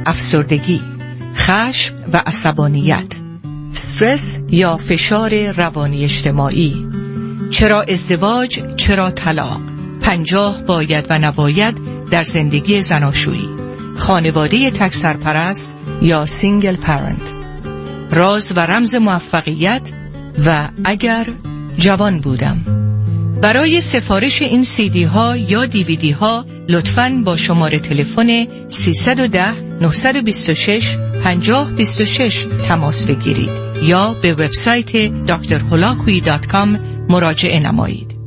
افسردگی، خشم و عصبانیت، استرس یا فشار روانی اجتماعی، چرا ازدواج، چرا طلاق، 50 باید و نباید در زندگی زناشویی، خانواده تک سرپرست یا سینگل پرنت، راز و رمز موفقیت و اگر جوان بودم. برای سفارش این CD ها یا DVD ها لطفاً با شماره تلفن 310-926-5026 تماس بگیرید یا به وبسایت drholakui.com مراجعه نمایید.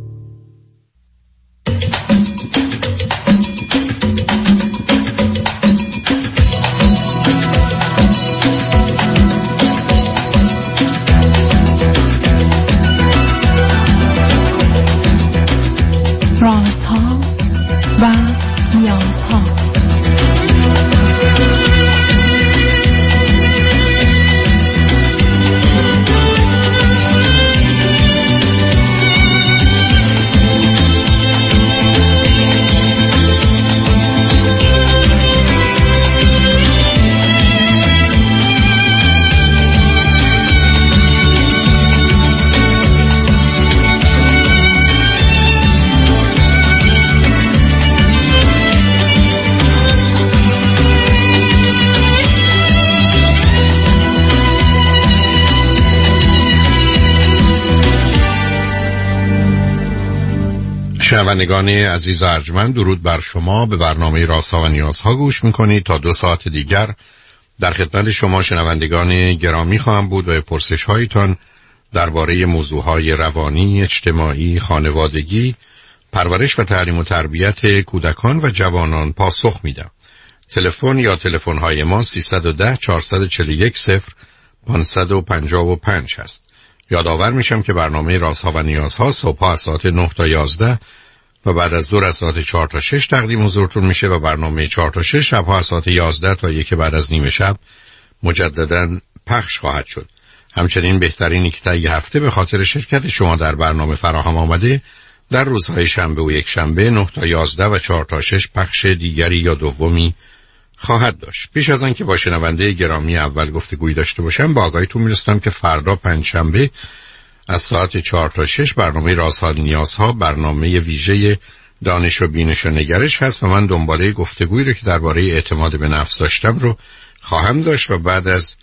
رازها و نیازها. شنوندگان عزیز و ارجمند، درود بر شما. به برنامه رازها و نیازها گوش میکنید. تا 2 ساعت دیگر در خدمت شما شنوندگان گرامی خواهم بود و پرسش هایتان درباره موضوعهای روانی، اجتماعی، خانوادگی، پرورش و تعلیم و تربیت کودکان و جوانان پاسخ میدم. تلفن یا تلفن های ما 310-441-0555 هست. یادآور میشم که برنامه رازها و نیازها صبح از ساعت 9 تا 11 و بعد از ظهر از ساعت 4 تا 6 تقدیم حضورتون میشه و برنامه 4 تا 6 شبها از ساعت 11 تا 1 بعد از نیمه شب مجددا پخش خواهد شد. همچنین بهترینی که تا یه هفته به خاطر شرکت شما در برنامه فراهم آمده در روزهای شنبه و یک شنبه 9 تا 11 و 4 تا 6 پخش دیگری یا دومی خواهد داشت. پیش از آن که با شنونده گرامی اول گفتگویی داشته باشم، با آگاهیتون میرسونم که فردا پنجشنبه از ساعت 4 تا 6 برنامه رازها و نیازها، برنامه ویژه دانش و بینش و نگرش هست و من دنباله گفتگویی رو که درباره اعتماد به نفس داشتم رو خواهم داشت و بعد از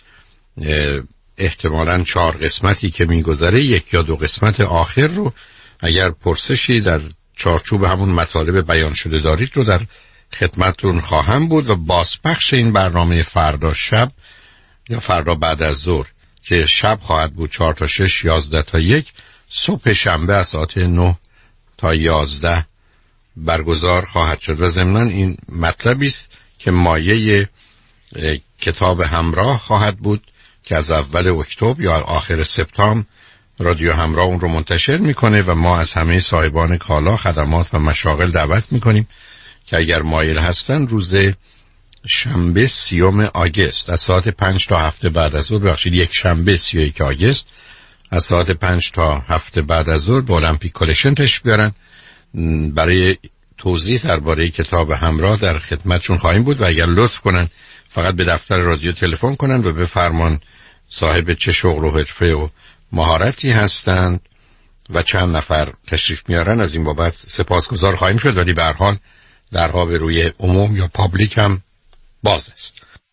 احتمالاً 4 قسمتی که میگذره 1 یا 2 قسمت آخر رو اگر پرسشی در چارچوب همون مطالب بیان شده دارید رو در خدمتتون خواهم بود و بازپخش این برنامه فردا شب یا فردا بعد از ظهر که شب خواهد بود 4 تا 6 11 تا 1 صبح شنبه از ساعت 9 تا 11 برگزار خواهد شد و ضمناً این مطلبی است که مایه کتاب همراه خواهد بود که از اول اکتبر یا آخر سپتامبر رادیو همراه اون رو منتشر میکنه و ما از همه صاحبان کالا، خدمات و مشاغل دعوت میکنیم که اگر مایل هستن روز شنبه 30 آگوست از ساعت 5 تا 7 بعد از ظهر، ببخشید یک شنبه 31 آگوست از ساعت 5 تا 7 بعد از ظهر به المپیک کلکشن تشریف بیارن. برای توضیح درباره کتاب همراه در خدمتشون خواهیم بود و اگر لطف کنن فقط به دفتر رادیو تلفن کنن و بفرمان صاحب چه شغل و حرفه و مهارتی هستند و چند نفر تشریف میارن. از این بابت سپاسگزار خواهیم شد، ولی به هر حال درها به روی عموم یا پابلیک هم باز است.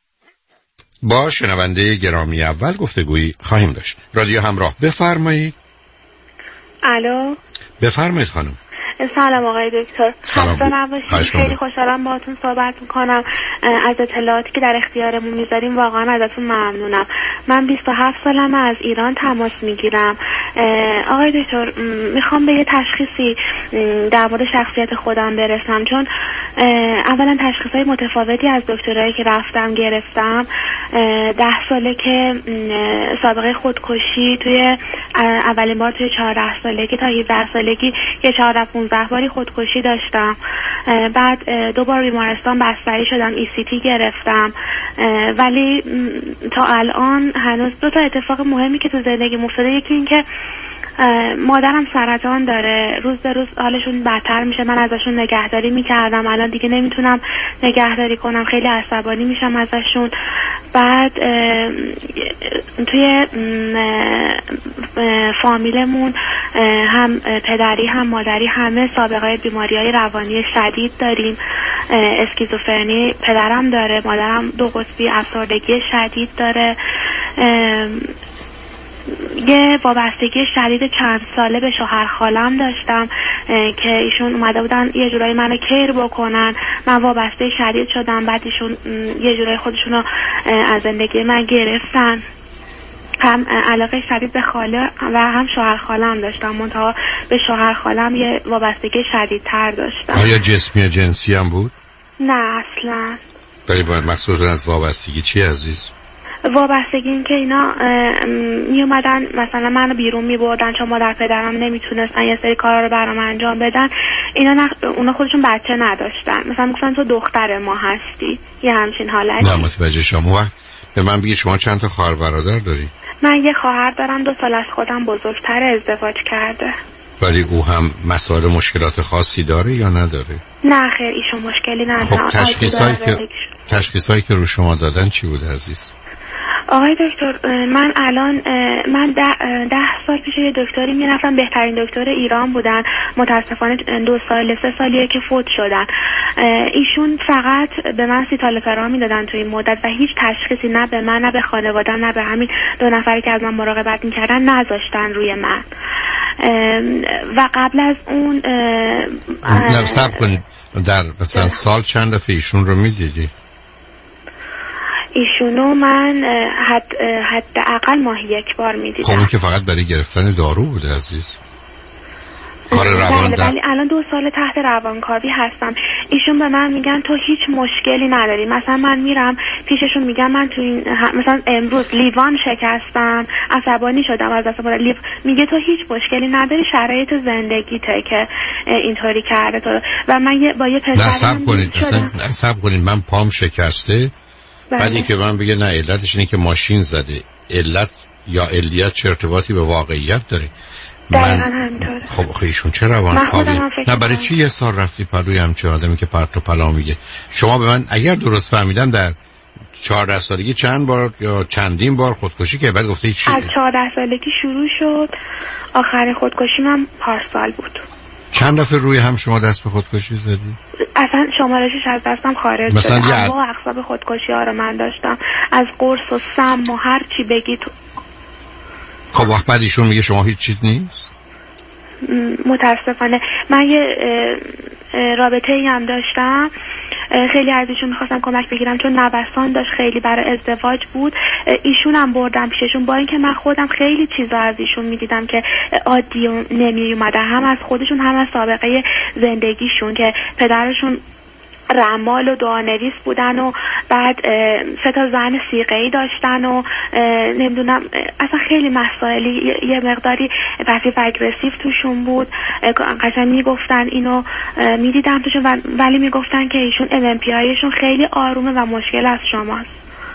با شنونده گرامی اول گفتگویی خواهیم داشت. رادیو همراه، بفرمایید. الو، بفرمایید خانم. سلام آقای دکتر. خسته نباشید. خیلی خوشحالم باهاتون صحبت میکنم. از اطلاعاتی که در اختیارمون میذاریم واقعا ازتون ممنونم. من 27 سالمه، از ایران تماس میگیرم. آقای دکتر، میخوام به یه تشخیصی در مورد شخصیت خودم برسم، چون اولا تشخیصای متفاوتی از دکترایی که رفتم گرفتم. 10 ساله که سابقه خودکشی توی اولین بار توی 14 سالگی تا 17 سالگی که 14-15 باری خودکشی داشتم. بعد 2 بار بیمارستان بستری شدم، ECT گرفتم، ولی تا الان هنوز 2 تا اتفاق مهمی که تو زندگی افتاده، یکی این که مادرم سرطان داره، روز به روز حالشون بدتر میشه. من ازشون نگهداری میکردم، الان دیگه نمیتونم نگهداری کنم، خیلی عصبانی میشم ازشون. بعد توی فامیلمون هم پدری هم مادری همه سابقه بیماری‌های روانی شدید داریم. اسکیزوفرنی پدرم داره، مادرم دو قطبی افسردگی شدید داره. یه وابستگی شدید چند ساله به شوهر خالم داشتم که ایشون اومده بودن یه جورایی منو کیر بکنن، من وابسته شدید شدم. بعد ایشون یه جورایی خودشونو از زندگی من گرفتن. هم علاقه شدید به خاله و هم شوهر خالم داشتم، منتها به شوهر خالم یه وابستگی شدیدتر داشتم. آیا جسمی یا جنسی هم بود؟ نه اصلا. ولی باید مقصود از وابستگی چی عزیز؟ وابستگی این که اینا می اومدن مثلا منو بیرون می بردن چون مادر پدرم نمیتونستن یه سری کارا رو برام انجام بدن. اونا خودشون بچه نداشتن، مثلا میگفتن تو دختر ما هستی، یه همچین حالتی. نه متوجه شما. وقت به من بگید شما چند تا خواهر برادر داری؟ من یه خواهر دارم 2 سال از خودم بزرگتر، ازدواج کرده. ولی او هم مسائل مشکلات خاصی داره یا نداره؟ نه خیر ایشون مشکلی نداره. خب تشخیصایی که رو شما دادن چی بود عزیز؟ آقای دکتر من الان 10 سال پیش یه دکتری میرفتم، بهترین دکتر ایران بودن، متاسفانه 3 سالیه که فوت شدن. ایشون فقط به من سیتالوپرام میدادن توی این مدت و هیچ تشخیصی نه به من نه به خانواده‌ام نه به همین 2 نفری که از من مراقبت میکردن نذاشتن روی من. و قبل از اون صبر کنید، در مثلا سال چند دفعه ایشون رو میدیدی؟ ایشونو من حداقل ماهی 1 بار میدیدم. خب اون که فقط برای گرفتن دارو بوده عزیز. کار روان بله ولی الان 2 سال تحت روانکاوی هستم. ایشون به من میگن تو هیچ مشکلی نداری. مثلا من میرم پیششون میگم من تو این مثلا امروز لیوان شکستم، عصبانی شدم از دست لیو، میگه تو هیچ مشکلی نداری، شرایط زندگیته که اینطوری کرده تو. و من با یه پسر صبر کنید من پام شکسته. بله. بعدی که من بگه نه علتش اینه که ماشین زده، علت یا علیت چه ارتباطی به واقعیت داره؟ خب ایشون چه روانکاوی؟ نه برای چی 1 سال رفتی پلوی همچه آدمی که پرت و پلا میگه؟ شما به من اگر درست فهمیدم در 14 سالگی چند بار یا چندین بار خودکشی که بعد گفته چی؟ از 14 سالگی شروع شد، آخرین خودکشی من پارسال بود. چند دفعه روی هم شما دست به خودکشی زدی؟ اصلا شمارشش از دستم خارج شد. مثلا اما اقساط خودکشی ها رو من داشتم، از قرص و سم و هر چی بگید. خب وقت بعد ایشون میگه شما هیچ چیز نیست؟ متاسفانه من یه رابطه ای هم داشتم، خیلی از ایشون میخواستم کمک بگیرم چون نوسان داشت، خیلی برای ازدواج بود. ایشون هم بردم پیششون، با اینکه من خودم خیلی چیزا از ایشون میدیدم که عادی نمی اومده، هم از خودشون هم از سابقه زندگیشون که پدرشون رمال و دعانویس بودن و بعد 3 تا زن سیغه‌ای داشتن و نمیدونم اصلا خیلی مسائلی، یه مقداری پسیو اگریسیو توشون بود. قشنگ میگفتن اینو میدیدم توشون ولی میگفتن که ایشون MMPIشون خیلی آرومه و مشکل از شماست.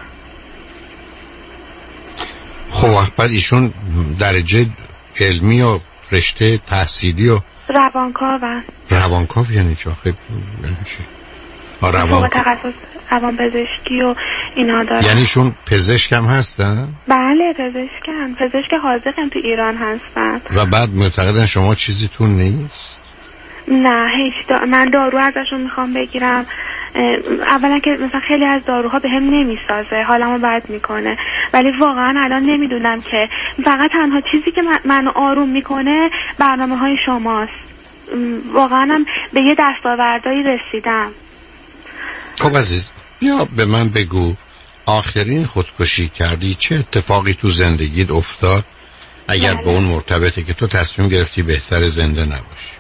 خب بعد ایشون درجه علمی و رشته تحصیلی و روانکاو یعنی چه؟ خیلی تخصص روان پزشکی و اینا دارن. یعنی شون پزشک هم هستن؟ بله پزشکن، پزشک حاذقن تو ایران هستن. و بعد معتقدن شما چیزیتون نیست؟ نه هیچ من دارو ازشون میخوام بگیرم. اولا که مثلا خیلی از داروها به هم نمیسازه، حالمو بد میکنه، ولی واقعا الان نمیدونم که فقط تنها چیزی که منو آروم میکنه برنامه های شماست. واقعا هم به یه دستاوردهایی رسیدم. خب عزیز یا به من بگو آخرین خودکشی کردی چه اتفاقی تو زندگیت افتاد اگر به اون مرتبطه که تو تصمیم گرفتی بهتر زنده نباشی؟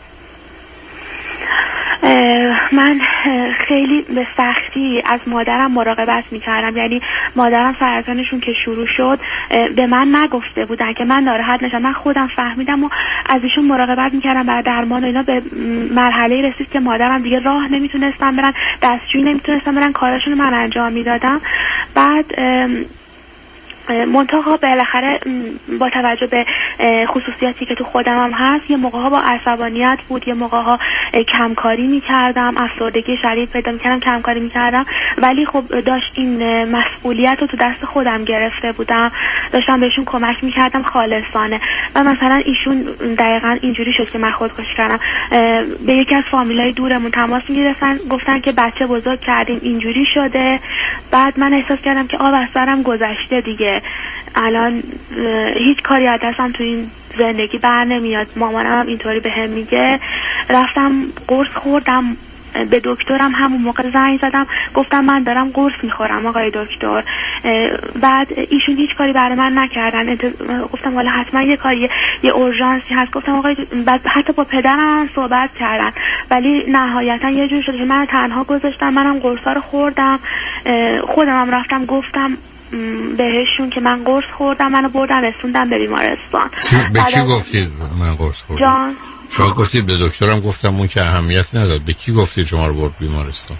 من خیلی به سختی از مادرم مراقبت میکردم، یعنی مادرم سرطانشون که شروع شد به من نگفته بودن که من ناراحت نشم، من خودم فهمیدم و از ایشون مراقبت میکردم برای درمان و اینا. به مرحله رسید که مادرم دیگه راه نمیتونستن برن، دستشویی نمیتونستن برن، کاراشون من انجام میدادم. بعد منتها بالاخره با توجه به خصوصیاتی که تو خودم هم هست یه موقع‌ها با عصبانیت بود، یه موقع‌ها کمکاری می‌کردم، افسردگی شدید پیدا می‌کردم، کمکاری می‌کردم، ولی خب داشت این مسئولیت رو تو دست خودم گرفته بودم، داشتم بهشون کمک می‌کردم خالصانه. و مثلا ایشون دقیقاً اینجوری شد که من خودکشی کردم. به یکی از فامیلای دورمون تماس می‌گرفتن، گفتن که بچه بزرگ کردیم اینجوری شده. بعد من احساس کردم که آب از سرم گذشته دیگه، الان هیچ کاری از دستم تو این زندگی بر نمیاد. مامانم هم اینطوری بهم میگه. رفتم قرص خوردم، به دکترم همون موقع زنگ زدم، گفتم من دارم قرص میخورم آقای دکتر. بعد ایشون هیچ کاری برای من نکردن. گفتم والا حتما یه کاری، یه اورژانسی هست. گفتم آقای، بعد حتی با پدرم صحبت کردن، ولی نهایتا یه جور شد که من تنها گذاشتم. منم قرصا رو خوردم، خودم هم رفتم گفتم بهشون که من قرص خوردم، منو بردن رسوندم به بیمارستان. به کی گفتید من قرص خوردم؟ جان شما گفتید به دکترم گفتم، اون که اهمیت نداد. به کی گفتید شما رو برد بیمارستان؟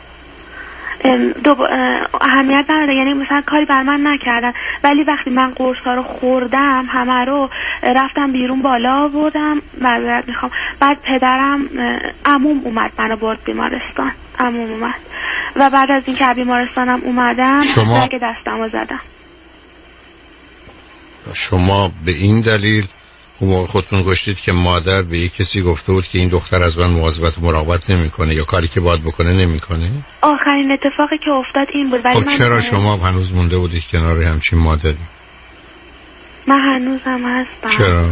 اهمیت نداره، یعنی مثلا کاری بر من نکردن، ولی وقتی من قرصا رو خوردم همه رو رفتم بیرون بالا آوردم. معذرت میخوام. بعد پدرم عموم اومد منو برد بیمارستان، عموم اومد و بعد از اینکه بیمارستانم اومدم رگ دستمو زدم. شما به این دلیل اون موقع خودتون گشتید که مادر به یک کسی گفته بود که این دختر از من مواظبت و مراقبت نمیکنه یا کاری که باید بکنه نمیکنه؟ آخرین اتفاقی که افتاد این بود. ولی خب چرا شما هنوز مونده بودید کنار همچین مادری؟ من هنوزم هستم. چرا؟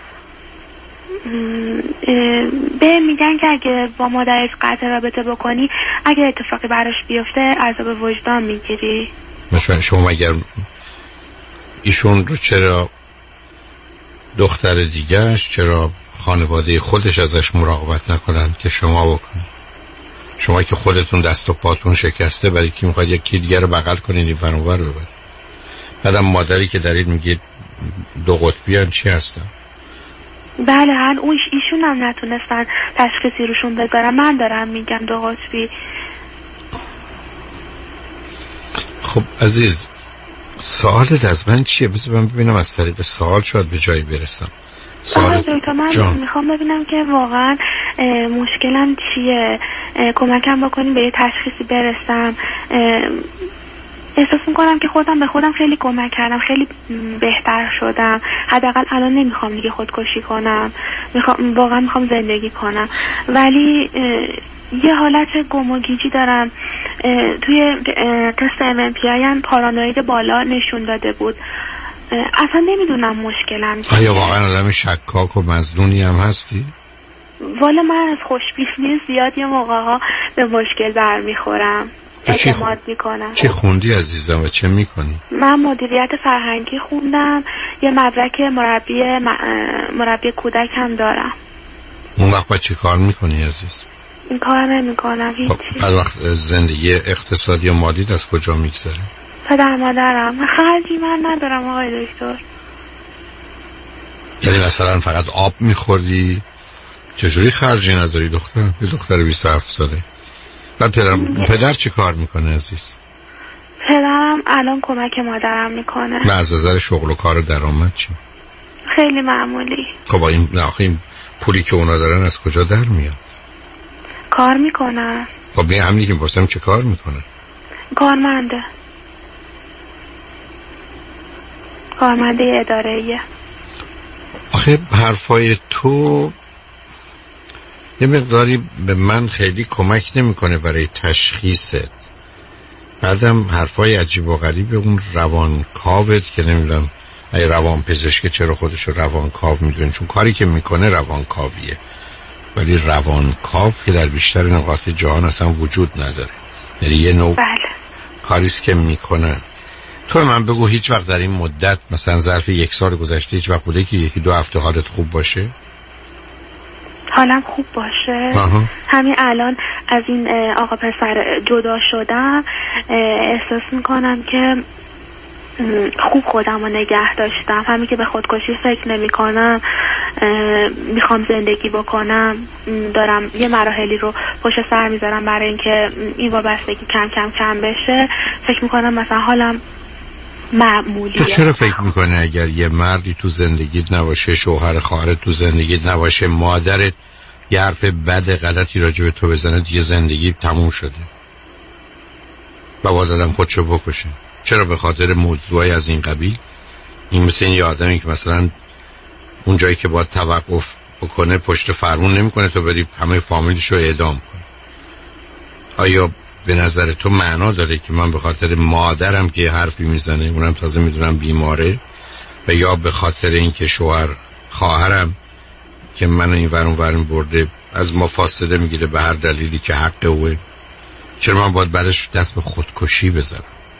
به میگن که اگه با مادرت قطع رابطه بکنی، اگه اتفاقی براش بیفته عذاب وجدان میگیری. مثلا شما اگر ایشون رو چرا دختر دیگهش، چرا خانواده خودش ازش مراقبت نکنن که شما بکنید؟ شما که خودتون دست و پاتون شکسته، برای کی میخواید یکی دیگر رو بغل کنید این فنوور ببرید؟ بعدم مادری که دارید میگید دو قطبی هم چی هستن؟ بله، ایشون هم نتونستن تشخیصی روشون بذارن. من دارم میگم دو قطبی. خب عزیز، سوالت از من چیه؟ بذار من ببینم از طریق سوال شاید به جایی برسم. سوالت من میخوام ببینم که واقعا مشکلم چیه، کمکم بکنیم به یه تشخیصی برسم. احساس میکنم که خودم به خودم خیلی کمک کردم، خیلی بهتر شدم. حداقل الان نمیخوام دیگه خودکشی کنم، واقعا میخوام زندگی کنم. ولی یه حالت گم و گیجی دارم. توی تست MMPI هم پارانوید بالا نشون داده بود. اصلا نمیدونم مشکلم چیه. آیا واقعا آدم شکاک و مظنونی هم هستی؟ والا من از خوشبینی زیاد یه موقعها به مشکل برمیخورم، اعتماد میکنم. چه خوندی عزیزم و چه میکنی؟ من مدیریت فرهنگی خوندم، یه مدرک مربی کودک هم دارم. اون وقت باید چه کار میکنی عزیز؟ این کار نمیکنم هیچی. بعد وقت زندگی اقتصادی و مالی از کجا میگذره؟ پدر مادرم، خرجی من ندارم آقای دکتر. یعنی مثلا فقط آب میخوردی؟ چجوری خرجی نداری دختر؟ یه دختر 27 ساله. بعد پدر چی کار میکنه عزیز؟ پدرم الان کمک مادرم میکنه. و از نظر شغل و کار و درآمد چی؟ خیلی معمولی. خب این پولی که اونا دارن از کجا در میاد؟ کار میکنن. خب این همینی که میپرسم چه کار میکنه؟ کارمنده اداره‌ایه. آخه حرفای تو یه مقداری به من خیلی کمک نمیکنه برای تشخیصت. بعدم حرفای عجیب و غریب اون روانکاوت که نمیدونم ای روان پزشک چرا خودش رو روانکاو میدونه، چون کاری که میکنه روانکاویه، ولی روانکاو که در بیشتر نقاط جهان اصلا وجود نداره. یعنی یه نوع کاریست که میکنن. تو من بگو هیچ وقت در این مدت مثلا ظرف 1 سال گذشته هیچ وقت بوده که 1-2 هفته حالت خوب باشه؟ حالم خوب باشه؟ همین الان از این آقا پسر جدا شدم احساس میکنم که خوب خودم رو نگه داشتم. همین که به خودکشی فکر نمی کنم، میخوام زندگی بکنم، دارم یه مراحلی رو پشت سر میذارم برای اینکه این وابستگی کم کم بشه. فکر میکنم مثلا حالم معمولیه. تو چرا فکر میکنه اگر یه مردی تو زندگیت نباشه، شوهر خواهرت تو زندگیت نباشه، مادرت یه حرف بد غلطی راجع به تو بزنه، دیگه زندگی تموم شده و باید آدم خودشو بکشه؟ چرا به خاطر موضوعی از این قبیل؟ این مثل این یه آدمی که مثلا اون جایی که باید توقف بکنه پشت فرمون نمیکنه تو بری همه فامیلشو اعدام کنی. آیا به نظر تو معنا داره که من به خاطر مادرم که یه حرفی میزنه، اونم تازه میدونم بیماره، و یا به خاطر اینکه شوهر خواهرم که من این ورون برده از ما فاصله میگیره به هر دلیلی که حق اوه، چرا من باید بعدش دست به خودکشی بزنم؟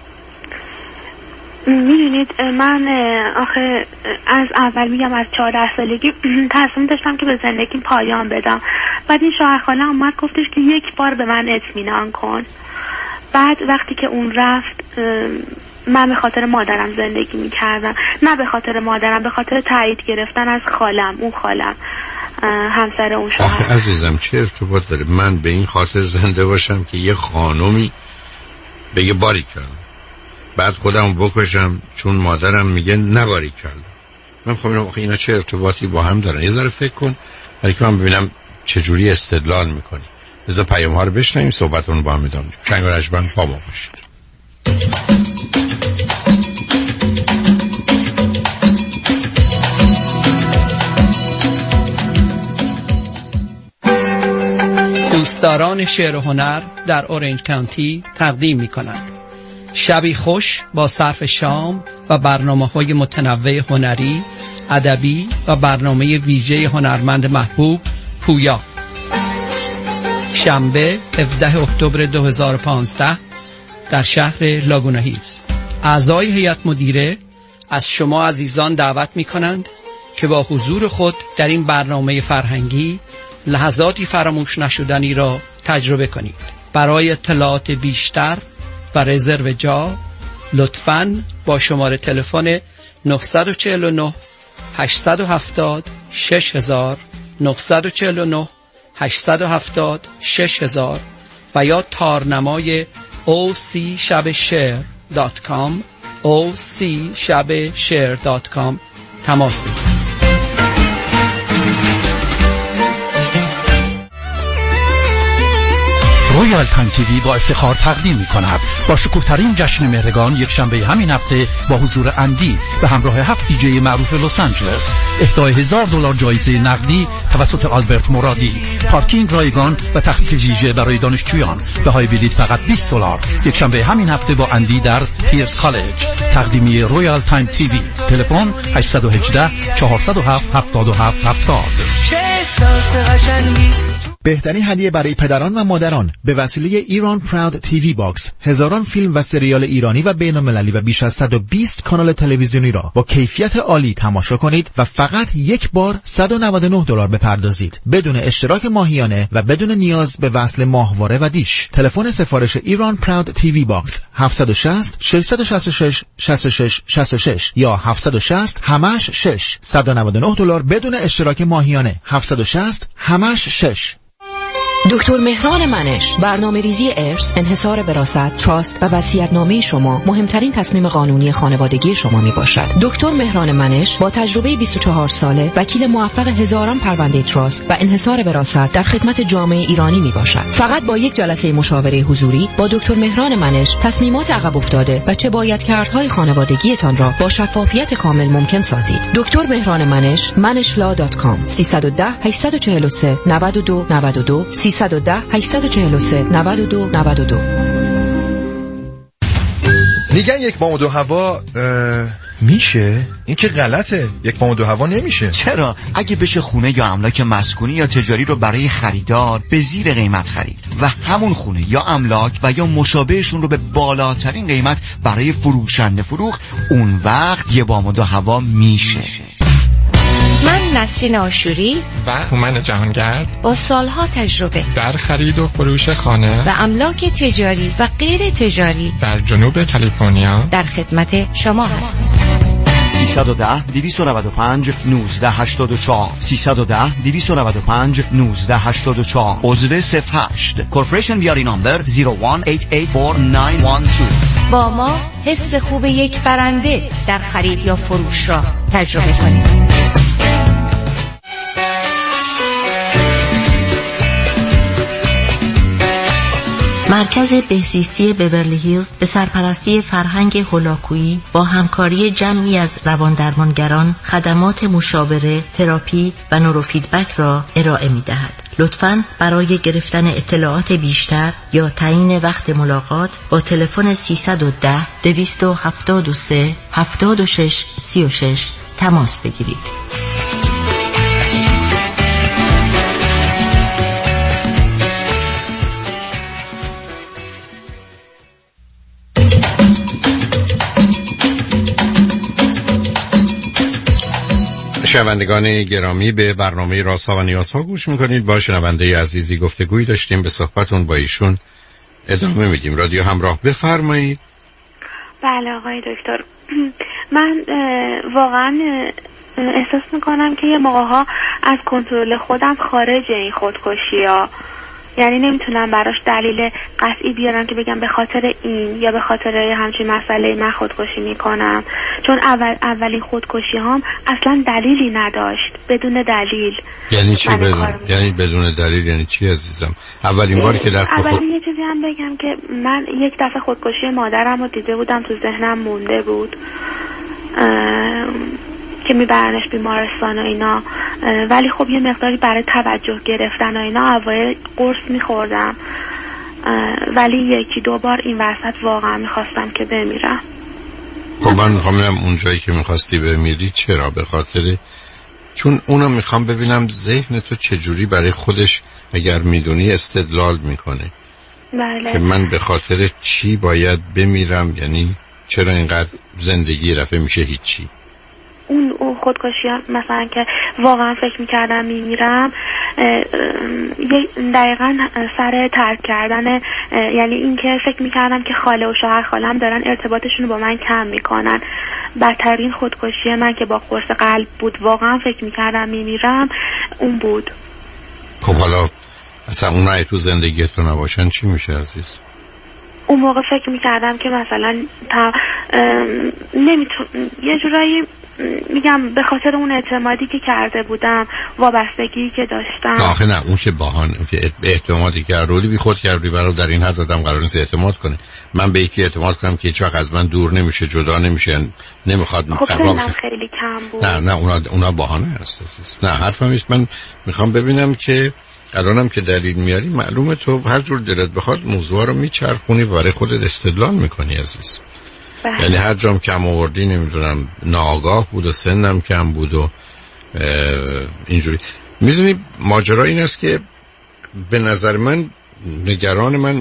میدونید من آخه از اول میگم از 14 سالگی تصمیم داشتم که به زندگیم پایان بدم. بعد این شوهر خاله‌ام اومد گفتش که یک بار به من اطمینان کن. بعد وقتی که اون رفت من به خاطر مادرم زندگی میکردم، نه به خاطر مادرم، به خاطر تایید گرفتن از خالم، اون خالم همسر اون شوهر. آخه عزیزم چه ارتباط داره من به این خاطر زنده باشم که یه خانومی بگه باری کردم بعد خودم بکشم چون مادرم میگه نباری کردم؟ من خب اینم آخه اینا چه ارتباطی با هم دارن؟ یه ذره فکر کن برای که من ببینم چجوری استدلال میکنی. بذار پیام ها رو بشنویم، صحبتون با هم ادامه میدیم. چنگ و رجبن با ما باشید. دوستداران شعر و هنر در اورنج کانتی تقدیم می‌کنند شبی خوش با صرف شام و برنامه‌های متنوع هنری، ادبی و برنامه ویژه هنرمند محبوب پویا. شنبه 17 اکتبر 2015 در شهر لاگونا هیلز. اعضای هیئت مدیره از شما عزیزان دعوت می‌کنند که با حضور خود در این برنامه فرهنگی لحظاتی فراموش نشدنی را تجربه کنید. برای اطلاعات بیشتر و رزرو جا لطفاً با شماره تلفن 949 870 6000 949 870 6000 و یا تارنمای ocshabsher.com ocshabsher.com تماس بگیرید. رویال تایم تیوی با افتخار تقدیم می‌کند با شکوه‌ترین جشن مهرگان یک شنبه همین هفته با حضور اندی به همراه 7 دیجی معروف لس آنجلس، اهدای $1000 جایزه نقدی توسط آلبرت مرادی، پارکینگ رایگان و تخفیف ویژه برای دانشجویان. بهای بلیط فقط $20. یک شنبه همین هفته با اندی در پیرس کالج. تقدیمی رویال تایم تیوی. تلفن 818 407 7770. بهترین هدیه برای پدران و مادران به وسیله ایران پراود تیوی باکس، هزاران فیلم و سریال ایرانی و بین‌المللی و بیش از 120 کانال تلویزیونی را با کیفیت عالی تماشا کنید و فقط یک بار $199 بپردازید بدون اشتراک ماهیانه و بدون نیاز به وصل ماهواره و دیش. تلفن سفارش ایران پراود تیوی باکس 760 666 66 66 یا 760 همش 6 $199 بدون اشتراک ماهیانه 760 همش 6. دکتر مهران منش، برنامه ریزی ارث، انحصار وراثت، تراست و وصیت‌نامه شما مهمترین تصمیم قانونی خانوادگی شما می باشد. دکتر مهران منش با تجربه 24 ساله، وکیل موفق هزاران پرونده تراست و انحصار وراثت در خدمت جامعه ایرانی می باشد. فقط با یک جلسه مشاوره حضوری با دکتر مهران منش تصمیمات عقب افتاده و چه باید کردهای خانوادگیتان را با شفافیت کامل ممکن سازید. دکتر مهران منش، manishla.com 310 843 92 92 310 843 92 92. میگن یک بام و دو هوا میشه؟ این که غلطه. یک بام و دو هوا نمیشه. چرا؟ اگه بشه خونه یا املاک مسکونی یا تجاری رو برای خریدار به زیر قیمت خرید و همون خونه یا املاک و یا مشابهشون رو به بالاترین قیمت برای فروشنده فروخت، اون وقت یه بام و دو هوا میشه. من نسرین آشوری و هومن جهانگرد با سالها تجربه در خرید و فروش خانه و املاک تجاری و غیر تجاری در جنوب کالیفرنیا در خدمت شما هستیم. 310 295 1984 310 295 1984 عضو 08 کورپوریشن بیاری نامبر 01884912 با ما حس خوب یک برنده در خرید یا فروش را تجربه کنید. مرکز بهزیستی بیورلی هیلز به سرپرستی فرهنگ هولاکویی با همکاری جمعی از رواندرمانگران خدمات مشاوره، تراپی و نوروفیدبک را ارائه می‌دهد. لطفاً برای گرفتن اطلاعات بیشتر یا تعیین وقت ملاقات با تلفن 310 273 76 36 تماس بگیرید. شنوندگان گرامی، به برنامه رازها و نیازها گوش میکنید. با شنونده عزیزی گفتگویی داشتیم، به صحبتون با ایشون ادامه میدیم. رادیو همراه، بفرمایید. بله آقای دکتر، من واقعا احساس میکنم که یه موقع‌ها از کنترل خودم خارج این خودکشی ها، یعنی نمیتونم براش دلیل قطعی بیارم که بگم به خاطر این یا به خاطر همچین مسئله من خودکشی میکنم، چون اولین خودکشی هام اصلا دلیلی نداشت، بدون دلیل. یعنی چی یعنی بدون دلیل یعنی چی عزیزم؟ اولین باری که دست به خود یه چیزی هم بگم که من یک دفعه خودکشی مادرم رو دیده بودم، تو ذهنم مونده بود که میبرنش بیمارستان و اینا، ولی خب یه مقداری برای توجه گرفتن و اینا اوایل قرص میخوردم، ولی یکی دو بار این وسط واقعا میخواستم که بمیرم. خب من میخوام ببینم اون جایی که میخواستی بمیری چرا؟ به خاطر چون اونو میخوام ببینم ذهن تو چجوری برای خودش اگر میدونی استدلال میکنه. بله. که من به خاطر چی باید بمیرم، یعنی چرا اینقدر زندگی رفع میشه هیچی. اون خودکشی مثلا که واقعا فکر میکردم میمیرم، دقیقا سر ترک کردن، یعنی این که فکر میکردم که خاله و شوهر خالم دارن ارتباطشون رو با من کم میکنن. بدترین خودکشی من که با قرص قلب بود، واقعا فکر میکردم میمیرم، اون بود. خب حالا اصلا اونایی تو زندگیتون نباشن چی میشه عزیز؟ اون موقع فکر میکردم که مثلا یه جورایی میگم به خاطر اون اعتمادی که کرده بودم، وابستگی که داشتم. آخه نه، اون که باهان، اون که اعتمادی که رولی بی خود کردی برای در این حد آدم قرار نیست اعتماد کنه. من به یکی اعتماد کنم که هیچ وقت از من دور نمیشه، جدا نمیشه، نمیخواد. خب سنم خیلی کم بود. نه اونا بهانه هست. نه حرفم نیست. من میخوام ببینم که الانم که دلیل میاری، معلومه تو هر جور دلت بخواد موضوع رو میچرخونی و برای خودت استدلال میکنی عزیز. یعنی هر جام کم آوردی، نمیدونم ناآگاه بود و سنم کم بود و اینجوری. میدونی ماجرا این است که به نظر من، نگران من،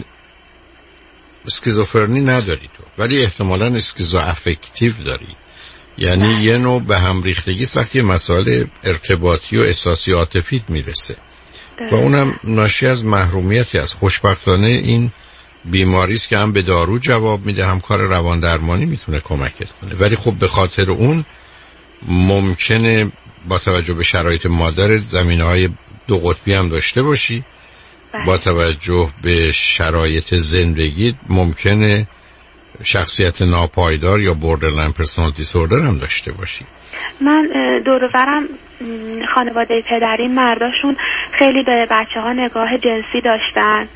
اسکیزوفرنی نداری تو، ولی احتمالاً اسکیزو افکتیو داری. یعنی یه نوع به هم ریختگی وقتی مسائل ارتباطی و احساسی عاطفی میرسه و اونم ناشی از محرومیتی است. خوشبختانه این بیماری است که هم به دارو جواب میده، هم کار روان درمانی میتونه کمکت کنه، ولی خب به خاطر اون ممکنه با توجه به شرایط مادر زمینه‌های دو قطبی هم داشته باشی. با توجه به شرایط زندگی ممکنه شخصیت ناپایدار یا بوردرلاین پرسونالیتی دیسوردر هم داشته باشی. من دور و برم خانواده پدری مرداشون خیلی به بچه‌ها نگاه جنسی داشتن،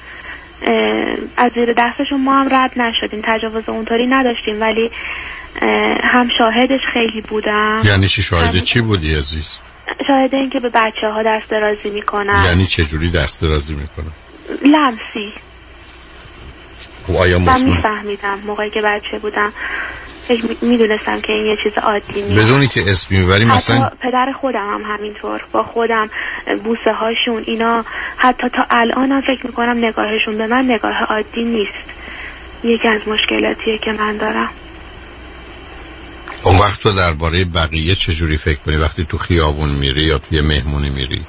از زیر دستشون ما هم رد نشدیم، تجاوز اونطوری نداشتیم، ولی هم شاهدش خیلی بودم. یعنی چی شاهد چی بودی عزیز؟ شاهد این که به بچه‌ها دست درازی میکنن. یعنی چه جوری دست درازی میکنن؟ لمسی. خب آیا من میفهمیدم موقعی که بچه بودم، میدونستم که این یه چیز عادی نیست، بدونی که اسم میبری. مثلا حتی پدر خودم هم همینطور، با خودم بوسه هاشون اینا، حتی تا الان هم فکر میکنم نگاهشون به من نگاه عادی نیست. یکی از مشکلاتیه که من دارم. اون وقت تو درباره بقیه چجوری فکر کنی وقتی تو خیابون میری یا توی مهمونی میری؟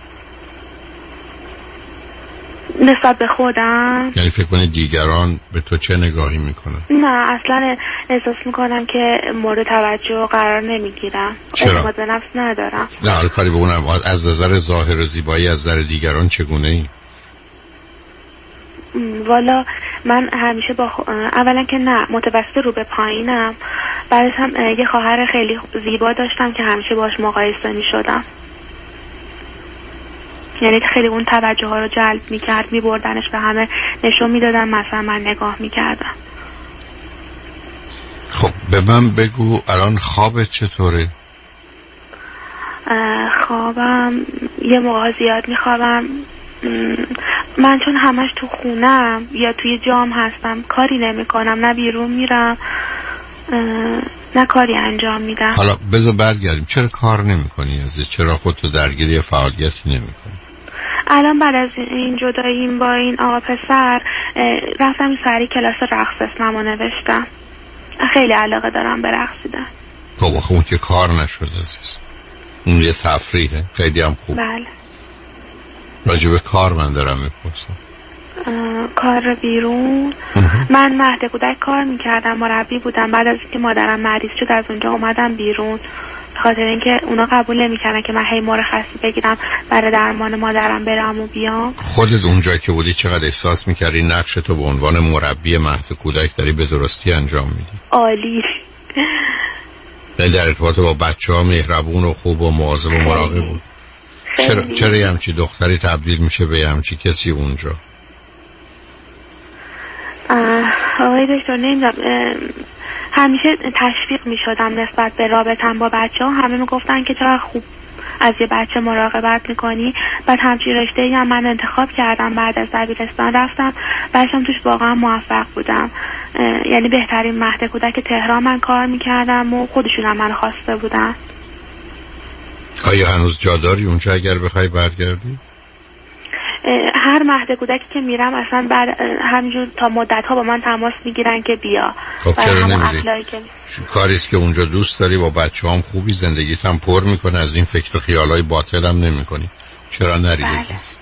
نسبت به خودم؟ یعنی فکر کنی دیگران به تو چه نگاهی میکنن؟ نه اصلا احساس میکنم که مورد توجه قرار نمیگیرم. اعتماد به نفس ندارم. نه حال کاری به اونم. از نظر ظاهر و زیبایی از نظر دیگران چگونه ای؟ والا من همیشه با اولا که نه متوسط رو به پایینم، بعدش هم یه خواهر خیلی زیبا داشتم که همیشه باش مقایسه می شدم، یعنی خیلی اون توجه ها رو جلب می کرد، می بردنش به همه نشون می دادن، مثلا من نگاه می کردم. خب به من بگو الان خوابت چطوره؟ خوابم یه موقع زیاد می خوابم. من چون همش تو خونم یا توی جام هستم کاری نمی کنم، نه بیرون میرم نه کاری انجام میدم. حالا بذار برگردیم، چرا کار نمی کنی عزیز؟ چرا خودتو درگیری فعالیتی نمی کنی؟ الان بعد از این جداییم با این آقا پسر رفتم سری کلاس رقص اسممو نوشتم، خیلی علاقه دارم به رقصیدن. خب اون که کار نشد عزیز، اون یه تفریحه، خیلی هم خوب. بله. راجب کار من دارم میپرسم. کار بیرون من مهد کودک کار میکردم، مربی بودم. بعد از اینکه مادرم مریض شد از اونجا اومدم بیرون، به خاطر اینکه اونا قبول نمیکردن که من هی مرخصی بگیرم برای درمان مادرم برم و بیام. خودت اونجا که بودی چقدر احساس میکردی نقشتو به عنوان مربی مهد کودک داری به درستی انجام میدی؟ عالی. در ارتباط با بچه‌ها مهربون و خوب و مواظب و مراقب بود. چرا یه همچی دختری تبدیل میشه به همچی کسی اونجا؟ آقای دکتر نمیدونم، همیشه تشویق میشدم نسبت به رابطم با بچه ها. همه میگفتن که چرا خوب از یه بچه مراقبت میکنی. بعد همچین رشته‌ای هم من انتخاب کردم، بعد از دبیرستان رفتم، بعدشم توش واقعا موفق بودم. یعنی بهترین مهد کودک تهران من کار میکردم و خودشون هم من خواسته بودن. آیا هنوز جا داری اونجا اگر بخوای برگردی؟ هر مهد کودکی که میرم اصلا بعد همینجور تا مدت ها با من تماس میگیرن که بیا. خب چرا نمیری؟ کاریست که اونجا دوست داری، با بچه هم خوبی، زندگیت هم پر میکنه، از این فکر و خیالای باطل هم نمی کنی، چرا نری عزیز؟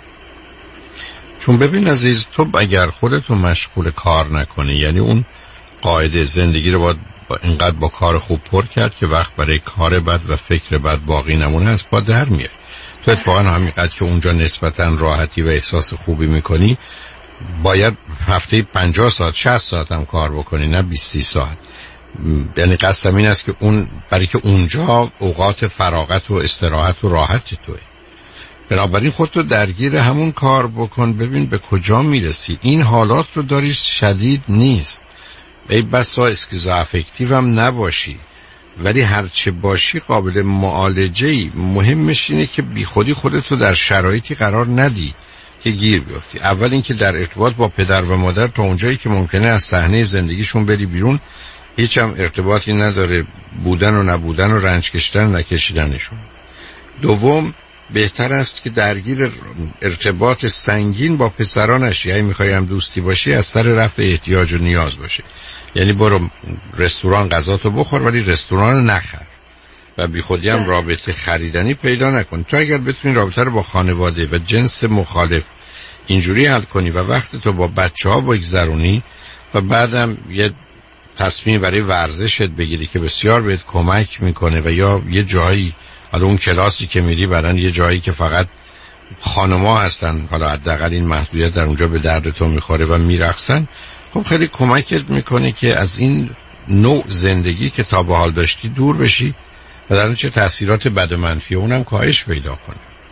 چون ببین عزیز، تو اگر خودتو مشغول کار نکنی، یعنی اون قاعده زندگی رو باید اینقدر با کار خوب پر کرد که وقت برای کار بد و فکر بد باقی نمونه، از پا در میاد. تو اتفاقا همینقدر که اونجا نسبتا راحتی و احساس خوبی میکنی، باید هفته 50 ساعت 60 ساعت هم کار بکنی، نه 20 ساعت. یعنی قصدم این است که اون برای که اونجا اوقات فراغت و استراحت و راحت توئه. بنابراین خودتو درگیر همون کار بکن، ببین به کجا میرسی. این حالات رو داری شدید نیست، ای بسا اسکیزوافکتیو هم نباشی، ولی هرچه باشی قابل معالجه‌ای. مهمش اینه که بی خودی خودتو در شرایطی قرار ندی که گیر بیفتی. اول اینکه در ارتباط با پدر و مادر تا اونجایی که ممکنه از صحنه زندگیشون بری بیرون، هیچ هم ارتباطی نداره بودن و نبودن و رنج کشیدن نکشیدنشون. دوم، بهتر است که درگیر ارتباط سنگین با پسرانش، یعنی میخوای هم دوستی باشی از سر رفع احتیاج و نیاز باشه. یعنی برو رستوران غذاتو بخور ولی رستوران رو نخر و بی خودی هم رابطه خریدنی پیدا نکن. تو اگر بتونی رابطه رو با خانواده و جنس مخالف اینجوری حل کنی و وقت تو با بچه ها بگذرونی و بعدم یه تصمیم برای ورزشت بگیری که بسیار بهت کمک میکنه، و یا یه جایی، حالا اون کلاسی که میری بعدن یه جایی که فقط خانما هستن، حالا حداقل این محدودیت در اونجا به درد تو میخوره و میرقصن، خب خیلی کمکت میکنه که از این نوع زندگی که تا به حال داشتی دور بشی و در چه تأثیرات بد و منفی اونم کاهش پیدا کنه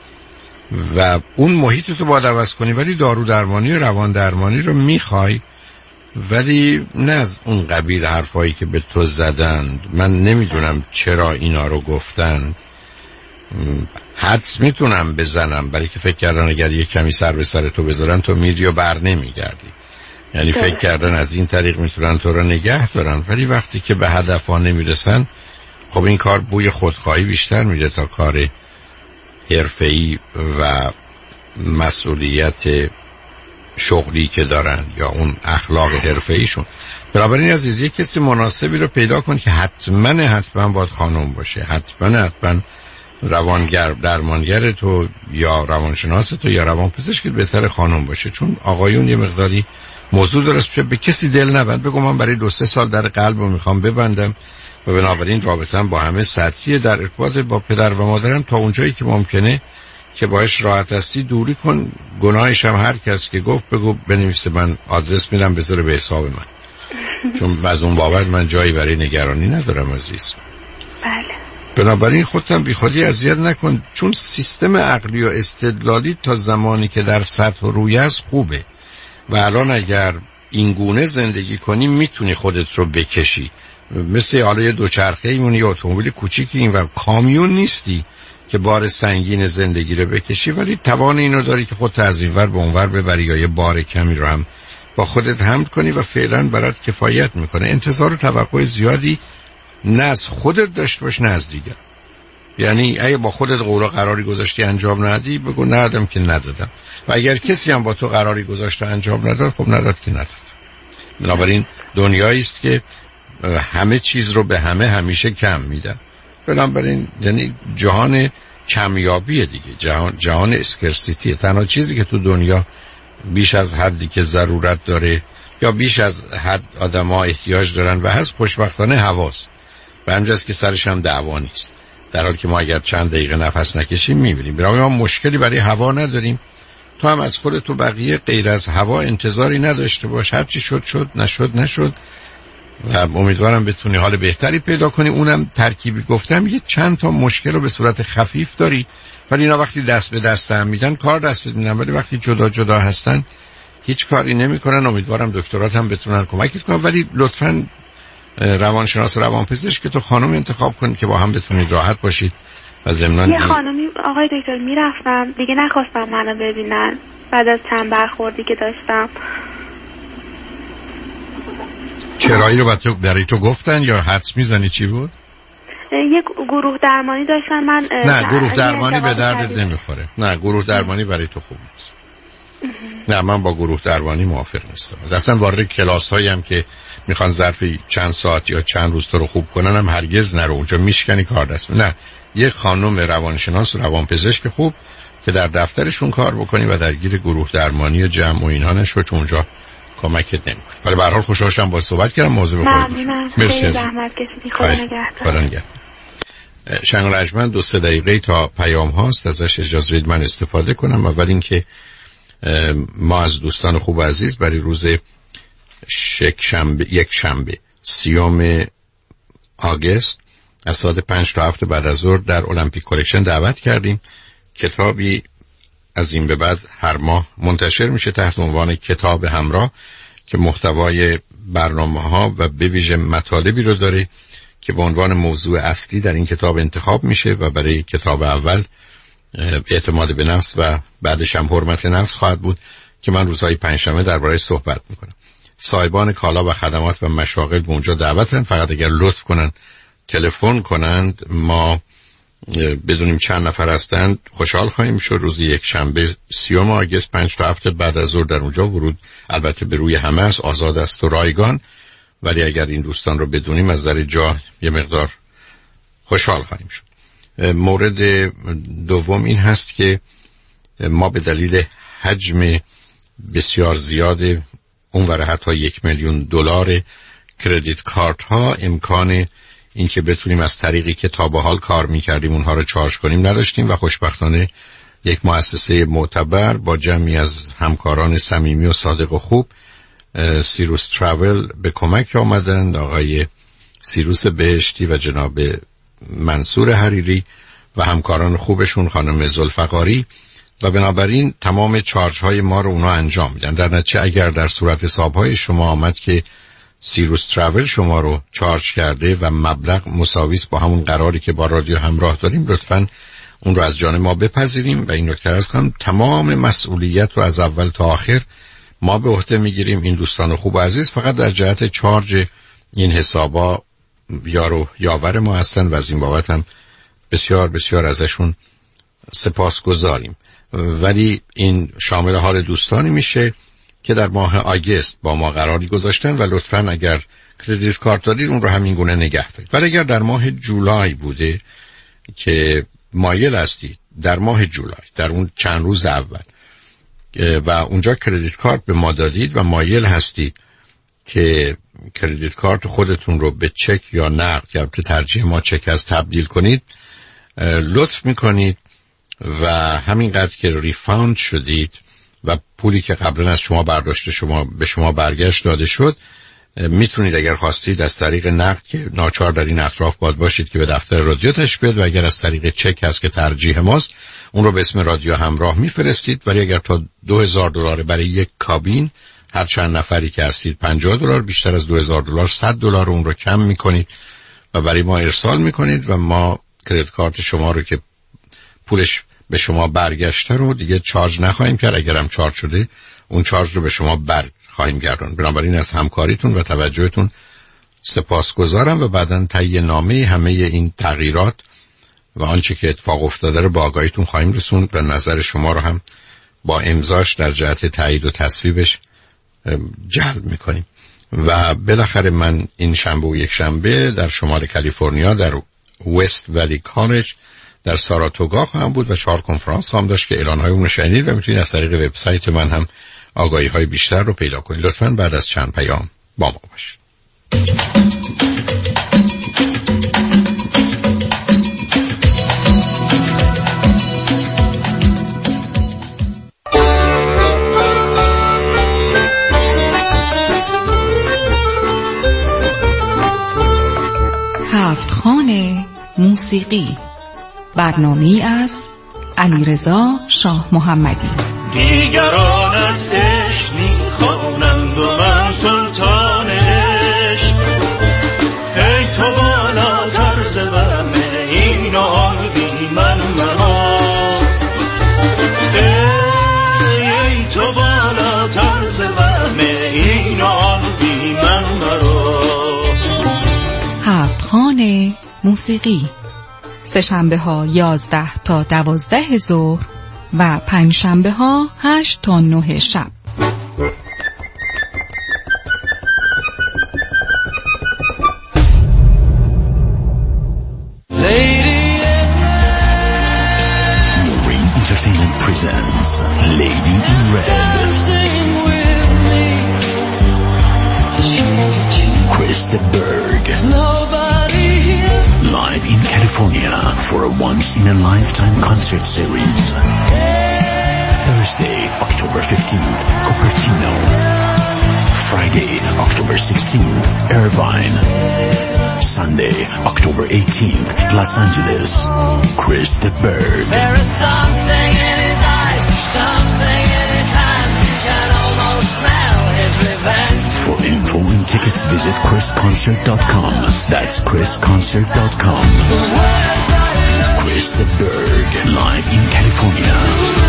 و اون محیط تو باید عوض کنی. ولی دارو درمانی و روان درمانی رو میخوای، ولی نه از اون قبیل حرفایی که به تو زدند. من نمیدونم چرا اینا رو گفتن، حدس میتونم بزنم، برای که فکر کردن اگر یک کمی سر به سر تو بذارن تو میری و بر نمیگردی. یعنی فکر کردن از این طریق میتونن تو رو نگه دارن، ولی وقتی که به هدف ها نمیرسن، خب این کار بوی خودخواهی بیشتر میده تا کار حرفه‌ای و مسئولیت شغلی که دارن یا اون اخلاق حرفه‌ایشون. بنابراین عزیز، یک کسی مناسبی رو پیدا کن که حتما باید خانم باشه، حتما روانگر درمانگر تو یا روانشناس تو یا روانپزشک بهتر خانم باشه، چون آقایون یه مقداری موضوع درست به کسی دل نبند. بگو من برای 2-3 سال در قلب رو میخوام ببندم و بنابراین رابطه‌ام با همه سطحیه، در ارتباط با پدر و مادرم تا اونجایی که ممکنه که باش راحت هستی دوری کن. گناهش هم هر کس که گفت بگو بنویسه من آدرس میدم بذاره به حساب من، چون از اون بابت من جایی برای نگرانی ندارم عزیز. بله. بنابراین خودتم بی خودی اذیت نکن، چون سیستم عقلی و استدلالی تا زمانی که در سطح و روی است خوبه و الان اگر این گونه زندگی کنی میتونی خودت رو بکشی، مثل حالا یه دوچرخه ایمونی یا اتومبیل کوچیکی این و کامیون نیستی که بار سنگین زندگی رو بکشی، ولی توان اینو داری که خودت از این ور به اون ور ببری یا یه بار کمی رو هم با خودت حمل کنی و فعلا برات کفایت میکنه. انتظار و توقع زیادی نه از خودت داشته باش نه از دیگر. یعنی اگه با خودت قراری گذاشتی انجام ندی بگو ندادم که ندادم، و اگر کسی هم با تو قراری گذاشته انجام نداد خب نداد که نداد. بنابراین دنیایی است که همه چیز رو به همه همیشه کم میدن. بنابراین یعنی جهان کمیابیه دیگه، جهان اسکرسیتیه. تنها چیزی که تو دنیا بیش از حدی که ضرورت داره یا بیش از حد آدم‌ها احتیاج دارن و هست خوشبختانه هواست، و همجاست که سرش هم دعوا نیست، در حالی که ما اگر چند دقیقه نفس نکشیم می‌بینیم. برای ما مشکلی برای هوا نداریم. تو هم از خودت و بقیه غیر از هوا انتظاری نداشته باش، هر چی شد شد، نشد و امیدوارم بتونی حال بهتری پیدا کنی. اونم ترکیبی گفتم یه چند تا مشکل رو به صورت خفیف داری، ولی اینا وقتی دست به دست هم میدن کار دستت میدن، ولی وقتی جدا جدا هستن هیچ کاری نمیکنن. امیدوارم دکترات هم بتونن کمکت کنن، ولی لطفاً روانشناس و روانپزشک که تو خانم انتخاب کن که با هم بتونید راحت باشید. و ضمناً یه خانمی آقای دکتر میرفتم دیگه نخواستم منو ببینن بعد از چند برخوردی که داشتم. چرایی رو برای تو گفتن یا حدس میزنی چی بود؟ یک گروه درمانی داشتن. من نه گروه درمانی به دردت نمیخوره. نه گروه درمانی برای تو خوب نیست. نه من با گروه درمانی موافق نیستم. اصلا وارد کلاس هایی هم که میخوان ظرف چند ساعت یا چند روز تو رو خوب کنن هم هرگز نرو، اونجا میشکنی کار دست. نه یک خانم روانشناس و روانپزشک خوب که در دفترشون کار بکنی و درگیر گروه درمانی و جمع و اینها نشو، چون اونجا کمکت نمیکنه. ولی به هر حال خوشحالم با صحبت کردم. مواظب خودت باش. مرسی. زحمت کشیدی. خدا نگهدار. شنگ رجمن 2-3 دقیقه تا پیام هاست، ازش اجازه بدید من استفاده کنم. اول اینکه ما از دوستان خوب عزیز برای روز یک شنبه 30 آگوست از ساعت 5 تا 7 بعد از ظهر در المپیک کلکشن دعوت کردیم. کتابی از این به بعد هر ماه منتشر میشه تحت عنوان کتاب همراه که محتوای برنامه‌ها و به ویژه مطالبی رو داره که به عنوان موضوع اصلی در این کتاب انتخاب میشه و برای کتاب اول اعتماد به نفس و بعدش هم حرمت نفس خواهد بود که من روزهای پنجشنبه درباره صحبت میکنم. صاحبان کالا و خدمات و مشاغل به اونجا دعوتن، فقط اگر لطف کنن تلفن کنند ما بدونیم چند نفر هستند خوشحال خواهیم شد. روز یک شنبه 30 آگوست 5 تا 7 بعد از ظهر در اونجا ورود البته به روی همه است، آزاد است و رایگان، ولی اگر این دوستان رو بدونیم از نظر جا یه مقدار خوشحال خواهیم شد. مورد دوم این هست که ما به دلیل حجم بسیار زیاد اونور حتی $1,000,000 کردیت کارت ها امکان این که بتونیم از طریقی که تا به حال کار میکردیم اونها رو چارج کنیم نداشتیم و خوشبختانه یک مؤسسه معتبر با جمعی از همکاران صمیمی و صادق و خوب سیروس تراول به کمک آمدند، آقای سیروس بهشتی و جناب منصور حریری و همکاران خوبشون خانم ذوالفقاری، و بنابراین تمام چارج های ما رو اونا انجام میدن. در نتیجه اگر در صورت حسابهای شما آمد که سیروس تراول شما رو چارج کرده و مبلغ مساوی است با همون قراری که با رادیو همراه داریم، لطفاً اون رو از جانب ما بپذیریم و این نکته عرض کنم تمام مسئولیت رو از اول تا آخر ما به عهده میگیریم. این دوستان خوب و عزیز فقط در جهت چارج این حسابا یارو یاور ما هستن و از این بابت هم بسیار بسیار ازشون سپاسگزاریم. ولی این شامل حال دوستانی میشه که در ماه آگوست با ما قراری گذاشتن و لطفاً اگر کردیت کارت دارید اون رو همین گونه نگه دارید. ولی اگر در ماه جولای بوده که مایل هستید در ماه جولای در اون چند روز اول و اونجا کردیت کارت به ما دادید و مایل هستید که کردیت کارت خودتون رو به چک یا نقد، یا ترجیح ما چک از تبدیل کنید، لطف میکنید و همینقدر که ریفاند شدید و پولی که قبلا از شما برداشته به شما برگشت داده شد، میتونید اگر خواستید از طریق نقد که ناچار در این اطراف باید باشید که به دفتر رادیو تشریف بیارید، و اگر از طریق چک هست که ترجیح ماست اون رو به اسم رادیو همراه میفرستید. ولی اگر تا $2,000 برای یک کابین، هر چند نفری که هستید $50، بیشتر از $2,000 $100 اون رو کم میکنید و برای ما ارسال میکنید و ما کریدیت کارت شما رو که پولش به شما برگشته رو دیگه چارج نخواهیم کرد. اگرم چارج شده اون چارج رو به شما خواهیم گردان. بنابراین از همکاریتون و توجهتون سپاسگزارم و بعداً تهیه نامه همه این تغییرات و آنچه که اتفاق افتاده رو با آگاهیتون خواهیم رسوند و نظر شما رو هم با امضاش در جهت تایید و تصویبش جلب میکنیم. و بالاخره من این شنبه و یک شنبه در شمال کالیفرنیا در وست ولی کالج در ساراتوگا خواهم بود و 4 کنفرانس خواهم داشت که اعلان‌های اون رو شنید و میتونید از طریق وبسایت من هم آگاهی‌های بیشتر رو پیدا کنید. لطفاً بعد از چند پیام با ما باشید. هفت خانه موسیقی، برنامه‌ای از علیرضا شاه محمدی. دیگرانت عشق می‌خوانند و من سلطان عشق، ای تو بالاتر ز وهم این و آن بی من مرا، ای تو بالاتر ز وهم این و آن بی من مرا. هفت خانه موسیقی، سه‌شنبه ها 11 تا 12 ظهر و پنجشنبه ها 8 تا 9 شب. Marine Entertainment presents Lady in Red. Chris de Burgh. Live in California for a once-in-a-lifetime concert series. Thursday, October 15th, Cupertino. Friday, October 16th, Irvine. Sunday, October 18th, Los Angeles. Chris de Burgh. There is something in his eyes, something in his hands, you can almost smell his revenge. For info and tickets, visit chrisconcert.com. That's chrisconcert.com. Chris de Burgh, live in California.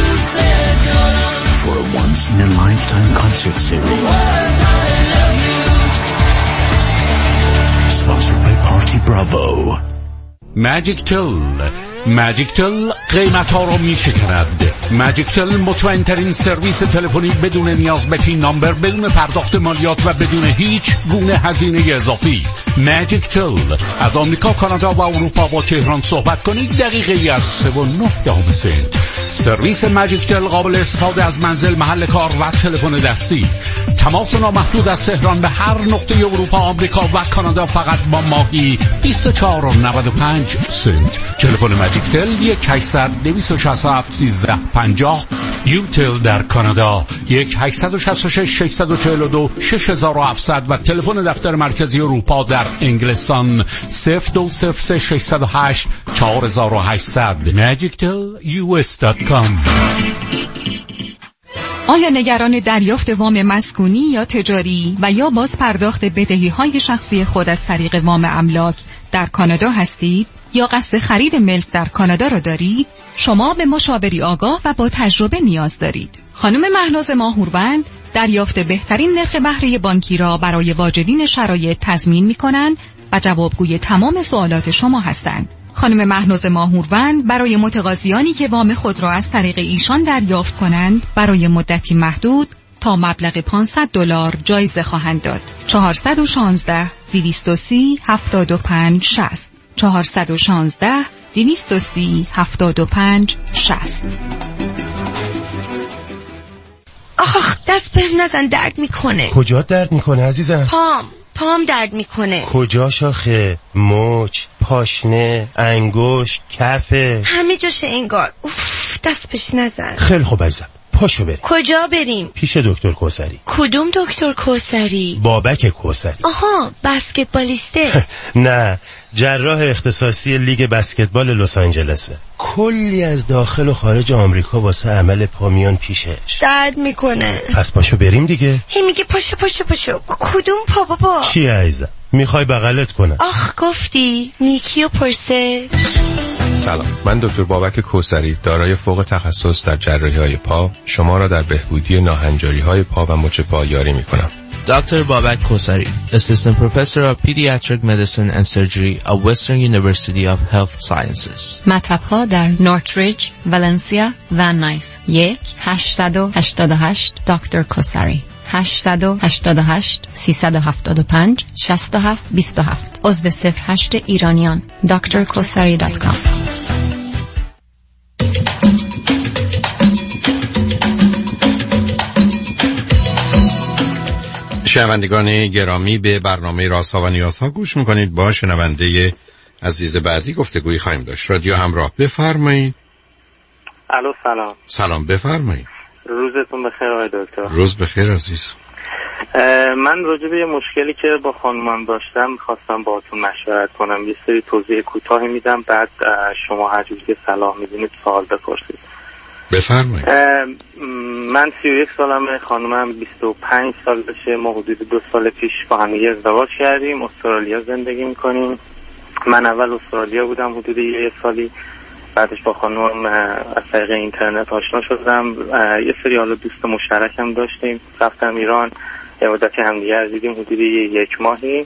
For a once-in-a-lifetime concert series. Sponsored by Party Bravo. ماجیک تل قیمت ها رو می شکند. ماجیک تل مطمئن ترین سرویس تلفنی بدون نیاز به پین نامبر، بدون پرداخت مالیات و بدون هیچ گونه هزینه اضافی. ماجیک تل از آمریکا، کانادا و اروپا با تهران صحبت کنید، دقیقه از 3.9 سنت. سرویس ماجیک تل قابل استفاده از منزل، محل کار و تلفن دستی. تماس نامحدود از تهران به هر نقطه اروپا، آمریکا و کانادا فقط با ماهی 24.95 سنت. تلفن ماجیک تل 1-800-267-1350. یوتل در کانادا 1-866-642-6700 و تلفن دفتر مرکزی اروپا در انگلستان 02-608-4800. magictelus.com. آیا نگران دریافت وام مسکونی یا تجاری و یا باز پرداخت بدهی‌های شخصی خود از طریق وام املاک در کانادا هستید یا قصد خرید ملک در کانادا را دارید؟ شما به مشاوری آگاه و با تجربه نیاز دارید. خانم مهناز ماهوروند دریافت بهترین نرخ بهره بانکی را برای واجدین شرایط تضمین می‌کنند و جوابگوی تمام سوالات شما هستند. خانم مهناز ماهوروند برای متقاضیانی که وام خود را از طریق ایشان دریافت کنند برای مدتی محدود تا مبلغ $500 جایزه خواهند داد. 416-230-75-60 416-230-75-60. آخ دست بهم نزن، درد میکنه. کجا درد میکنه عزیزم؟ پام درد میکنه. کجا شاخه؟ مچ، پاشنه، انگشت، کفه، همه جاشه انگار. اوف. دست بهش نزن. خیلی خوب عزیزم، پاشو بریم. کجا بریم؟ پیش دکتر کوثری. کدوم دکتر کوثری؟ بابک کوثری. آها، بسکتبالیسته. نه، جراح اختصاصی لیگ بسکتبال لس آنجلسه. کلی از داخل و خارج آمریکا واسه عمل پا میان پیشش. درد میکنه. پس پاشو بریم دیگه. هی میگه پاشو. کدوم پا بابا؟ چی عزیزم؟ میخوای بغلت کنم؟ آخ گفتی نیکی و پرسه. سلام، من دکتر بابک کوثری دارای فوق تخصص در جراحی‌های پا شما را در بهبودی ناهنجاری‌های پا و مچ پا یاری می‌کنم. Dr. Babak Kosari, Assistant Professor of Pediatric Medicine and Surgery at Western University of Health Sciences. مطب‌ها در نورتریج، ولنسیا و نایس. 1-888 دکتر کوثری. 888 375 6727. عضو 08 ایرانیان. drkosari.com. شنوندگان گرامی، به برنامه رازها و نیازها گوش میکنید. با شنونده عزیز بعدی گفتگویی خواهیم داشت. رادیو همراه، بفرمایید. الو، سلام. سلام، بفرمایید. روزتون بخیر آقای دکتر. روز بخیر عزیز. من راجع به یه مشکلی که با خانومم داشتم میخواستم باهاتون مشورت کنم. یه سری توضیح کوتاهی میدم، بعد شما هر جوری که صلاح میدونید سوال بپرسید. بفرمایید. من 31 سالمه، خانومم 25 سال بشه. ما حدود 2 سال پیش با هم ازدواج کردیم. استرالیا زندگی میکنیم. من اول استرالیا بودم حدود 1 سالی، بعدش با خانومم از طریق اینترنت آشنا شدم. یه سری حالا دوست مشترکم داشتیم. رفتم ایران، یه مدتی همدیگه دیدیم حدود 1 ماهی.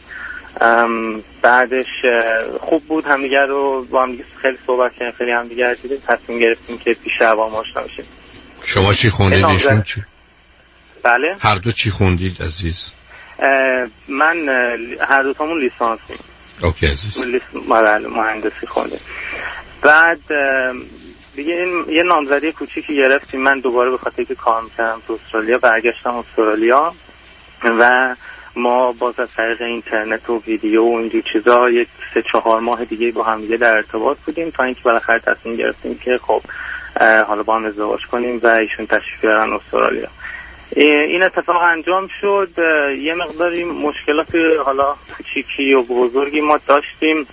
بعدش خوب بود، همدیگه رو با هم خیلی صحبت کردیم، خیلی همدیگه دیدیم. تصمیم گرفتیم که بیشتر با هم آشنا بشیم. شما چی خوندید؟ ایشون چی؟ بله، هر دو چی خوندید عزیز؟ من هر دو تامون لیسانسیم. اوکی عزیز. مهندسی خوندیم. بعد دیگه این یه نامزدی کوچیکی گرفتیم. من دوباره به خاطر که کار می‌کردم تو استرالیا برگشتم استرالیا و ما باز از طریق اینترنت و ویدیو و اینجور چیزا یک 3-4 ماه دیگه با هم دیگه در ارتباط بودیم تا اینکه بالاخره تصمیم گرفتیم که خب حالا با هم ازدواج کنیم و ایشون تشریف بیارن استرالیا. این اتفاق انجام شد. یه مقداری مشکلات حالا کوچیکی و بزرگی ما داشتیم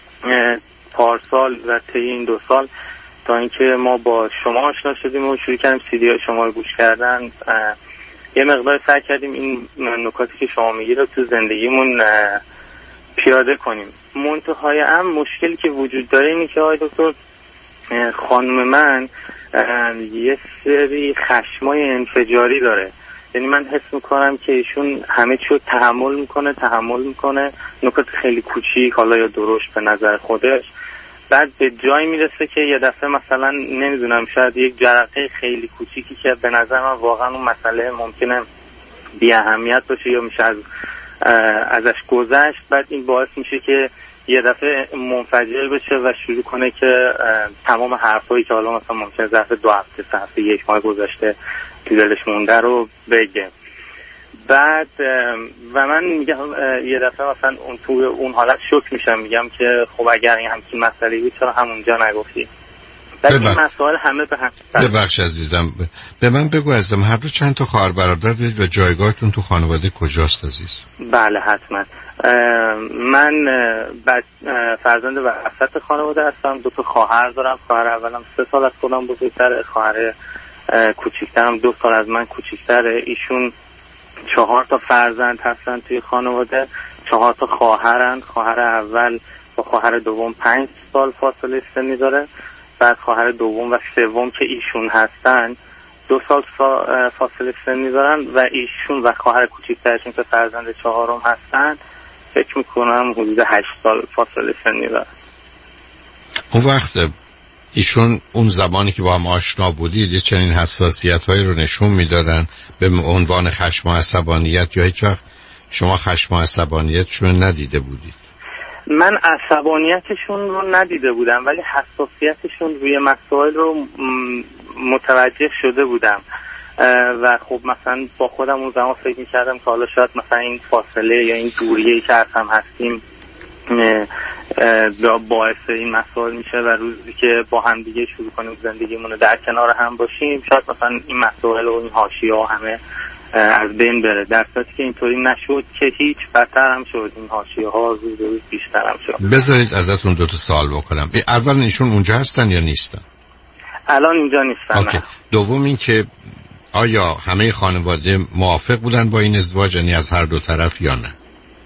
پارسال و طی این 2 سال تا اینکه ما با شما آشنا شدیم و شروع کردیم CD های شما رو گوش کردن. یه مقدار سعی کردیم این نکاتی که شما میگید رو تو زندگیمون پیاده کنیم. منتهای مشکلی که وجود داره اینه که آقای دکتر، خانم من یه سری خشمای انفجاری داره. یعنی من حس میکنم که ایشون همه چی رو تحمل میکنه نکات خیلی کوچیک حالا یا درشت به نظر خودش، بعد به جایی میرسه که یه دفعه مثلا نمیدونم شاید یک جرقه خیلی کوچیکی که به نظر من واقعا اون مسئله ممکنه بی اهمیت باشه یا میشه ازش گذشت، بعد این باعث میشه که یه دفعه منفجر بشه و شروع کنه که تمام حرفایی که حالا مثلا ممکنه ظرف 2 هفته 3 هفته 1 ماه گذشته تو دلش مونده رو بگه. بعد و من میگم یه دفعه مثلا اون حالت شوک میشم، میگم که خب اگر این همچین مسئله بود چرا همونجا نگفتی؟ بعد این مسائل همه به هم ببخش عزیزم، به من بگو عزیزم، هر دو چند تا خواهر برادر دارید و جایگاهتون تو خانواده کجاست عزیز؟ بله حتما. من فرزند وسط خانواده هستم. 2 تا خواهر دارم. خواهر اولم 3 سال از خودم بزرگتره، خواهر کوچیکترم 2 سال از من کوچیکتره. ایشون 4 تا فرزند هستن توی خانواده، 4 تا خواهرن. خواهر اول با خواهر دوم 5 سال فاصله سنی داره، بعد خواهر دوم و سوم که ایشون هستن 2 سال فاصله سنی دارن و ایشون و خواهر کوچیکترشون که فرزند 4م هستن فکر میکنم حدود 8 سال فاصله سنی دارن. اون وقت ایشون اون زمانی که با هم آشنا بودید یه چنین حساسیت‌هایی رو نشون میدادن به عنوان خشم و عصبانیت، یا هیچ وقت شما خشم و عصبانیتشون ندیده بودید؟ من عصبانیتشون رو ندیده بودم ولی حساسیتشون روی مسائل رو متوجه شده بودم و خب مثلا با خودم اون زمان فکر می‌کردم که حالا شاید مثلا این فاصله یا این دوریه‌ای که هم هستیم باعث این مسائل میشه و روزی که با هم دیگه شروع کنیم زندگیمون رو در کنار هم باشیم شاید مثلا این مسائل و این حاشیه‌ها همه از بین بره، در صورتی که اینطوری نشد که هیچ بدتر هم شد، این حاشیه‌ها روز به روز بیشتر هم شد. بذارید ازتون 2 تا سوال بکنم. اول ایشون اونجا هستن یا نیستن؟ الان اینجا نیستن. اوکی. دوم این که آیا همه خانواده موافق بودن با این ازدواج، یعنی از هر 2 طرف یا نه؟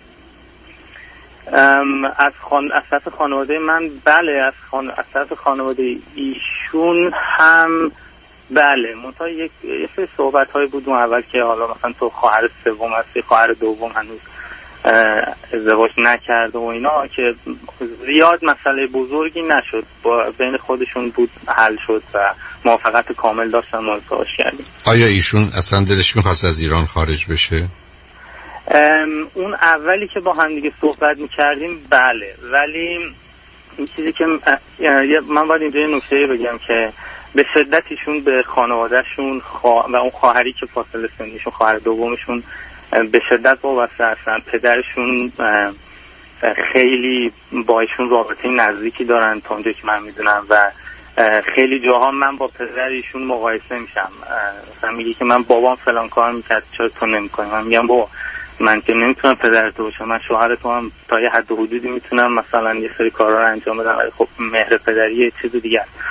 از طرف خانواده من بله، از طرف خانواده ایشون هم بله. منتها یک سری صحبت‌های بود اون اول که حالا مثلا تو خواهر سوم هستی، خواهر دوم هنوز ازدواج نکرده و اینا که زیاد مسئله بزرگی نشد، با بین خودشون بود حل شد و موافقت کامل داشتن ما ازدواج کردیم. آیا ایشون اصلا دلش می‌خواست از ایران خارج بشه؟ اون اولی که با هم دیگه صحبت می‌کردیم بله، ولی این چیزی که من باید اینجا یه نکته بگم که به شدت ایشون به خانوادهشون و اون خواهری که فاصله سنیشون خواهر دومشون به شدت وابسته هستن. پدرشون خیلی با ایشون رابطه نزدیکی دارن تا اونجایی که من میدونم و خیلی جاها من با پدر ایشون مقایسه میشم. مثلا میگه که من بابام فلان کار میکرد چرا تو نمیکنی؟ من میگم بابا من که نمیتونم پدر تو باشم، من شوهر تو هم تا یه حد و حدودی میتونم مثلا یه سری کارا رو انجام بدم، ولی خب مهر پدری یه چیز دیگه است.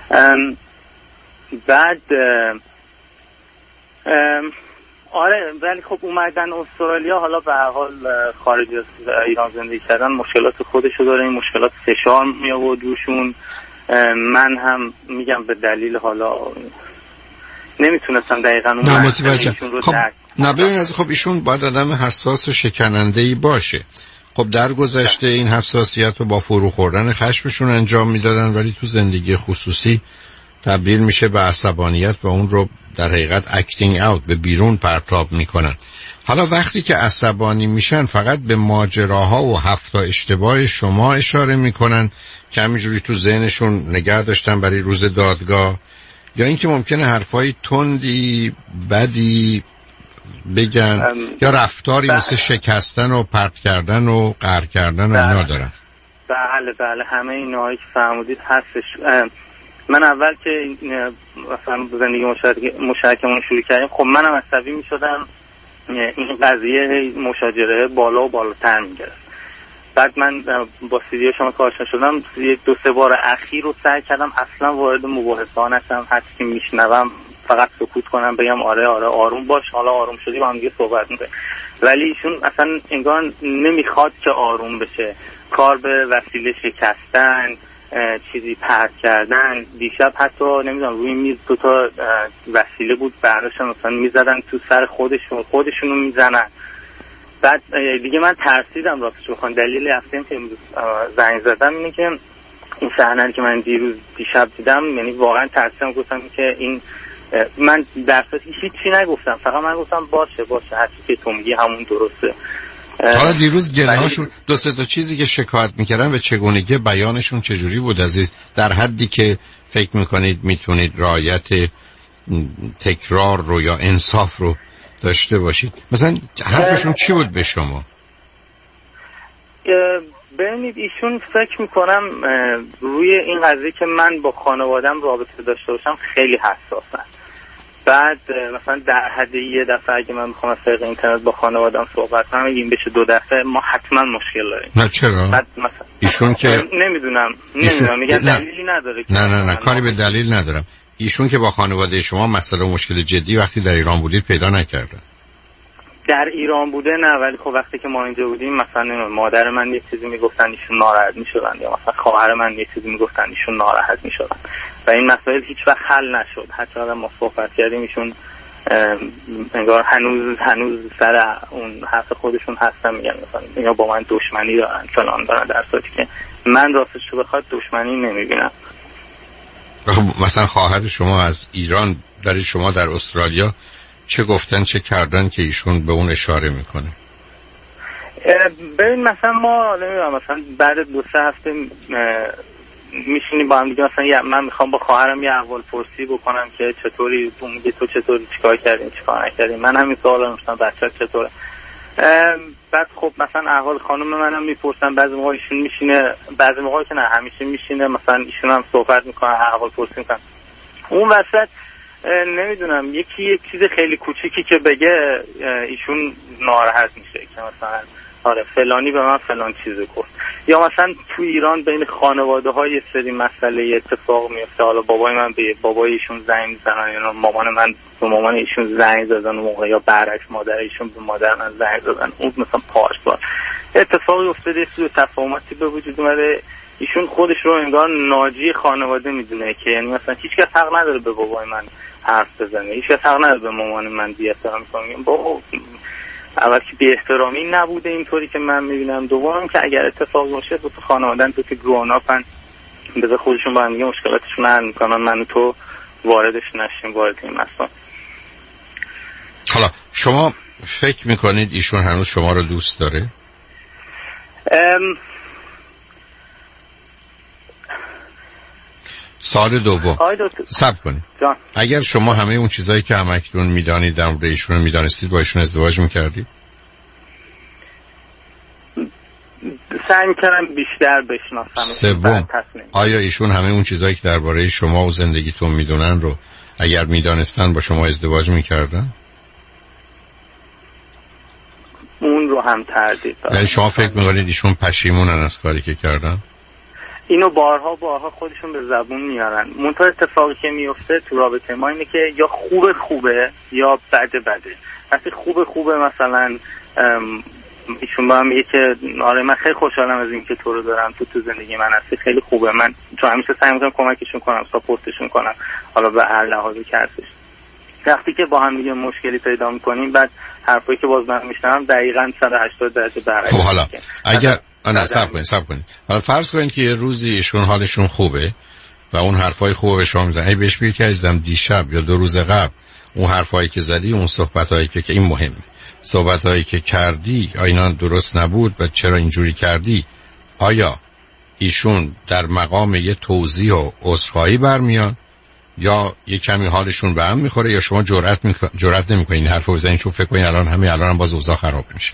بعد آره، ولی خب اومدن استرالیا، حالا به هر حال خارج از ایران زندگی کردن مشکلات خودشو داره، این مشکلات فشار می آورد روشون. من هم میگم به دلیل حالا نمیتونستم دقیقاً اون متوجهشون رو درک. نه ببین از خب ایشون باید آدم حساس و شکننده‌ای باشه. خب در گذشته این حساسیت رو با فرو خوردن خشمشون انجام میدادن، ولی تو زندگی خصوصی تبدیل میشه به عصبانیت و اون رو در حقیقت اکتینگ اوت، به بیرون پرتاب میکنن. حالا وقتی که عصبانی میشن فقط به ماجراها و 7 اشتباه شما اشاره میکنن که همینجوری تو ذهنشون نگه داشتن برای روز دادگاه، یا اینکه ممکنه حرفای تندی بدی بگن یا رفتاری مثل شکستن و پرت کردن و قهر کردن و اینا دارن؟ بله همه اینهایی که فرمودید هستش. من اول که مثلا زندگی مشترکمون شروع کردیم خب منم عصبی میشدم، این قضیه مشاجره بالا و بالاتر میگرفت. بعد من با سیدی شما که آشنا شدم 2-3 بار اخیر رو سعی کردم اصلا وارد مباحثه نشم، هرچی که میشنوم فقط سکوت کنم، بگم آره آروم باش، حالا آروم شدی با هم دیگه صحبت میکنیم. ولی ایشون اصلا انگار نمیخواد که آروم بشه، کار به وسیله شکستن، چیزی پرت کردن. دیشب حتی نمیدونم روی میز 2 تا وسیله بود برداشتن مثلا میزدن تو سر خودشونو میزنن. بعد دیگه من ترسیدم راستش بخوام. دلیل اصلی که امروز زنگ زدم اینه که این صحنه که من دیشب دیدم، یعنی واقعا ترسیدم، گفتم که این من در صورتی هیچی نگفتم، فقط من گفتم باشه هرچی که تو میگی همون درسته. حالا دیروز گله‌هاشون 2-3 تا چیزی که شکایت میکردن و چگونگی بیانشون چجوری بود عزیز، در حدی که فکر میکنید میتونید رعایت تکرار رو یا انصاف رو داشته باشید؟ مثلا حرفشون چی بود به شما؟ ببینید ایشون فکر میکنم روی این قضیه که من با خانوادم رابطه داشته باشم خیلی حساسن. بعد مثلا در حد یه دفعه اگه من میخوام از طریق اینترنت با خانوادم صحبت کنم این بشه 2 دفعه ما حتما مشکل داریم. نه چرا؟ بعد مثلا ایشون که نمیدونم میگن دلیلی نداره. نه کاری به دلیل ندارم. ایشون که با خانواده شما مسئله و مشکل جدی وقتی در ایران بودید پیدا نکردن. در ایران بوده نه، ولی خب وقتی که ما اینجا بودیم مثلا مادر من یه چیزی میگفتن ایشون ناراحت میشدن، یا مثلا خواهر من یه چیزی میگفتن ایشون ناراحت میشدن و این مسائل هیچ وقت حل نشد. حتی ما صحبت کردیم ایشون انگار هنوز سر اون حرف خودشون هستن، میگن مثلا اینا با من دشمنی دارن فلان دارن، در صورتی که من راستش رو بخواد دشمنی نمیبینم. مثلا خواهر شما از ایران در شما در استرالیا چه گفتن چه کردن که ایشون به اون اشاره میکنه؟ ببین مثلا ما نمیدونم مثلا بعد 2-3 هفته میشینیم با هم دیگه، مثلا من میخوام با خواهرم یه احوال پرسی بکنم که چطوری، اون میگه تو چطوری، چیکار کردین چیکار نکردین، من همین سوالا میشم بچه‌ت چطوره. بعد خب مثلا احوال خانم منم میپرسن، بعضی موقع ایشون میشینه، بعضی موقع که نه همیشه میشینه، مثلا ایشون هم صحبت میکنن، احوال پرسی میکنن. اون وسط نمیدونم یکی یک چیز خیلی کوچیکی که بگه ایشون ناراحت میشه که مثلا آره فلانی به من فلان چیزو گفت، یا مثلا تو ایران بین خانواده های یه سری مسئله اتفاق میفته، حالا بابای من به بابای ایشون زنگ میزنن یا مامان من به مامان ایشون زنگ زدن موقع، یا برعکس مادر ایشون به مادر من زنگ زدن، اون مثلا پارسال اتفاقی افتاده، سوء تفاهماتی به وجود اومده، ایشون خودش رو انگار ناجی خانواده میدونه که یعنی مثلا هیچ کس حق نداره به بابای من حرف بزنه، هیچ کس حق نداره به مامان من بی‌احترامی کنه. بابا اول که بی احترامی نبوده اینطوری که من میبینم، دوم که اگر اتفاق باشه تو خانواده‌ن تو که گروناپن بذار خودشون با هم دیگه مشکلاتشون حل میکنن، من و تو واردش نشیم وارد این مسائل. حالا شما فکر میکنید ایشون هنوز شما رو دوست داره؟ سال دوم صبر کنید. اگر شما همه اون چیزایی که همکنون میدانید در مورد ایشون رو میدانستید با ایشون ازدواج میکردید؟ سعی می‌کردم بیشتر بشناسم. سوم، آیا ایشون همه اون چیزایی که درباره شما و زندگیتون میدونن رو اگر میدانستن با شما ازدواج میکردن؟ اون رو هم تردید دارم. یعنی شما فکر میکنید ایشون پشیمونن از کاری که کردن؟ اینو بارها خودشون به زبون میارن. منتها اتفاقی که میفته تو رابطه ما اینه که یا خوبه یا بده. وقتی خوبه مثلا ایشون با هم میگه که آره من خیلی خوشحالم از اینکه تو رو دارم، تو زندگی من هستی، خیلی خوبه، من چون همیشه سعی میکنم کمکشون کنم، ساپورتشون کنم، حالا به هر لحاظی که هستش. وقتی که با هم دیگه مشکلی پیدا میکنیم، بعد حرفایی که باز من میشنم دقیقاً 180 درجه برعکس. خب حالا اگر صبر کنید. حالا فرض کنید که یه روزی ایشون حالشون خوبه و اون حرفای خوبه به شما میزنن، ای بهش بگید که عزیزم دیشب یا 2 روز قبل اون حرفایی که زدی، اون صحبتایی که این مهمه، صحبتایی که کردی اینا درست نبود و چرا اینجوری کردی. آیا ایشون در مقام یه توضیح و عذرخواهی برمیان یا یه کمی حالشون به هم میخوره، یا شما جرأت نمیکنین این حرفو بزنین چون فکر کنین الان باز اوضاع خراب میشه؟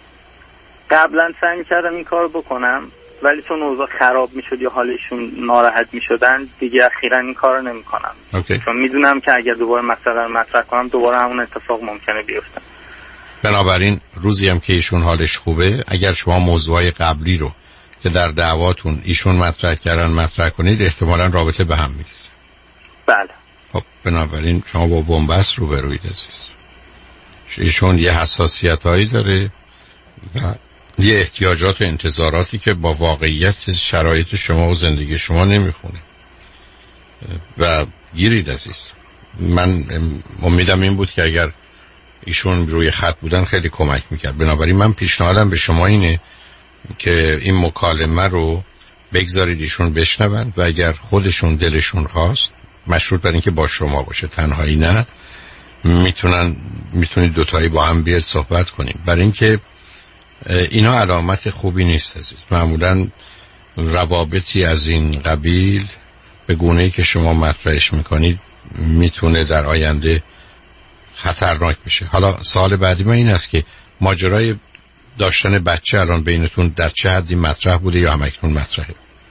قبلا سعی کردم این کارو بکنم، ولی چون اوضاع خراب میشد یا حالشون ناراحت میشدن دیگه اخیراً این کارو نمیکنم. چون میدونم که اگر دوباره مثلا مطرح کنم دوباره همون اتفاق ممکنه بیفته. بنابراین روزی هم که ایشون حالش خوبه، اگر شما موضوعای قبلی رو که در دعواتون ایشون مطرح کنید، احتمالاً رابطه به هم میریزه. بله. خب بنابراین شما با بن‌بست روبروید عزیز. ایشون یه حساسیتایی داره و یه احتیاجات و انتظاراتی که با واقعیت شرایط شما و زندگی شما نمیخونه و گیرید عزیز. من امیدم این بود که اگر ایشون روی خط بودن خیلی کمک میکرد. بنابراین من پیشنهادم به شما اینه که این مکالمه رو بگذارید ایشون بشنون و اگر خودشون دلشون خواست، مشروط بر این که با شما باشه، تنهایی نه، میتونید دوتایی با هم بیاد صحبت کنیم. برای اینکه اینا علامت خوبی نیست عزیز. معمولا روابطی از این قبیل به گونه‌ای که شما مطرحش میکنید میتونه در آینده خطرناک بشه. حالا سوال بعدی من این است که ماجرای داشتن بچه الان بینتون در چه حدی مطرح بوده یا همکنون مطرحه؟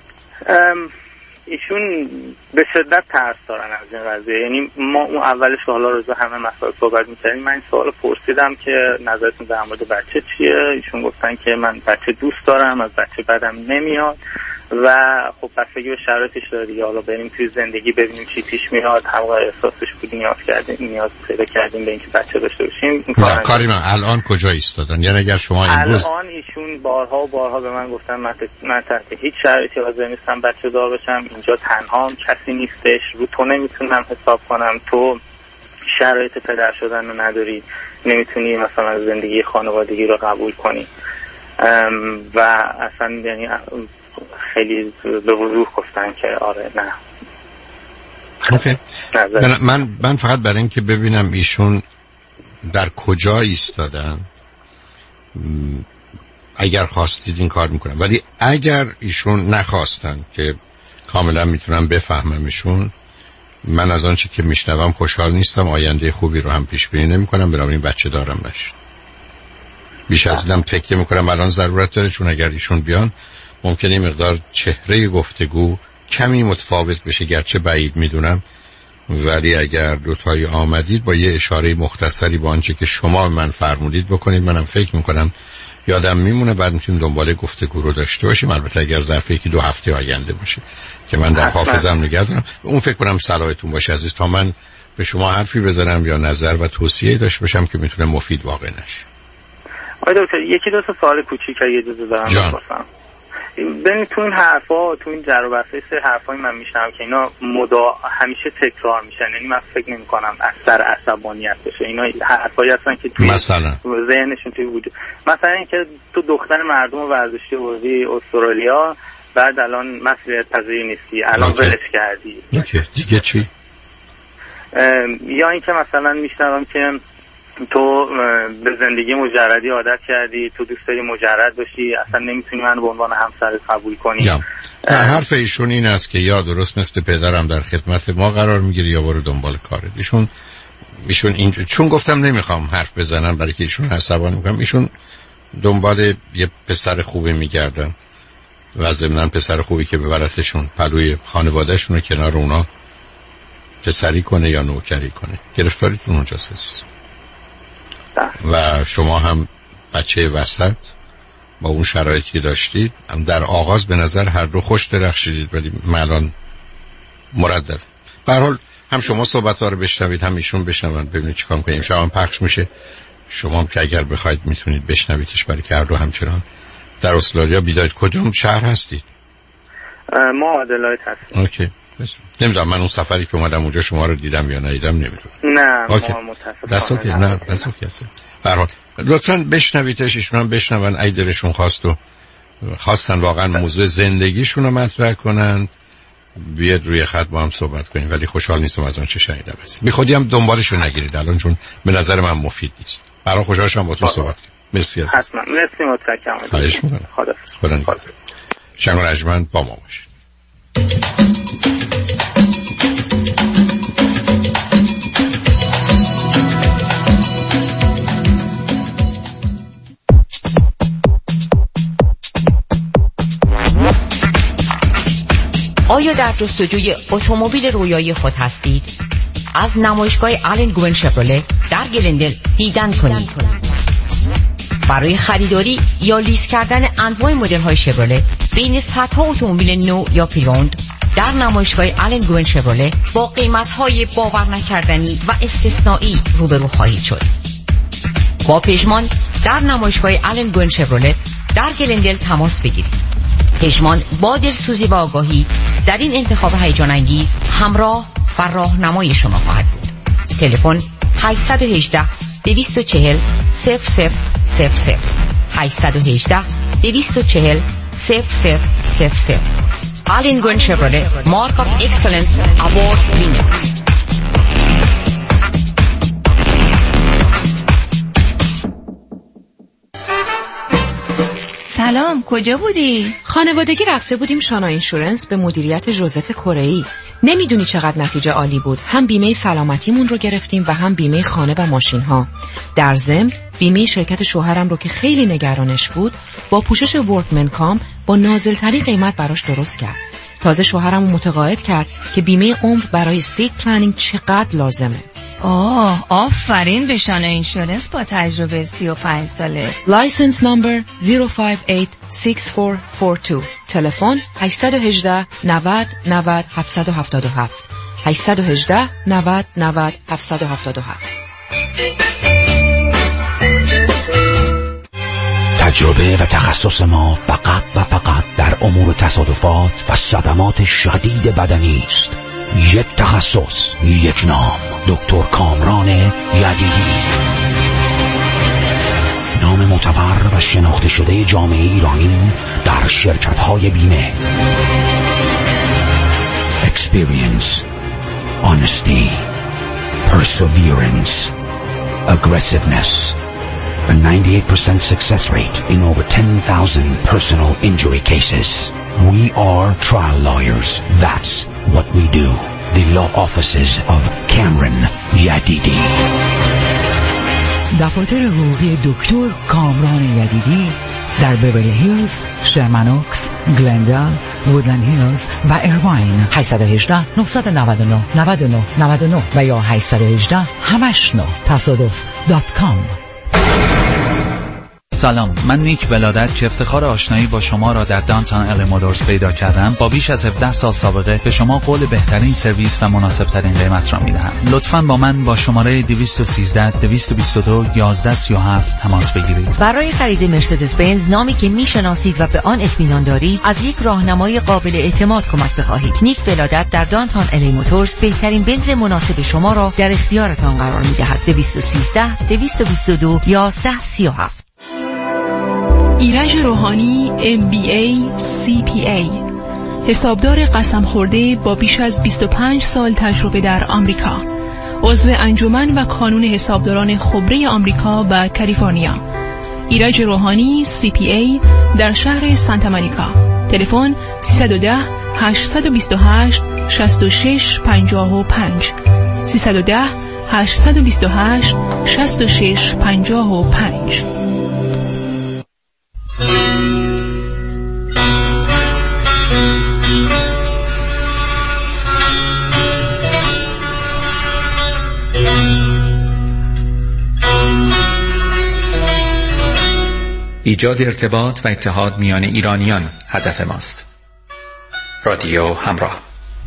ایشون به شدت ترس دارن از این قضیه. یعنی ما اون اولش حالا روز همه مسائل صحبت می‌کردیم، من این سوال پرسیدم که نظرتون در مورد بچه چیه؟ ایشون گفتن که من بچه دوست دارم، از بچه بدم نمیاد و خب بستگی به شرایطش داره دیگه. حالا بریم توی زندگی ببینیم چی پیش میاد، همون احساسش بود نیاز پیدا کردیم به اینکه بچه داشته باشیم. کاری من الان کجا ایستادن؟ یعنی اگر شما امروز الان ایشون بارها به من گفتن من تحت هیچ شرایطی حاضر نیستم بچه دار بشم، اینجا تنهام، کسی نیستش، رو تو نمیتونم حساب کنم، تو شرایط پدر شدن رو نداری، نمیتونی مثلا زندگی خانوادگی رو قبول کنی و اصلا یعنی خیلی به وضوح گفتن که آره نه. اوکی. من فقط برای اینکه ببینم ایشون در کجا ایستادن، اگر خواستید این کار میکنم، ولی اگر ایشون نخواستن که کاملا میتونم بفهممشون، من از آنچه که میشنوم خوشحال نیستم، آینده خوبی رو هم پیش بینی نمیکنم، بنابراین بچه دارم نشد. بیش از اینم فکر میکنم الان ضرورت داره، چون اگر ایشون بیان ممکنه مقدار چهره گفتگو کمی متفاوت بشه، گرچه بعید میدونم، ولی اگر دوتایی آمدید با یه اشاره مختصری با آنچه که شما من فرمودید بکنید، منم فکر میکنم یادم میمونه، بعد میتونیم دنبال گفتگو رو داشته باشیم. البته اگر ظرف 1-2 هفته آینده باشه که من در حافظم نگه دارم، اون فکر کنم صلاحتون باشه عزیز، تا من به شما حرفی بزنم یا نظر و توصیه داشته باشم که میتونه مفید واقع نشه. آقای دکتر 1-2 سوال کوچیک اگه اجازه دارم بپرسم. ببین تو این حرفا، تو این جر و بحث سه حرفای من میشنم که اینا همیشه تکرار میشن، یعنی من فکر نمی‌کنم اثر عصبانیت باشه. اینا حرفایی هستن که تو مثلا ذهنشون توی وجود، مثلا اینکه تو دختر مردم ورزشی آوردی استرالیا، بعد الان مسئولیت پذیر نیستی، الان ولش کردی. دیگه چی؟ یا اینکه مثلا میشنوم که تو به زندگی مجردی عادت کردی، تو دوست داری مجرد باشی، اصلا نمیتونی من به عنوان همسرت قبول کنی. حرف ایشون این است که یا درست مثل پدرم در خدمت ما قرار میگیری یا برو دنبال کارت. ایشون اینجا چون گفتم نمیخوام حرف بزنم برای که ایشون عصبانی میکنم، ایشون دنبال یه پسر خوبی میگردن و ضمناً پسر خوبی که ببرتشون پلوی خانوادهشون رو کنار اونا پسری کنه یا نوکری کنه. گرفتاریتون اونجاست عزیز. و شما هم بچه وسط با اون شرایطی که داشتید هم در آغاز به نظر هر دو خوش درخشیدید، ولی الان مردد. به هر حال هم شما صحبت‌ها رو بشنوید هم ایشون بشنون، ببینید چیکار کنیم. شما هم پخش میشه، شما هم که اگر بخواید میتونید بشنویدش، برای که هر دو همچنان در استرالیا بیدارید. کجا شهر هستید؟ ما آدلاید هستیم. اوکی. نمیدونم من اون سفری که اومدم اونجا شما رو دیدم یا ندیدم، نمیدونم. نه اوکی. ما متاسفانه نه دست اوکی هست. به هر حال لطفاً بشنویدش، ایشون هم بشنون ای دلشون خواستن واقعا موضوع زندگیشون رو مطرح کنن، بیاد روی خط با هم صحبت کنیم. ولی خوشحال نیستم از اون چه شنیدم. بی خودی هم دنبالش رو نگیرید الان، چون به نظر من مفید نیست. برای خوشحال شدم با تو صحبت کنم. مرسی عزیز. حتما مرسی، متشکرم. خواهش می‌کنم. خدا شنگ رجمن با ما باش. آیا در جستجوی اتومبیل رویایی خود هستید؟ از نمایشگاه آلن گوین شفرله در گلندل دیدن کنید. برای خریداری یا لیز کردن انواع مدل‌های شفرله بین صدها اتومبیل نو یا پریوند در نمایشگاه آلن گوین شفرله با قیمت‌های باور نکردنی و استثنایی روبرو خواهید شد. با پژمان در نمایشگاه آلن گوین شفرله در گلندل تماس بگیرید. پژمان با دلسوزی و آگاهی در این انتخاب هیجان انگیز همراه و راهنمای شما خواهد بود. تلفن 818 240 0000 818 240 0000. آلن گوین شفرله مارک آف اکسلنس اوارد وینر. سلام، کجا بودی؟ خانوادگی رفته بودیم شانا اینشورنس به مدیریت ژوزف کره‌ای. نمیدونی چقدر نتیجه عالی بود. هم بیمه سلامتیمون رو گرفتیم و هم بیمه خانه و ماشین ها. در ضمن بیمه شرکت شوهرم رو که خیلی نگرانش بود با پوشش ورکمن کام با نازل‌ترین قیمت براش درست کرد. تازه شوهرم رو متقاعد کرد که بیمه عمر برای استیت پلنینگ چقدر لازمه. آفرین به شانا اینشورنس با تجربه 35 ساله. لایسنس نمبر 0586442. تلفن 818 90 90 777. 818 90 90 777. تجربه و تخصص ما فقط و فقط در امور تصادفات و صدمات شدید بدنی است. یک تخصص، یک نام، دکتر کامران یدیدی. نام معتبر و شناخته شده جامعه ایرانی در شرکت‌های بیمه. Experience, honesty, perseverance, aggressiveness. A 98% success rate in over 10,000 personal injury cases. We are trial lawyers. That's what we do. The law offices of Cameron Yadidi. دفاتر حقوقی دکتر کامران یدیدی در بیولی هیلز، شرمن اوکس، گلندال، وودلند هیلز و ایرواین. 818 999 99 99 و یا 818 89 تصادف.com. سلام، من نیک ولادت که افتخار آشنایی با شما را در دانتان ال مودرز پیدا کردم. با بیش از 17 سال سابقه به شما قول بهترین سرویس و مناسب ترین قیمت را میدهم. لطفاً با من با شماره 213 222 1137 تماس بگیرید. برای خرید مرسدس بنز، نامی که میشناسید و به آن اطمینان دارید، از یک راهنمای قابل اعتماد کمک بخواهید. نیک ولادت در دانتان ال موتورز بهترین بنز مناسب شما را در اختیارتان قرار میدهد. 213 222 1137. ایرج روحانی MBA CPA، حسابدار قسم خورده با بیش از 25 سال تجربه در آمریکا، عضو انجمن و کانون حسابداران خبره آمریکا و کالیفرنیا. ایرج روحانی CPA در شهر سانتا مونیکا. تلفن 310 828 66 55 310 828 66 55. ایجاد ارتباط و اتحاد میان ایرانیان هدف ماست. رادیو همراه.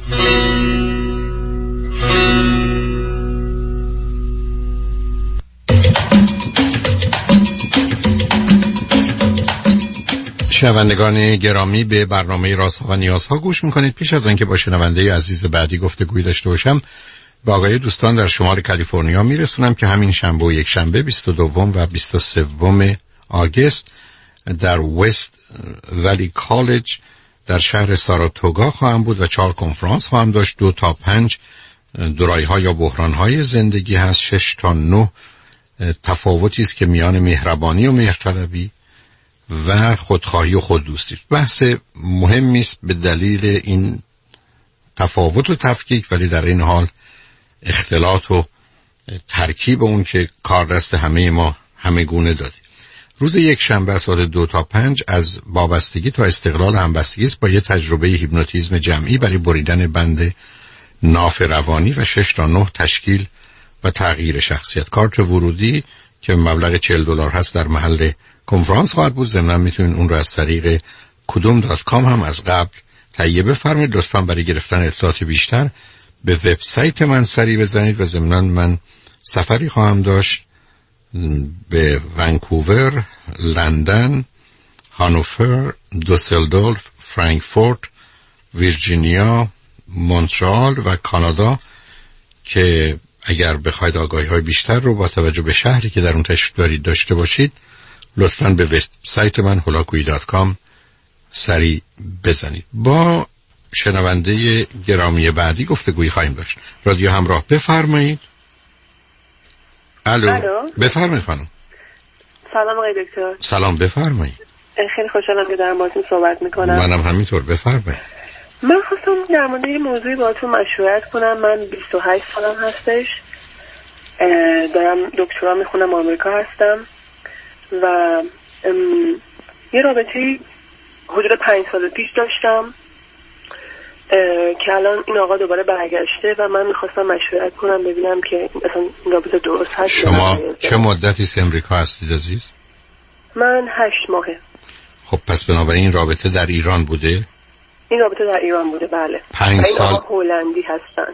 شنوندگان گرامی، به برنامه رازها و نیازها گوش میکنید. پیش از آنکه با شنونده عزیز بعدی گفتگوی داشته باشم، با آقای دوستان در شمال کالیفرنیا میرسونم که همین شنبه و یک شنبه 22 و 23 آگوست در وست ولی کالج در شهر ساراتوگا خواهم بود و 4 کنفرانس خواهم داشت. 2 تا 5 دورای‌ها یا بحران‌های زندگی هست. 6 تا 9 تفاوتی است که میان مهربانی و مهرطلبی و خودخواهی و خوددوستی. بحث مهمی است به دلیل این تفاوت و تفکیک، ولی در این حال اختلاط و ترکیب اون که کار دست همه ما همه گونه داده. روز یک شنبه ساعت 2 تا 5 از وابستگی تا استقلال همبستگی است با یه تجربه هیپنوتیزم جمعی برای بریدن بند ناف روانی و 6 تا 9 تشکیل و تغییر شخصیت. کارت ورودی که مبلغ $40 هست در محل کنفرانس خواهد بود. ضمناً میتونید اون رو از طریق kudum.com هم از قبل تهیه بفرمایید. لطفاً برای گرفتن اطلاعات بیشتر به وبسایت من سری بزنید و ضمناً من سفری خواهم داشت به ونکوور، لندن، هانوفر، دوسلدورف، فرانکفورت، ویرجینیا، مونترال و کانادا که اگر بخواید آگاهی‌های بیشتر رو با توجه به شهری که در اون تشریف دارید داشته باشید، لطفاً به وبسایت من holakuyi.com سری بزنید. با شنونده گرامی بعدی گفتگویی خواهیم داشت. رادیو همراه، بفرمایید. الو. بفرمایید خانم. سلام آقای دکتر. سلام، بفرمایید. خیلی خوشحالم که دارم باهاتون صحبت میکنم. منم همینطور، بفرمایید. من خواستم در مورد یه موضوعی باهاتون مشورت کنم. من 28 سالم هستش، دارم دکترا میخونم، آمریکا هستم و یه رابطه‌ای حدود 5 سال پیش داشتم که الان این آقا دوباره برگشته و من میخواستم مشورت کنم ببینم که اصلا این رابطه درست هست. شما چه مدتی از امریکا هستید عزیز؟ من 8 ماهه. خب پس بنابراین این رابطه در ایران بوده؟ این رابطه در ایران بوده، بله. 5 سال. این آقا هلندی هستن.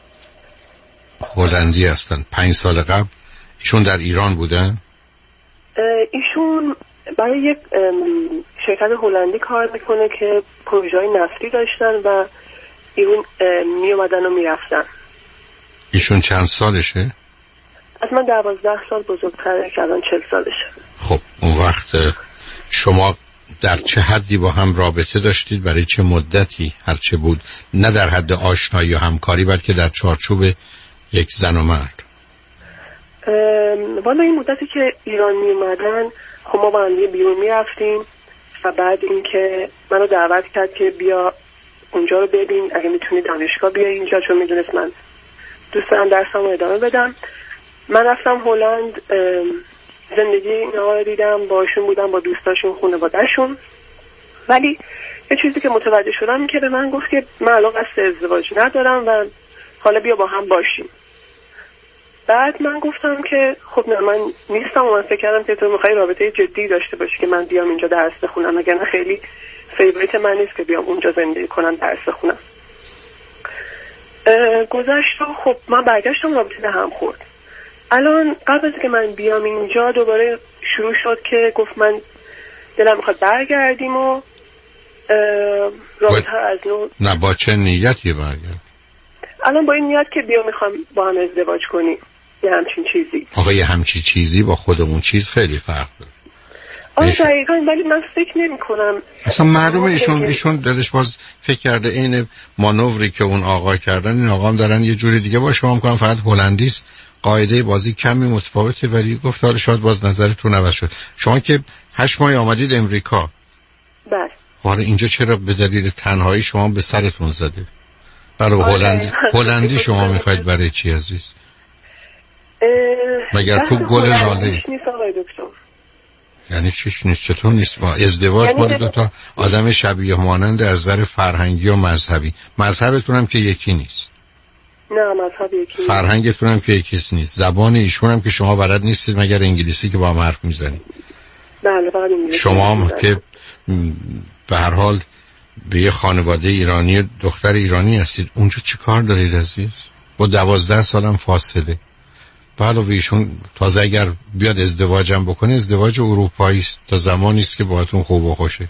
هلندی هستن. 5 سال قبل ایشون در ایران بودن؟ ایشون برای یک شرکت هلندی کار میکنه که پروژه‌های نفتی داشتن و ایران می اومدن و میرفتن. ایشون چند سالشه؟ از من 12 سال بزرگتره که الان 40 سالشه. خب اون وقت شما در چه حدی با هم رابطه داشتید؟ برای چه مدتی؟ هرچه بود، نه در حد آشنایی یا همکاری بلکه در چارچوب یک زن و مرد. والا این مدتی که ایران می اومدن خب ما با هم بیرون می رفتیم و بعد اینکه منو دعوت کرد که بیا اونجا رو ببین، اگه میتونی دانشگاه بیا اینجا، چون میدونست من دوست دارم درسامو ادامه بدم. من رفتم هلند، زندگی این آقا رو دیدم، باشون بودم، با دوستاشون، خانوادهشون. ولی یه چیزی که متوجه شدم این که به من گفت که من الان قصد ازدواج ندارم و حالا بیا با هم باشیم. بعد من گفتم که خب نه، من نیستم و من فکر کردم که تو میخوای رابطه جدی داشته باشی که من بیام اینجا درس بخونم، اگر نه خیلی فیوریت من نیست که بیام اونجا زندگی کنم، درس بخونم. گذشت و خب من برگشتم، رابطه به هم خورد. الان قبل از که من بیام اینجا دوباره شروع شد که گفت من دلم میخواد برگردیم و رابطه از نو. نه با چه نیتی برگرد؟ الان با این نیت که بیام میخوام با هم ازدواج کنیم، یه همچین چیزی. آقا یه همچین چیزی با خودمون چیز خیلی فرق داره. آره دقیقاً، ولی من فکر نمی کنم اصلا معلومه ایشون دلش باز فکر کرده این مانوری که اون آقا کردن، این آقا هم دارن یه جوری دیگه با شما میکنن، فقط هلندیست، قاعده بازی کمی متفاوته، ولی گفت حالا شاید باز نظرتون عوض شد. شما که 8 ماه آمدید امریکا، بله، حالا اینجا چرا به دلیل تنهایی شما به سرتون زده؟ برای هلندی شما میخواید برای چی عزیز؟ مگر تو گل لاله یعنی چیش نیست؟ چطور نیست؟ با ازدواج مال دو تا آدم شبیه مانند از نظر فرهنگی و مذهبی. مذهبتون هم که یکی نیست. نه مذهب یکی نیست. فرهنگتون هم که یکی نیست. زبان ایشون هم که شما بلد نیستید مگر انگلیسی که با هم حرف میزنید. بله فقط انگلیسی. شما هم که به هر حال به یه خانواده ایرانی، دختر ایرانی هستید، اونجا چی کار دارید عزیز؟ با 12 سالم فاصله. علاوه ایشون تازه اگر بیاد ازدواجم بکنه، ازدواج اروپایی است، تا زمانی است که باهاتون خوب و خوشه.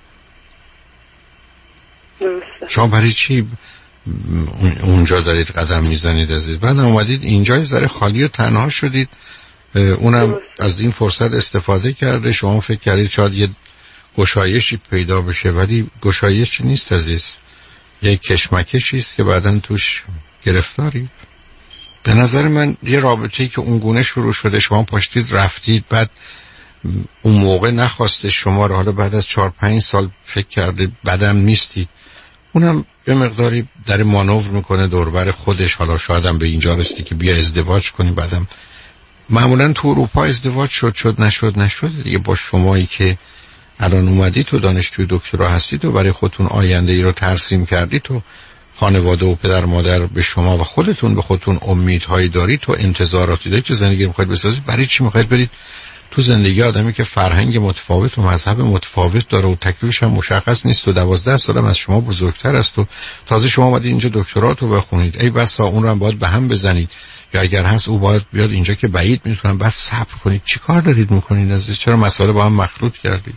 شما برای چی اونجا دارید قدم میزنید عزیز؟ بعد اومدید اینجا یه ذره خالی و تنها شدید، اونم از این فرصت استفاده کرده، شما فکر کردید شاید یه گشایشی پیدا بشه، ولی گشایشی نیست عزیز، یه کشمکشی است که بعداً توش گرفتاری. به نظر من یه رابطه‌ای که اونگونه شروع شده، شما پاشتید رفتید، بعد اون موقع نخواسته شما رو، حالا بعد از 4-5 سال فکر کرده بعدم نیستید، اونم یه مقداری در مانور میکنه دوربر خودش، حالا شایدم به اینجا رسیدی که بیا ازدواج کنی. بعدم معمولا تو اروپا ازدواج شد نشد دیگه. با شمایی که الان اومدی تو دانشجوی دکترا هستید و برای خودتون آینده ای رو ترسیم کردید، تو خانواده و پدر مادر به شما و خودتون به خودتون امیدهایی دارید، تو انتظاراتی دارید که زندگی رو میخواید بسازید، برای چی میخواید برید تو زندگی آدمی که فرهنگ متفاوت و مذهب متفاوت داره و تکلیفش هم مشخص نیست و 12 سالم از شما بزرگتر است و تازه شما اومدید اینجا دکتراتو بخونید، ای بسا اون رو هم باید به هم بزنید، یا اگر هست او باید بیاد اینجا که بعید میتونم، بعد صبر کنید. چی کار دارید میکنید عزیز؟ چرا مسائل با هم مخلوط کردید؟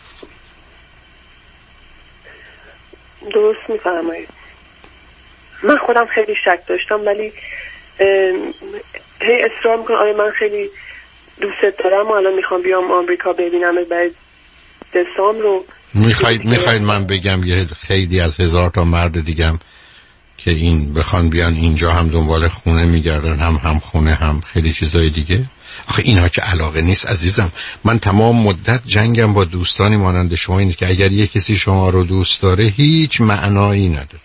درست میفرمایید. من خودم خیلی شک داشتم، ولی هی اصرار میکنم آره من خیلی دوست دارم و الان میخوام بیام آمریکا ببینم بعد دسامبر رو. میخواید من بگم یه خیلی از 1000 تا مرد دیگم که این بخوان بیان اینجا هم دنبال خونه میگردن، هم خونه، هم خیلی چیزای دیگه. آخه اینها که علاقه نیست عزیزم. من تمام مدت جنگم با دوستانی مانند شما اینه که اگر یه کسی شما رو دوست داره هیچ معنایی نداره.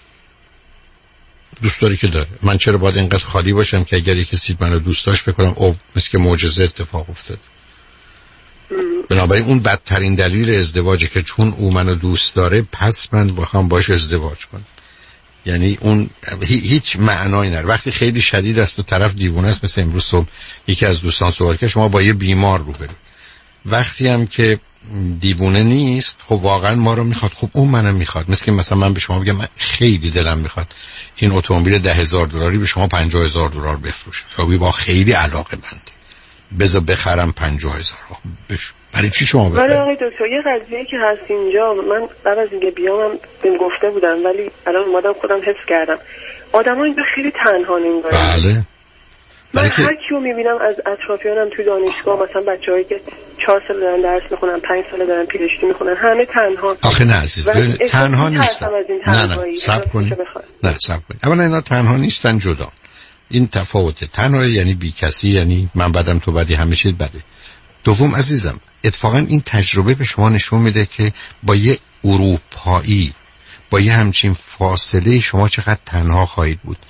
دوست داری که داره. من چرا باید اینقدر خالی باشم که اگر یه کسی منو دوست داشت بکنم او مثل که معجزه اتفاق افتاد. بنابراین اون بدترین دلیل ازدواجه که چون او منو دوست داره پس من بخوام باش ازدواج کنم. یعنی اون هیچ معنایی نداره. وقتی خیلی شدید است و طرف دیوونه است، مثل امروز صبح یکی از دوستان صحبت کرد شما با یه بیمار روبرو. وقتی هم که دیوونه نیست، خب واقعا ما رو میخواد، خب اون منو میخواد. مثلا من به شما بگم من خیلی دلم میخواد این اتومبیل $10,000 به شما $50,000 بفروشم، شما با خیلی علاقه مند بذار بخرم $50,000. برای چی شما بخرید؟ ولی آقای دکتر یه قضیه که هست اینجا، من بعد از اینکه بیامم بهم گفته بودم ولی الان اومدم خودم حس کردم آدم‌ها اینجا خیلی تنها نمی‌باشن. بله. من هر کیو میبینم از اطرافیانم توی دانشگاه، مثلا بچه‌هایی که 4 سال دارن درس میخونن، 5 سال دارن پی‌اچ‌دی میخونن، همه تنها. آخه نه عزیز، تنها نیستن. نه صبر کنید. اولا اینا تنها نیستن، جدا. این تفاوته. تنها یعنی بی کسی، یعنی من بدم تو بدی، همه چیز بده. دوم عزیزم، اتفاقا این تجربه به شما نشون میده که با یه اروپایی با یه همچین فاصله شما چقدر تنها خواهید بود.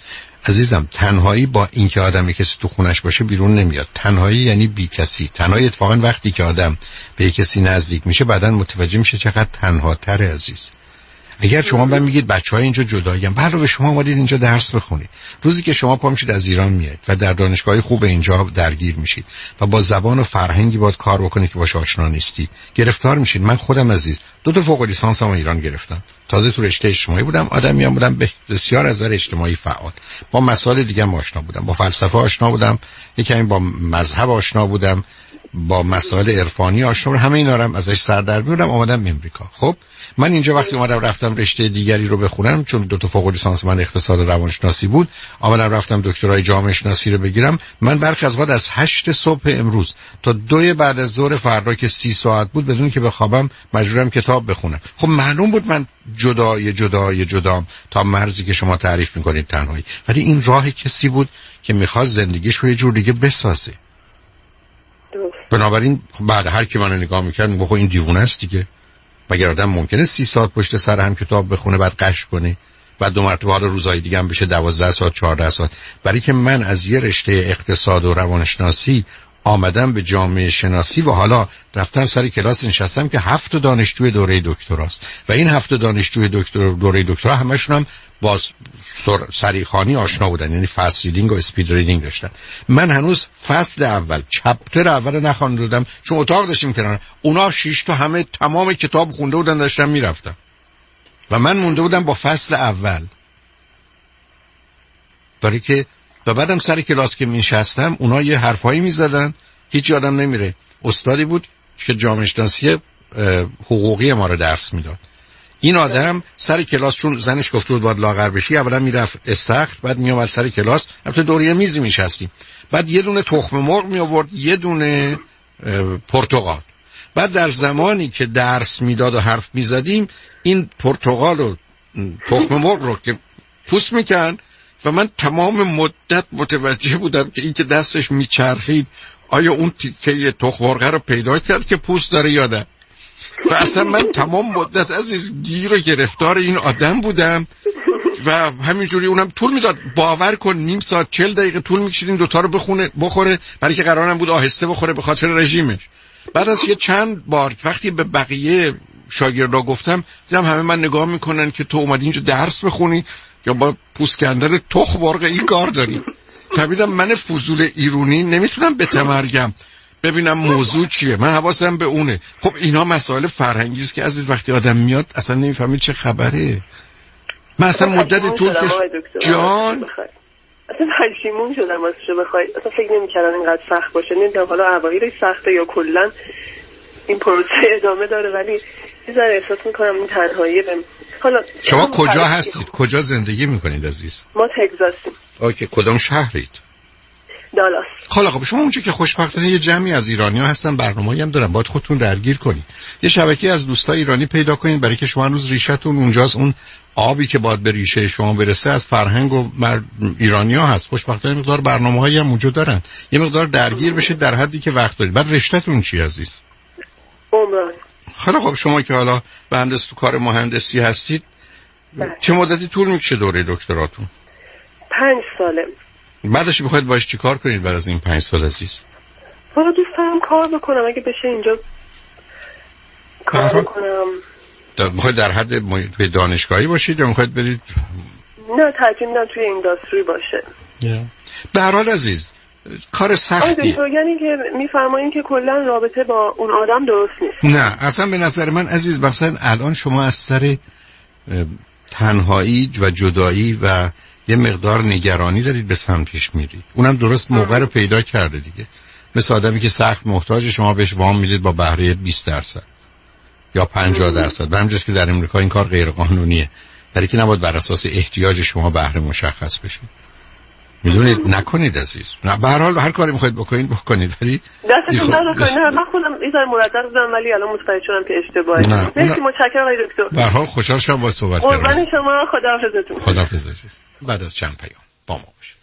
عزیزم تنهایی با اینکه آدمی کسی تو خونش باشه بیرون نمیاد. تنهایی یعنی بی کسی. تنهایی اتفاقا وقتی که آدم به کسی نزدیک میشه بعداً متوجه میشه چقدر تنهاتره عزیز. اگر شما من میگید بچه‌های اینجا جداییم، علاوه شما اومدید اینجا درس بخونید. روزی که شما پا میشید از ایران میاد و در دانشگاه خوب اینجا درگیر میشید و با زبان و فرهنگی باید کار بکنید که باهاش آشنا نیستید، گرفتار میشید. من خودم عزیز 2 فوق لیسانسم ایران گرفتم. تازه تو رشته اجتماعی بودم، آدمیام بودم بسیار از نظر اجتماعی فعال. با مسائل دیگه هم آشنا بودم، با فلسفه آشنا بودم، یکم با مذهب آشنا بودم، با مسائل عرفانی آشنا بودم. همه اینا رو هم ازش سر در می‌بردم. اومدم امریکا. خب من اینجا وقتی اومدم رفتم رشته دیگری رو بخونم، چون 2 فوق لیسانس من اقتصاد و روانشناسی بود، اومدم رفتم دکترای جامعه شناسی رو بگیرم. من برخی از وقت از 8 صبح امروز تا 2 بعد از ظهر فردا که 30 ساعت بود بدون که بخوابم مجبورم کتاب بخونم. خب معلوم بود من جدام تا مرزی که شما تعریف میکنید تنهایی، ولی این راه کسی بود که میخواد زندگیش رو یه جور دیگه بسازه. بنابراین بعد هر کی منو نگاه میکرد میگه این دیوونه است دیگه. مگر آدم ممکنه 30 ساعت پشت سر هم کتاب بخونه بعد قش کنه، بعد 2 مرتبه حالا روزهای دیگه هم بشه 12 ساعت 14 ساعت؟ برای که من از یه رشته اقتصاد و روانشناسی آمدم به جامعه شناسی و حالا رفتم سر کلاس نشستم که 7 دانشجوی دوره دکتراست و این 7 دانشجوی دوره دکترا همشون هم با سریخانی آشنا بودن، یعنی فست ریدینگ و اسپید ریدینگ داشتن. من هنوز فصل اول چپتر اول نخوانده بودم چون اتاق داشتیم کنار. اونا 6 تا همه تمام کتاب خونده بودن، داشتم میرفتم و من مونده بودم با فصل اول. برای که و بعدم سر کلاس که میشستم اونا یه حرفایی میزدن هیچ یادم نمیره. استادی بود که جامعه شناسی حقوقی ما رو درس میداد. این آدم سر کلاس چون زنش گفته بود باید لاغر بشی، اولا میرفت استخر، بعد میومد سر کلاس، البته دوره میزی میشستیم، بعد یه دونه تخم مرغ می آورد، یه دونه پرتقال. بعد در زمانی که درس میداد و حرف میزدیم این پرتقال و تخم مرغ رو که پوست میکن و من تمام مدت متوجه بودم که این که دستش میچرخید آیا اون تیکه تخم مرغ رو پیدا کرد که پوست داره یا نه. و اصلا من تمام مدت عزیز گیر و گرفتار این آدم بودم و همینجوری اونم طول میداد. باور کن نیم ساعت 40 دقیقه طول میکشید این دوتا رو بخوره، برای که قرارم بود آهسته بخوره به خاطر رژیمش. بعد از یه چند بار وقتی به بقیه شاگردا گفتم دیدم همه من نگاه میکنن که تو اومدی اینجا درس بخونی یا با پوست کندن تخم مرغ این کار داری. فهمیدم من فضول ایرونی نمیتونم بتمرگم ببینم موضوع چیه، من حواسم به اونه. خب اینا مسائل فرهنگی است که عزیز وقتی آدم میاد اصلا نمیفهمید چه خبره. من اصلا مدت طول جان اصلا پشیمون شدم واسه بخوای، اصلا فکر نمی‌کردم اینقدر سخت باشه. نمیدونم حالا اوایلش سخته یا کلا این پروسه ادامه داره، ولی یه ذره احساس می‌کنم این تنهایی حالا شما کجا هستید؟ کجا زندگی می‌کنید عزیز؟ ما تگزاسیم. اوکی، کدوم شهرید؟ دالاس. خب شما اونجا که خوشبختانه یه جمعی از ایرانی‌ها هستن، برنامه‌ای هم دارن، باید خودتون درگیر کنید. یه شبکه از دوستای ایرانی پیدا کنید برای که شما هنوز ریشه‌تون اونجاست. اون آبی که باید به ریشه شما برسه از فرهنگ و ایرانی‌ها هست. خوشبختانه مقدار برنامه‌هایی هم موجود دارن. یه مقدار درگیر بشید در حدی که وقت دارید. بعد رشته‌تون چی عزیز؟ عمران. خب شما که حالا مهندس تو کار مهندسی هستید چه مدتی طول میکشه دوره دکتراتون؟ 5 ساله. بعدش میخواید باش چی کار کنید بعد از این 5 سال عزیز؟ حالا دوست دارم کار بکنم اگه بشه اینجا کار بکنم. میخواید در حد توی دانشگاهی باشید یا میخواید برید؟ نه ترجیح میدم توی اینداستری باشه. به هر حال عزیز کار سختیه. یعنی که میفرمایین که کلا رابطه با اون آدم درست نیست. نه اصلا به نظر من عزیز مثلا الان شما از سر تنهایی و جدایی و یه مقدار نگرانی دارید به سمتش میرید. اونم درست موقع رو پیدا کرده دیگه. مثل آدمی که سخت محتاج شما بهش وام میدید با بهره 20% یا 50%. به همجاست که در امریکا این کار غیر قانونیه. در که نباید بر اساس احتیاج شما بهره مشخص بشه. میدونید نکنید عزیز. نه به هر حال هر کاری میخواید بکنید ولی دستتون درد کنه. نه من خودم این ذره مردد بودم ولی الان متوجه شدم که اشتباهه. مرسی متشکرم آقای دکتر. به هر حال خوشحال شدم با صحبت کردم. قربان شما، خداحافظتون. خداحافظ عزیز. بعد از چند پیام با ما باشید.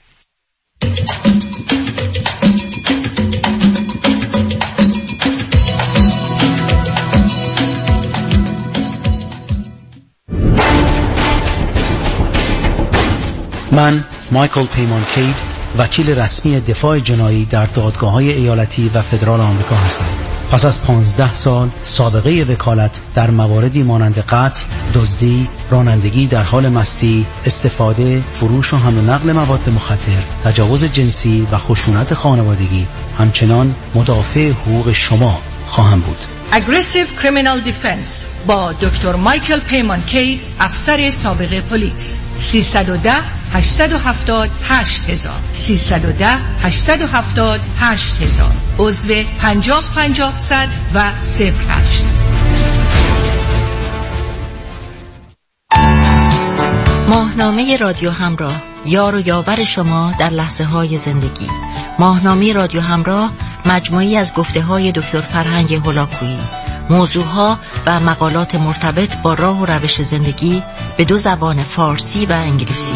من مایکل پیمان کید، وکیل رسمی دفاع جنایی در دادگاه‌های ایالتی و فدرال آمریکا هستند. پس از 15 سال سابقه وکالت در مواردی مانند قتل، دزدی، رانندگی در حال مستی، استفاده، فروش و حمل و نقل مواد مخدر، تجاوز جنسی و خشونت خانوادگی، همچنان مدافع حقوق شما خواهم بود. Aggressive Criminal Defense با دکتر مایکل پیمان کید، افسر سابق پلیس. 310 870 8000 310 870 8000 عضو 50 صد و 08. ماهنامه رادیو همراه، یار و یاور شما در لحظه های زندگی. ماهنامه رادیو همراه مجموعی از گفته های دکتر فرهنگ هولاکویی، موضوعها و مقالات مرتبط با راه و روش زندگی به 2 زبان فارسی و انگلیسی.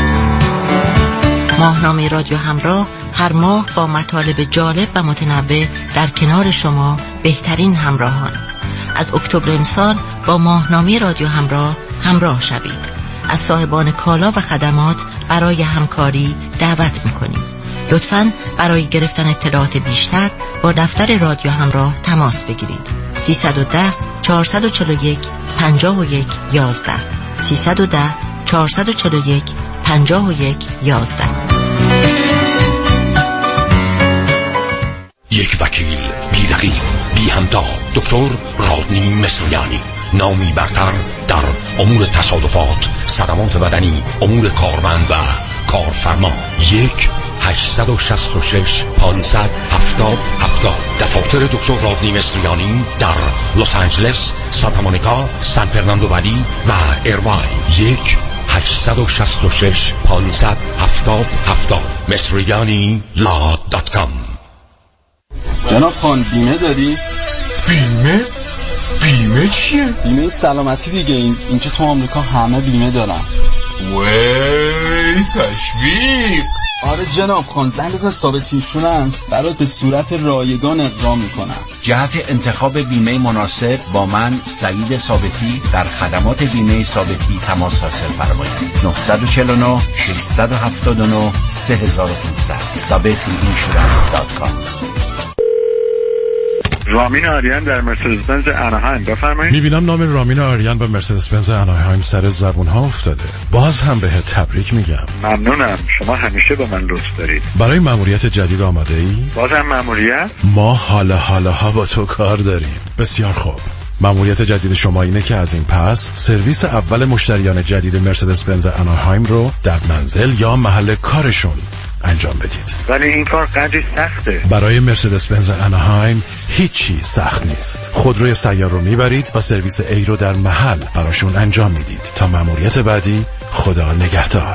ماهنامه رادیو همراه هر ماه با مطالب جالب و متنوع در کنار شما بهترین همراهان. از اکتبر امسال با ماهنامه رادیو همراه شوید. از صاحبان کالا و خدمات برای همکاری دعوت می‌کنیم. لطفاً برای گرفتن اطلاعات بیشتر با دفتر رادیو همراه تماس بگیرید. 310 441 51 11 310 441 51 11. یک وکیل بی رقیب بی همتا، دکتر رادنی مصریانی، نامی برتر در امور تصادفات، صدمات بدنی، امور کارمند و کارفرما. 1-866 570 70. دفاتر دکتر رادنی مصریانی در لس آنجلس، سانتا مونیکا، سان فرناندو ولی و ایرواین. 1-866 570 70. مصریانی.com. جناب خان بیمه داری؟ بیمه؟ بیمه چیه؟ بیمه سلامتی دیگه. اینجا تو آمریکا همه بیمه دارن. وی تشویق. آره جناب خان، زنگ بزن ثابت اینشورنس برات به صورت رایگان اقدام میکنن. جهت انتخاب بیمه مناسب با من سعید ثابتی در خدمات بیمه ثابتی تماس حاصل فرمایید. 949 679 3500 sabetiinsurance.com. رامین آریان در مرسدس بنز اناهایم، بفرمایید. میبینم نام رامین آریان به مرسدس بنز اناهایم سر زبون ها افتاده. باز هم بهت تبریک میگم. ممنونم، شما همیشه به من لطف دارید. برای مأموریت جدید آماده ای؟ بازم مأموریت؟ ما حالا با تو کار داریم. بسیار خوب. مأموریت جدید شما اینه که از این پس سرویس اول مشتریان جدید مرسدس بنز اناهایم رو در منزل یا محل کارشون انجام بدید. ولی این کار قدری سخته. برای مرسدس بنز اناهایم هیچی سخت نیست. خودروی سیار رو میبرید و سرویس A رو در محل براشون انجام میدید. تا مأموریت بعدی، خدا نگهدار.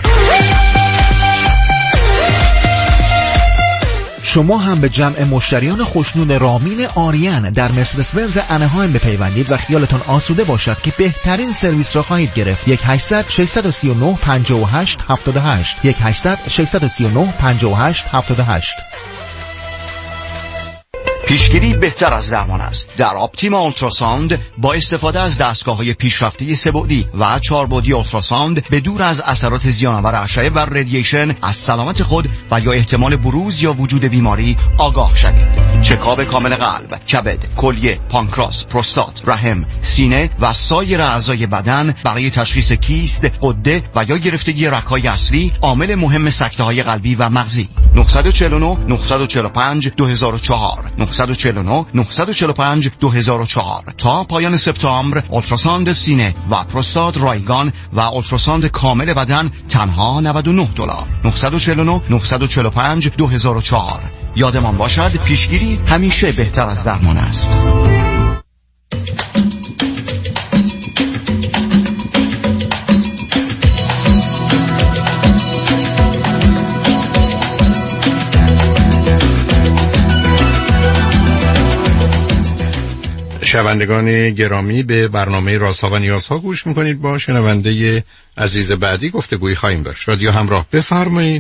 شما هم به جمع مشتریان خوشنود رامین آریان در مرسدس بنز اناهایم بپیوندید و خیالتان آسوده باشد که بهترین سرویس را خواهید گرفت. 1-800 639 58 78 1-800 639 58 78. پیشگیری بهتر از درمان است. در آپتیما اولتراساوند با استفاده از دستگاه‌های پیشرفته 3 بعدی و 4 بعدی اولتراساوند به دور از اثرات زیان‌آور اشعه و رادییشن از سلامت خود و یا احتمال بروز یا وجود بیماری آگاه شوید. چکاپ کامل قلب، کبد، کلیه، پانکراس، پروستات، رحم، سینه و سایر اعضای بدن برای تشخیص کیست، غده و یا گرفتگی رگ‌های اصلی، عامل مهم سکته‌های قلبی و مغزی. 949 945 2004 949 945 2004. تا پایان سپتامبر اولتراساند سینه و پروستات رایگان و اولتراساند کامل بدن تنها $99. 949 945 2004. یادمان باشد پیشگیری همیشه بهتر از درمان است. شنوندگان گرامی، به برنامه رازها و نیازها گوش میکنید. با شنونده عزیز بعدی گفتگویی خواهیم داشت. رادیو همراه، بفرمایید.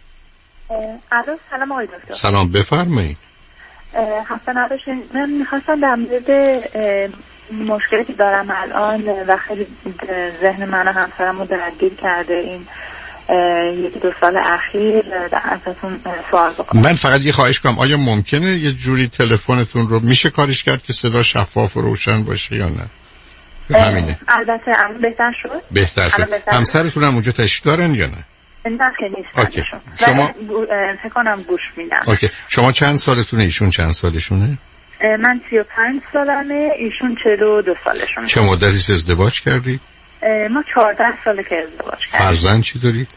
سلام آقای دکتر. سلام، بفرمایید. خسته نباشین. من میخواستم در مورد مشکلی که دارم الان و خیلی ذهن من و همسرم رو درگیر کرده، این 1-2 سال اخیر ازتون سوال بکنم. من فقط یه خواهش کنم، آیا ممکنه یه جوری تلفنتون رو میشه کارش کرد که صدا شفاف و روشن باشه یا نه؟ همینه. البته الان بهتر شد. بهتر شد. همسرتون هم اونجا تشریف دارن یا نه؟ نه که نیستن. شما فکر کنم گوش میدن. اوکی. شما چند سالتونه؟ ایشون چند سالشونه؟ من 35 سالمه، ایشون 42 سالشونه. چه مدتی ازدواج کردید؟ ما 14 ساله که ازدواج کردیم. فرزند چی دارید؟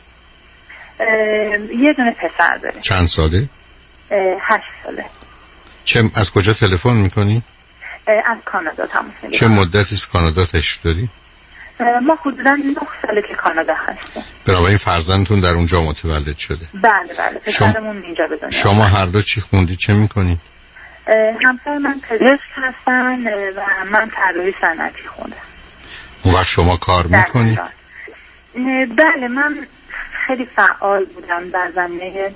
یه دونه پسر داریم. چند ساله؟ 8 ساله. از کجا تلفن میکنی؟ از کانادا تماس میگیرم. چه مدتی از کانادا تشریف داری؟ ما حدوداً 9 ساله که کانادا هستیم. بنابراین فرزندتون در اونجا متولد شده؟ بله پسرمون اینجا به دنیا. شما هر دو چی خوندی؟ چه میکنی؟ همسر من پزشک هستن و من طراحی صنعتی خوندم. اون وقت شما کار میکنی؟ بله من خیلی فعال بودم در زمینه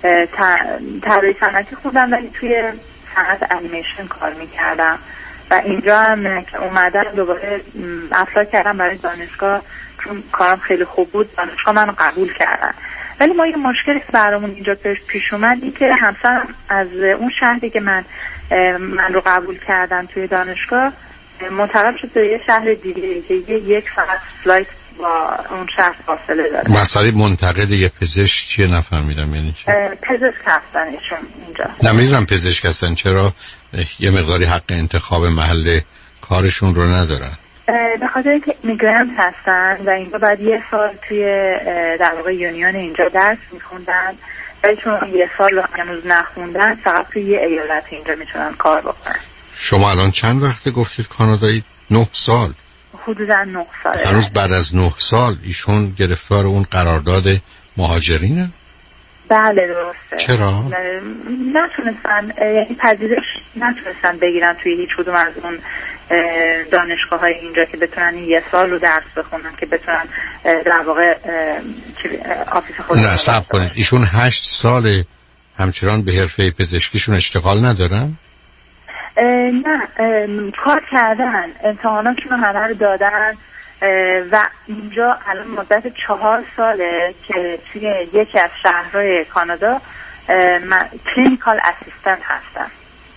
طراحی صنعتی خوندم ولی توی صنعت انیمیشن کار میکردم و اینجا هم که اومدم دوباره اپلای کردم برای دانشگاه چون کارم خیلی خوب بود، دانشگاه منو قبول کردن. ولی ما یه مشکلی که برامون اینجا پیش اومد این که همسرم از اون شهری که من رو قبول کردن توی دانشگاه منتقل شد به یه شهر دیگه که 1 ساعت فلایت با اون شهر فاصله داره. مسئله منتقل یه پزشک چیه نفهمیدم یعنی چی؟ پزشک هستن ایشون اینجا. نمیدونم پزشک هستن چرا یه مقداری حق انتخاب محل کارشون رو ندارن؟ به خاطر اینکه میگرانت هستن و اینجا بعد 1 سال توی در واقع یونیون اینجا درس میخوندن ولی چون 1 سال رو هنوز نخوندن فقط توی یه ایالت اینجا میتونن کار بکنن. شما الان چند وقته گفتید کانادایی؟ 9 سال. حدوداً 9 ساله. هنوز بعد از 9 سال ایشون گرفتار اون قرارداد مهاجرینه؟ بله درسته. چرا؟ نتونستن یعنی پذیرش نتونستن بگیرن توی هیچ کدوم از اون دانشگاه های اینجا که بتونن 1 سال رو درس بخونن که بتونن در واقع آفیس خودشون. نه صبر کنید، ایشون 8 سال همچنان به حرفه پزشکیشون اشتغال ندارن؟ نه کار کردن، امتحاناتشون رو همه رو دادن و اینجا الان مدت 4 ساله که توی یکی از شهرهای کانادا کلینیکال اسیستنت هستن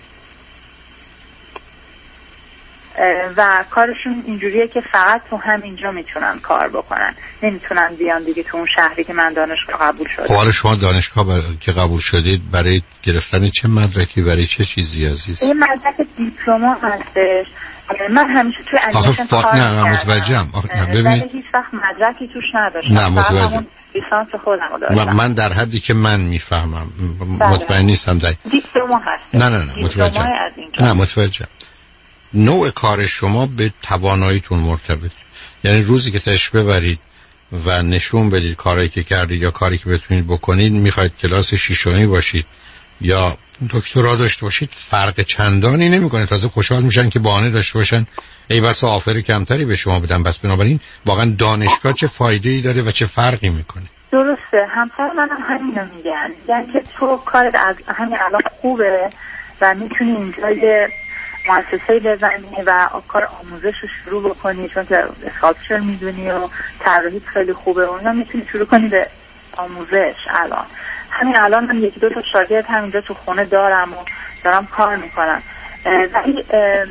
و کارشون اینجوریه که فقط تو همینجا میتونن کار بکنن، نمیتونن بیان دیگه تو اون شهری که من دانشگاه قبول شدم. خب حالا شما دانشگاه که قبول شدید برای گرفتن چه مدرکی، برای چه چیزی عزیز؟ این مدرک دیپلم هستش. من همیشه توی انیمیشن کار کردم. نه متوجهم. ببینید هیچ وقت مدرکی توش نداشتم. نه متوجهم. لیسانس خودم رو داشتم. من در حدی که من میفهمم مطمئن نیستم دیپلم هست. نه متوجهم. نه متوجهم. نوع کار شما به تواناییتون مرتبط. یعنی روزی که تشریف ببرید و نشون بدید کاری که کردید یا کاری که بتونید بکنید، میخواید کلاس 6 باشید یا دکترا داشته باشید، فرق چندانی نمیکنه. تازه خوشحال میشن که بهانه داشته باشن ای بس آفر کمتری به شما بدن. بس بنابراین واقعا دانشگاه چه فایده‌ای داره و چه فرقی میکنه؟ درسته. همسر منم همینو میگن، یعنی که تو کارت از همین الان خوبه و میتونی اینجا یه مؤسسه‌ای بزنی و کار آموزش رو شروع بکنی، چون که اسکالپچر میدونی و طراحی خیلی خوبه و اینا، میتونی شروع کنی به آموزش. الان همین الان من 1-2 تا شاگرد همینجا تو خونه دارم و دارم کار میکنم ولی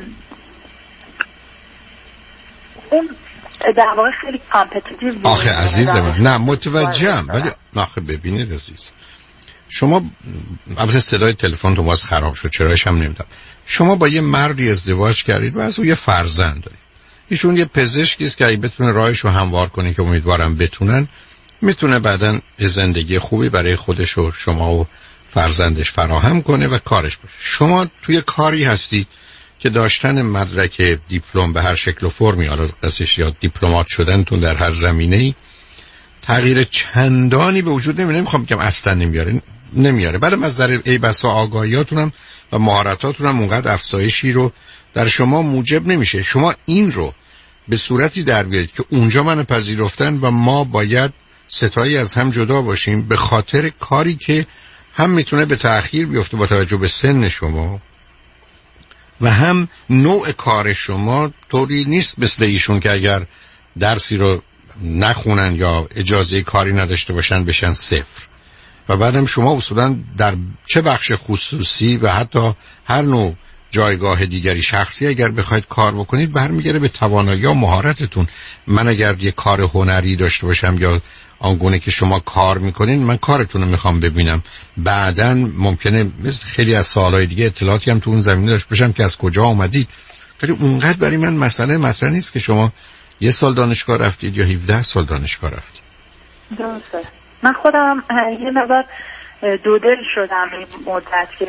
اون در واقع خیلی کامپتیتیو. آخه عزیز من نه متوجهم، ولی آخه ببینید عزیز، شما البته صدای تلفن تو باز خراب شد چرایش هم نمیدونم، شما با یه مردی ازدواج کردید و از اون یه فرزند دارید. ایشون یه پزشکی است که اگه بتونه راهش رو هموار کنه که امیدوارم بتونن، میتونه بعداً زندگی خوبی برای خودش و شما و فرزندش فراهم کنه و کارش باشه. شما توی کاری هستی که داشتن مدرک دیپلم به هر شکل و فرمی، حالا قصش یا دیپلمات شدنتون در هر زمینه‌ای تغییر چندانی به وجود نمیخوام بگم اصلا نمیاره. بعد از نظر ای بسا آگاهیاتونم و مهارتاتونم اونقدر افزایشی رو در شما موجب نمیشه. شما این رو به صورتی در بیارید که اونجا منو پذیرفتن و ما باید ستایی از هم جدا باشیم به خاطر کاری که هم میتونه به تأخیر بیفته با توجه به سن شما و هم نوع کار شما طوری نیست مثل ایشون که اگر درسی رو نخونن یا اجازه کاری نداشته باشن بشن 0. و بعدم شما اصولا در چه بخش خصوصی و حتی هر نوع جایگاه دیگری شخصی اگر بخواید کار بکنید برمیگره به توانایی و مهارتتون. من اگر یه کار هنری داشته باشم یا آنگونه که شما کار میکنین، من کارتون رو میخوام ببینم. بعداً ممکنه مثل خیلی از سالهای دیگه اطلاعاتی هم تو اون زمینه داشته باشم که از کجا آمدید. ولی اونقدر برای من مسئله مطرح نیست که شما 1 سال دانشگاه رفتید یا 17 سال دانشگاه رفتید. درسته. من خودم یه مقدار دودل شدم این مدت که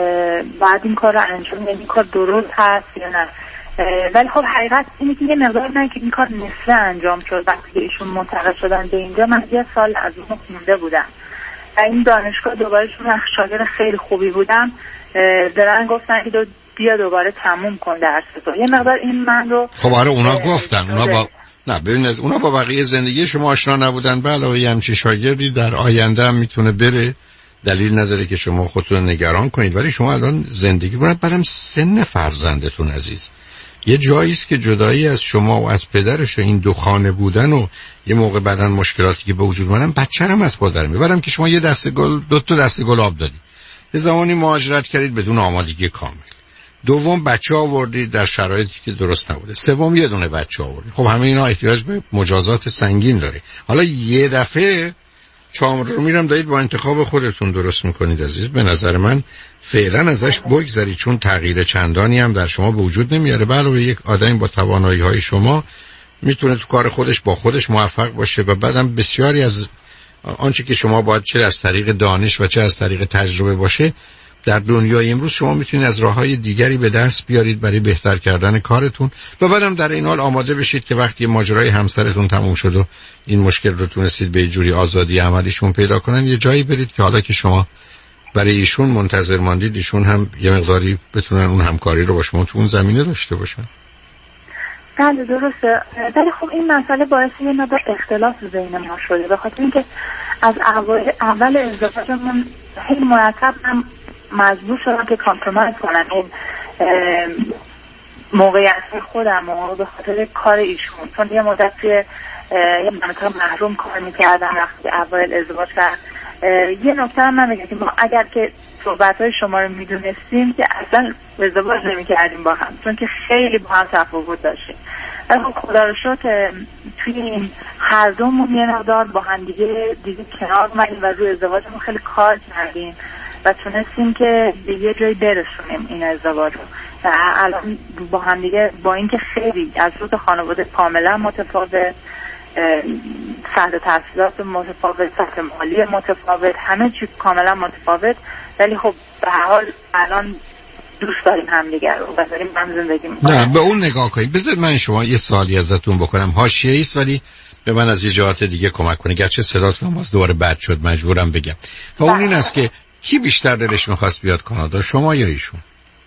بعد این کار رو انجام بدم، این کار درست هست یا نه. ولی خب حقیقت اینه که یه مقدار من که این کار نصفه انجام شد. وقتی که ایشون منتقل شدن به اینجا من 1 سال از اون خونده بودم و این دانشگاه دوباره چون شاگرد خیلی خوبی بودم دارن گفتن که بیا دوباره تموم کن درستو. یه مقدار این من رو خب آره اونا گفتن، اونا با نه ببین از اونا با بقیه زندگی شما آشنا نبودن. به علاوه همچین شاگردی در آینده هم میتونه بره، دلیل نداره که شما خودتون نگران کنید. ولی شما الان زندگی کنید، بعدم سن فرزندتون عزیز یه جایی است که جدایی از شما و از پدرش و این دو خانه بودن و یه موقع بعدن مشکلاتی که به وجود اومدن بچه هم از پدر میبرم که شما یه دسته گل 2 تا دسته گل آب دادید، یه زمانی مهاجرت کردید بدون آمادگی کامل، دوم بچه آوردید در شرایطی که درست نبوده، سوم یه دونه بچه آوردید. خب همه اینا احتیاج به مجازات سنگین داره. حالا یه دفعه چهار رو میرم دارید با انتخاب خودتون درست میکنید عزیز. به نظر من فعلا ازش بگذارید چون تغییر چندانی هم در شما به وجود نمیاره. به علاوه یک آدم با توانایی های شما میتونه تو کار خودش با خودش موفق باشه و بعدم بسیاری از آنچه که شما باید چه از طریق دانش و چه از طریق تجربه باشه در دنیای امروز شما میتونید از راههای دیگری به دست بیارید برای بهتر کردن کارتون و بعدم در این حال آماده بشید که وقتی ماجرای همسرتون تموم شد و این مشکل رو تونستید به جوری آزادی عملیشون پیدا کنن یه جایی برید که حالا که شما برای ایشون منتظر ماندید ایشون هم یه مقداری بتونن اون همکاری رو با شما تو اون زمینه داشته باشن. بله درسته. ولی خب این مسئله باعث یه مقدار اختلاف بین ما شده به خاطر اینکه از اول ازدواجمون خیلی مرتب هم مجبور شدم که کامپرومایز کنم این موقعیت خودم و به خاطر کار ایشون، چون یه مدت توی یه منطقه محروم کار میکردم وقتی اول ازدواج کرد. یه نکته هم من بگم که ما اگر که صحبت‌های شما رو میدونستیم که اصلا ازدواج نمی‌کردیم با هم، چون که خیلی با هم تفاوت داشتیم. ولی خب خدا رو شکر توی این هر دومون یه مقدار با هم دیگه کنار اومدیم و روی ازدواجمون خیلی کار کردیم و تونستیم که به یه جایی برسونیم این ازدواج رو. و الان با هم دیگه با اینکه خیلی از روی خانواده کاملا متفاوت، سطح تحصیلات متفاوت، سطح مالی متفاوت، همه چیز کاملا متفاوت، ولی خب به هر حال الان دوست داریم همدیگر رو و داریم هم زندگی می‌کنیم. نه به اون نگاه کنید. بذارید من شما یه سوالی ازتون بکنم، حاشیه‌ای است ولی به من از یه جهات دیگه کمک کنه، گرچه صداتون باز دوباره بد شد مجبورم بگم. و اون این است که کی بیشتر دلش می‌خواست بیاد کانادا، شما یا ایشون؟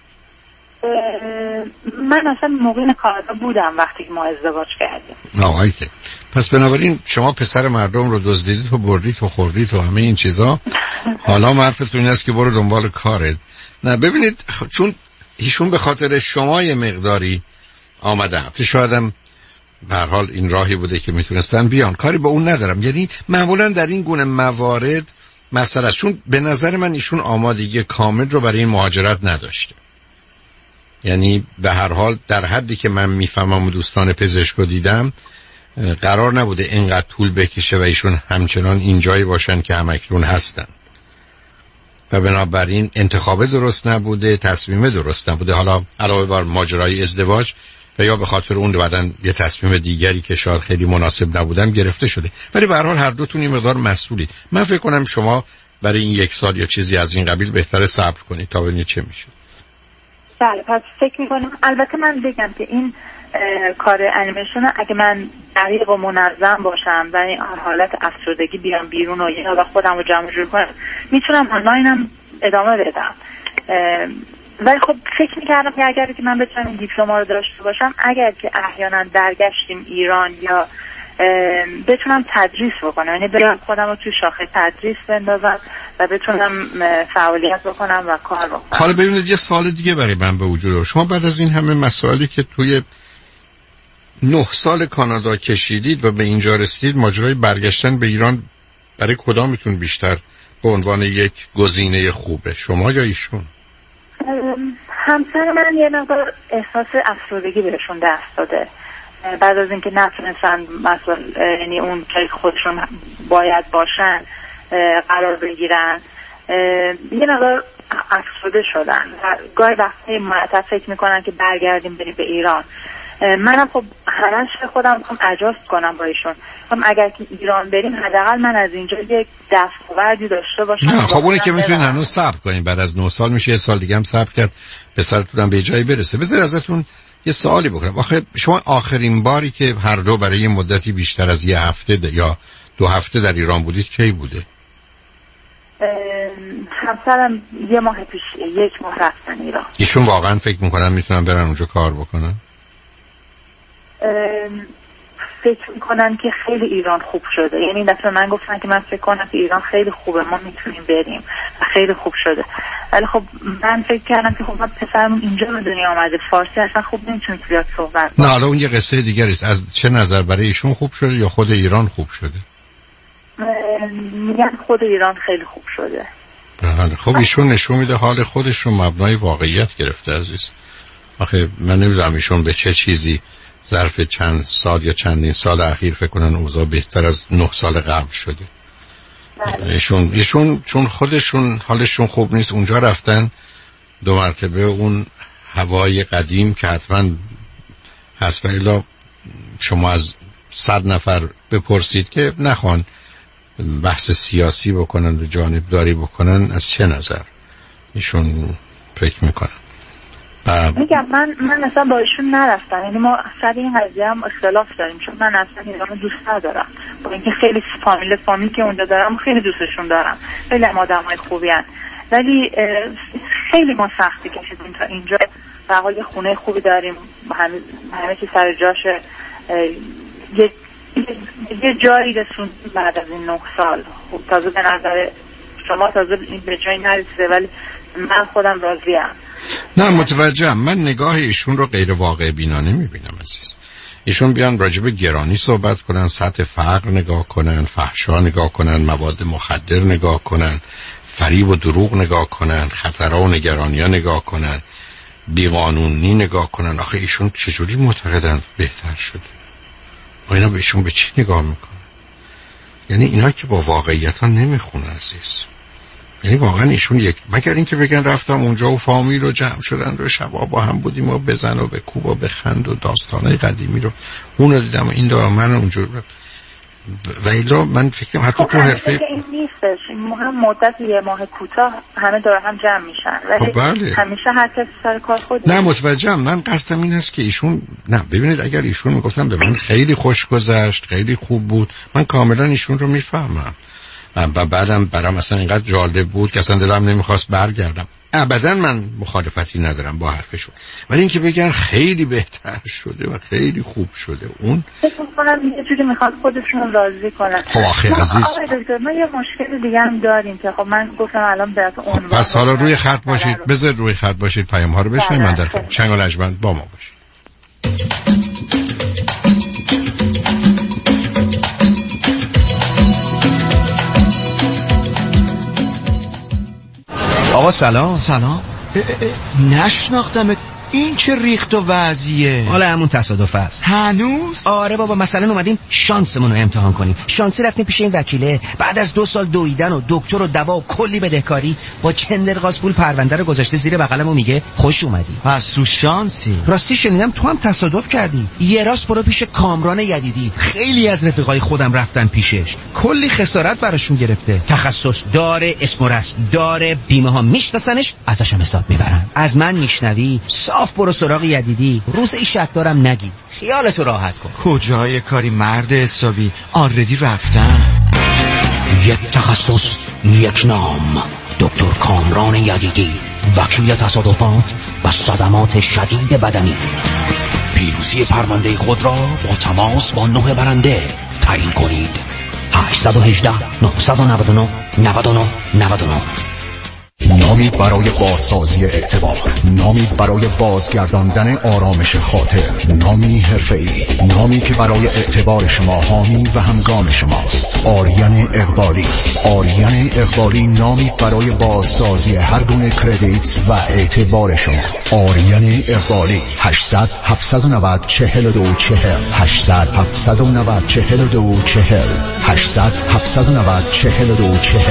من اصلا موقع کانادا بودم وقتی که ما ازدواج کردیم. آهای که پس بنابراین شما پسر مردم رو دزدیدید و بردید و خوردید و همه این چیزا. حالا حرفتون این است که برو دنبال کارت. نه ببینید چون ایشون به خاطر شما یه مقداری آمدن، شاید هم به هر حال این راهی بوده که میتونستن بیان، کاری با اون ندارم. یعنی معمولا در این گونه موارد مسئله است، چون به نظر من ایشون آمادگی کامل رو برای این مهاجرت نداشته. یعنی به هر حال در حدی که من میفهمم و دوستان پزشکو دیدم قرار نبوده اینقدر طول بکشه و ایشون همچنان اینجایی باشن که همکنون هستن و بنابراین انتخاب درست نبوده، تصمیم درست نبوده. حالا علاوه بر ماجرای ازدواج و یا به خاطر اون بعدن یه تصمیم دیگری که شاید خیلی مناسب نبودن گرفته شده، ولی به هر حال هر دوتون این مقدار مسئولید. من فکر کنم شما برای این 1 سال یا چیزی از این قبیل بهتره صبر کنید تا ببینید چه میشه. بله پس فکر میکنم البته من بگم که این کار انیمیشن اگه من دقیق و منظم باشم و این حالت افسردگی بیام بیرون و یه وقت خودم رو جمع جور کنم میتونم آنلاینم ادامه بدم. ولی خب فکر میکردم که اگر که من بتونم این دیپلم‌ها رو داشته باشم، اگر که احیانا برگشتیم ایران یا بتونم تدریس بکنم، یعنی برم خودم رو توی شاخه تدریس بندازم و بتونم فعالیت بکنم و کار بکنم. حالا ببینید یه سوال دیگه برای من به وجود شما بعد از این همه مسائلی که توی 9 سال کانادا کشیدید و به اینجا رسیدید، ماجرای برگشتن به ایران برای کدامتون بیشتر به عنوان یک گزینه خوبه، شما یا ایشون؟ همسر من یه مقدار احساس افسردگی بهشون دست داده بعد از اینکه نتونستن مثلا یعنی اون که خودشون باید باشن قرار بگیرن، یه مقدار افسرده شدن و گاهی وقتی مرتب فکر میکنن که برگردیم بریم به ایران. منم خب همش خودم میخوام اجازت کنم با ایشون، اگر که ایران بریم حداقل من از اینجا یک دستاوردی داشته باشم. نه خب اونه که میتونید هنوز صبر کنین، بعد از 9 سال میشه 1 سال دیگه هم صبر کرد پسرتون به جایی برسه. بذار ازتون یه سوالی بکنم. آخه شما آخرین باری که هر دو برای یه مدتی بیشتر از 1 هفته یا 2 هفته در ایران بودید کی بوده؟ همسرم 1 ماه پیش 1 ماه رفتن ایران. ایشون واقعا فکر میکنن میتونن برن اونجا کار بکنن؟ فکر میکنن که خیلی ایران خوب شده، یعنی این دفعه من گفتن که من فکر کنم که ایران خیلی خوبه، ما میتونیم بریم و خیلی خوب شده. ولی خب من فکر کردم که خب پسرمون اینجا به دنیا آمده، فارسی اصلا خوب نمیتونه زیاد صحبت کنه. نه حالا اون یه قصه دیگری است. از چه نظر برای ایشون خوب شده یا خود ایران خوب شده؟ میگن خود ایران خیلی خوب شده. بله خب ایشون نشون میده حال خودش رو مبنای واقعیت گرفته عزیز. آخه من نمیدونم ایشون به چه چیزی ظرف چند سال یا چندین سال اخیر فکر کنن اوضاع بهتر از 9 سال قبل شده. ایشون چون خودشون حالشون خوب نیست اونجا رفتن 2 مرتبه اون هوای قدیم که حتما هست و الا شما از 100 نفر بپرسید که نخوان بحث سیاسی بکنن و جانبداری بکنن از چه نظر ایشون فکر میکنن. میگم من اصلا با ایشون نرفتم، یعنی ما سر این قضیه هم اختلاف داریم، چون من اصلا ایرانو دوست ندارم با اینکه خیلی فامیل که اونجا دارم خیلی دوستشون دارم، خیلی آدمای خوبی هستن، ولی خیلی ما سختی کشیدیم تا اینجا و حال خونه خوبی داریم، همه چی سر جاشه، یه جایی رسوندیم بعد از این 9 سال. خب تازه به نظر شما تازه به جایی نرسیده ولی من خودم راضیم. نه متوجهم. من نگاه ایشون رو غیر واقع بینانه میبینم عزیز. ایشون بیان راجب گرانی صحبت کنن، سطح فقر نگاه کنن، فحشا نگاه کنن، مواد مخدر نگاه کنن، فریب و دروغ نگاه کنن، خطرها و نگرانی‌ها نگاه کنن، بیقانونی نگاه کنن. آخه ایشون چجوری معتقدن بهتر شده؟ اینا به ایشون به چی نگاه میکنن؟ یعنی اینا که با واقعیت ها نمیخونه عزیز. یعنی واقعا ایشون مگر اینکه بگن رفتم اونجا و فامیل رو جمع شدن و شبا با هم بودیم و بزن و بکوب و بخند و داستانای قدیمی رو اون رو دیدم و این دارم من اونجور و ایلا من فکرم حتی تو حرفه این نیستش. هم مدت 1 ماه کوتاه همه دور هم جمع میشن ولی بله. همیشه هر کسی سر کار خودش. نه متوجهم. من قصدم این است که ایشون نه ببینید اگر ایشون میگفتن به من خیلی خوش گذشت خیلی خوب بود من کاملا ایشون رو میفهمم و بعدم برام اصلا اینقدر جالب بود که اصلا دلم نمیخواست برگردم. ابدا من مخالفتی ندارم با حرفشون، ولی اینکه بگن خیلی بهتر شده و خیلی خوب شده اون فکر می‌کنم یه جوری میخواد خودشون راضی کنن. خب آخه عزیز آقای دکتر ما یه مشکل دیگه هم داریم که خب من گفتم الان برات اون پس حالا روی خط باشید، بذار روی خط باشید پیام ها رو بشنوید. من در چنگ و لجبند با ما باشید. آقا سلام. نشناختمت. این چه ریخت و وضعیه؟ حالا همون تصادف است. هنوز؟ آره بابا، مثلا اومدیم شانسمون رو امتحان کنیم. شانسی رفتیم پیش این وکیله، بعد از 2 سال دویدن و دکتر و دوا و کلی بدهکاری با چندرغاز پول پرونده رو گذاشته زیر بغلم و میگه خوش اومدی. پس تو شانسی. راستی شنیدم تو هم تصادف کردی. یه راست برو پیش کامران یدیدی، خیلی از رفیقای خودم رفتن پیشش، کلی خسارت براشون گرفته. تخصص داره، اسم و رسم داره، بیمه ها میشناسنش، ازش هم حساب میبرن. از من میشنوی صاف برو سراغ یدیدی، روز ای شک دارم نگی، خیالتو راحت کن. کجای کاری مرد حسابی، آردی رفتن. یک تخصص یک نام، دکتر کامران یدیدی، وکیل تصادفات و صدمات شدید بدنی. پیروزی پرونده خود را با تماس با 9 برنده تعیین کنید. 818 999 99 99. نامی برای بازسازی اعتبار، نامی برای بازگرداندن آرامش خاطر، نامی حرفه‌ای، نامی که برای اعتبار شما حامی و همگام شماست. آریان اقبالی. آریان اقبالی نامی برای بازسازی هر گونه کردیت و اعتبار شما. آریان اقبالی. 800 790 4240 800 790 4240 800 790 4240.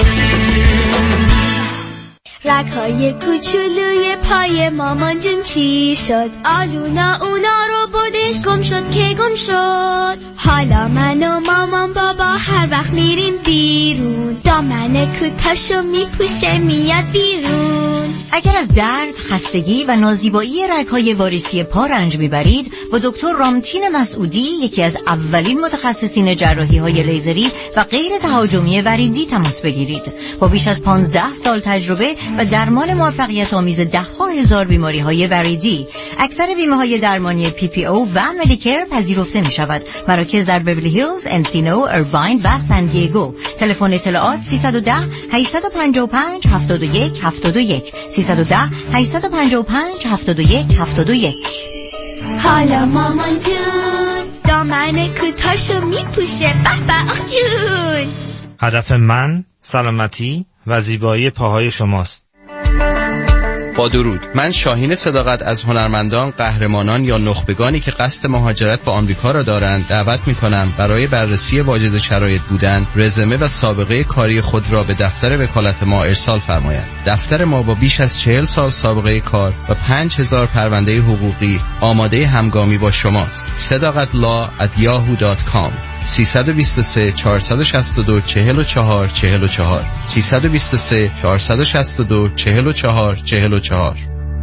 رگ‌های کوچولوی پای مامان جون چی شد؟ آلونا اونا رو بردش، گم شد که گم شد. حالا من و مامان بابا هر وقت میریم بیرون، دامن کوتاشو میپوشه میاد بیرون. اگر از درد، خستگی و نازیبایی رگ‌های واریسی پا رنج میبرید، با دکتر رامتین مسعودی، یکی از اولین متخصصین جراحی‌های لیزری و غیر تهاجمی وریدی تماس بگیرید. با بیش از 15 سال تجربه و درمان موفقیت آمیز ده‌ها هزار بیماری‌های وریدی، اکثر بیمه‌های درمانی PPO و مدیکر پذیرفته می‌شود. مراکز در بیولی هیلز، انسینو، ایرواین و سان دیگو. تلفن اطلاعات 310 855 71 71 310 855 71 71. حالا مامان جون دامن کوتاشو میپوشه، به به آخ جون. هدف من سلامتی و زیبایی پاهای شماست. با درود، من شاهین صداقت از هنرمندان، قهرمانان یا نخبگانی که قصد مهاجرت به آمریکا را دارند دعوت می‌کنم برای بررسی واجد شرایط بودن، رزومه و سابقه کاری خود را به دفتر وکالت ما ارسال فرمایند. دفتر ما با بیش از 40 سال سابقه کار و 5000 پرونده حقوقی آماده همگامی با شماست. sadaqatlaw@yahoo.com 323 462 44 44 323 462 44 44.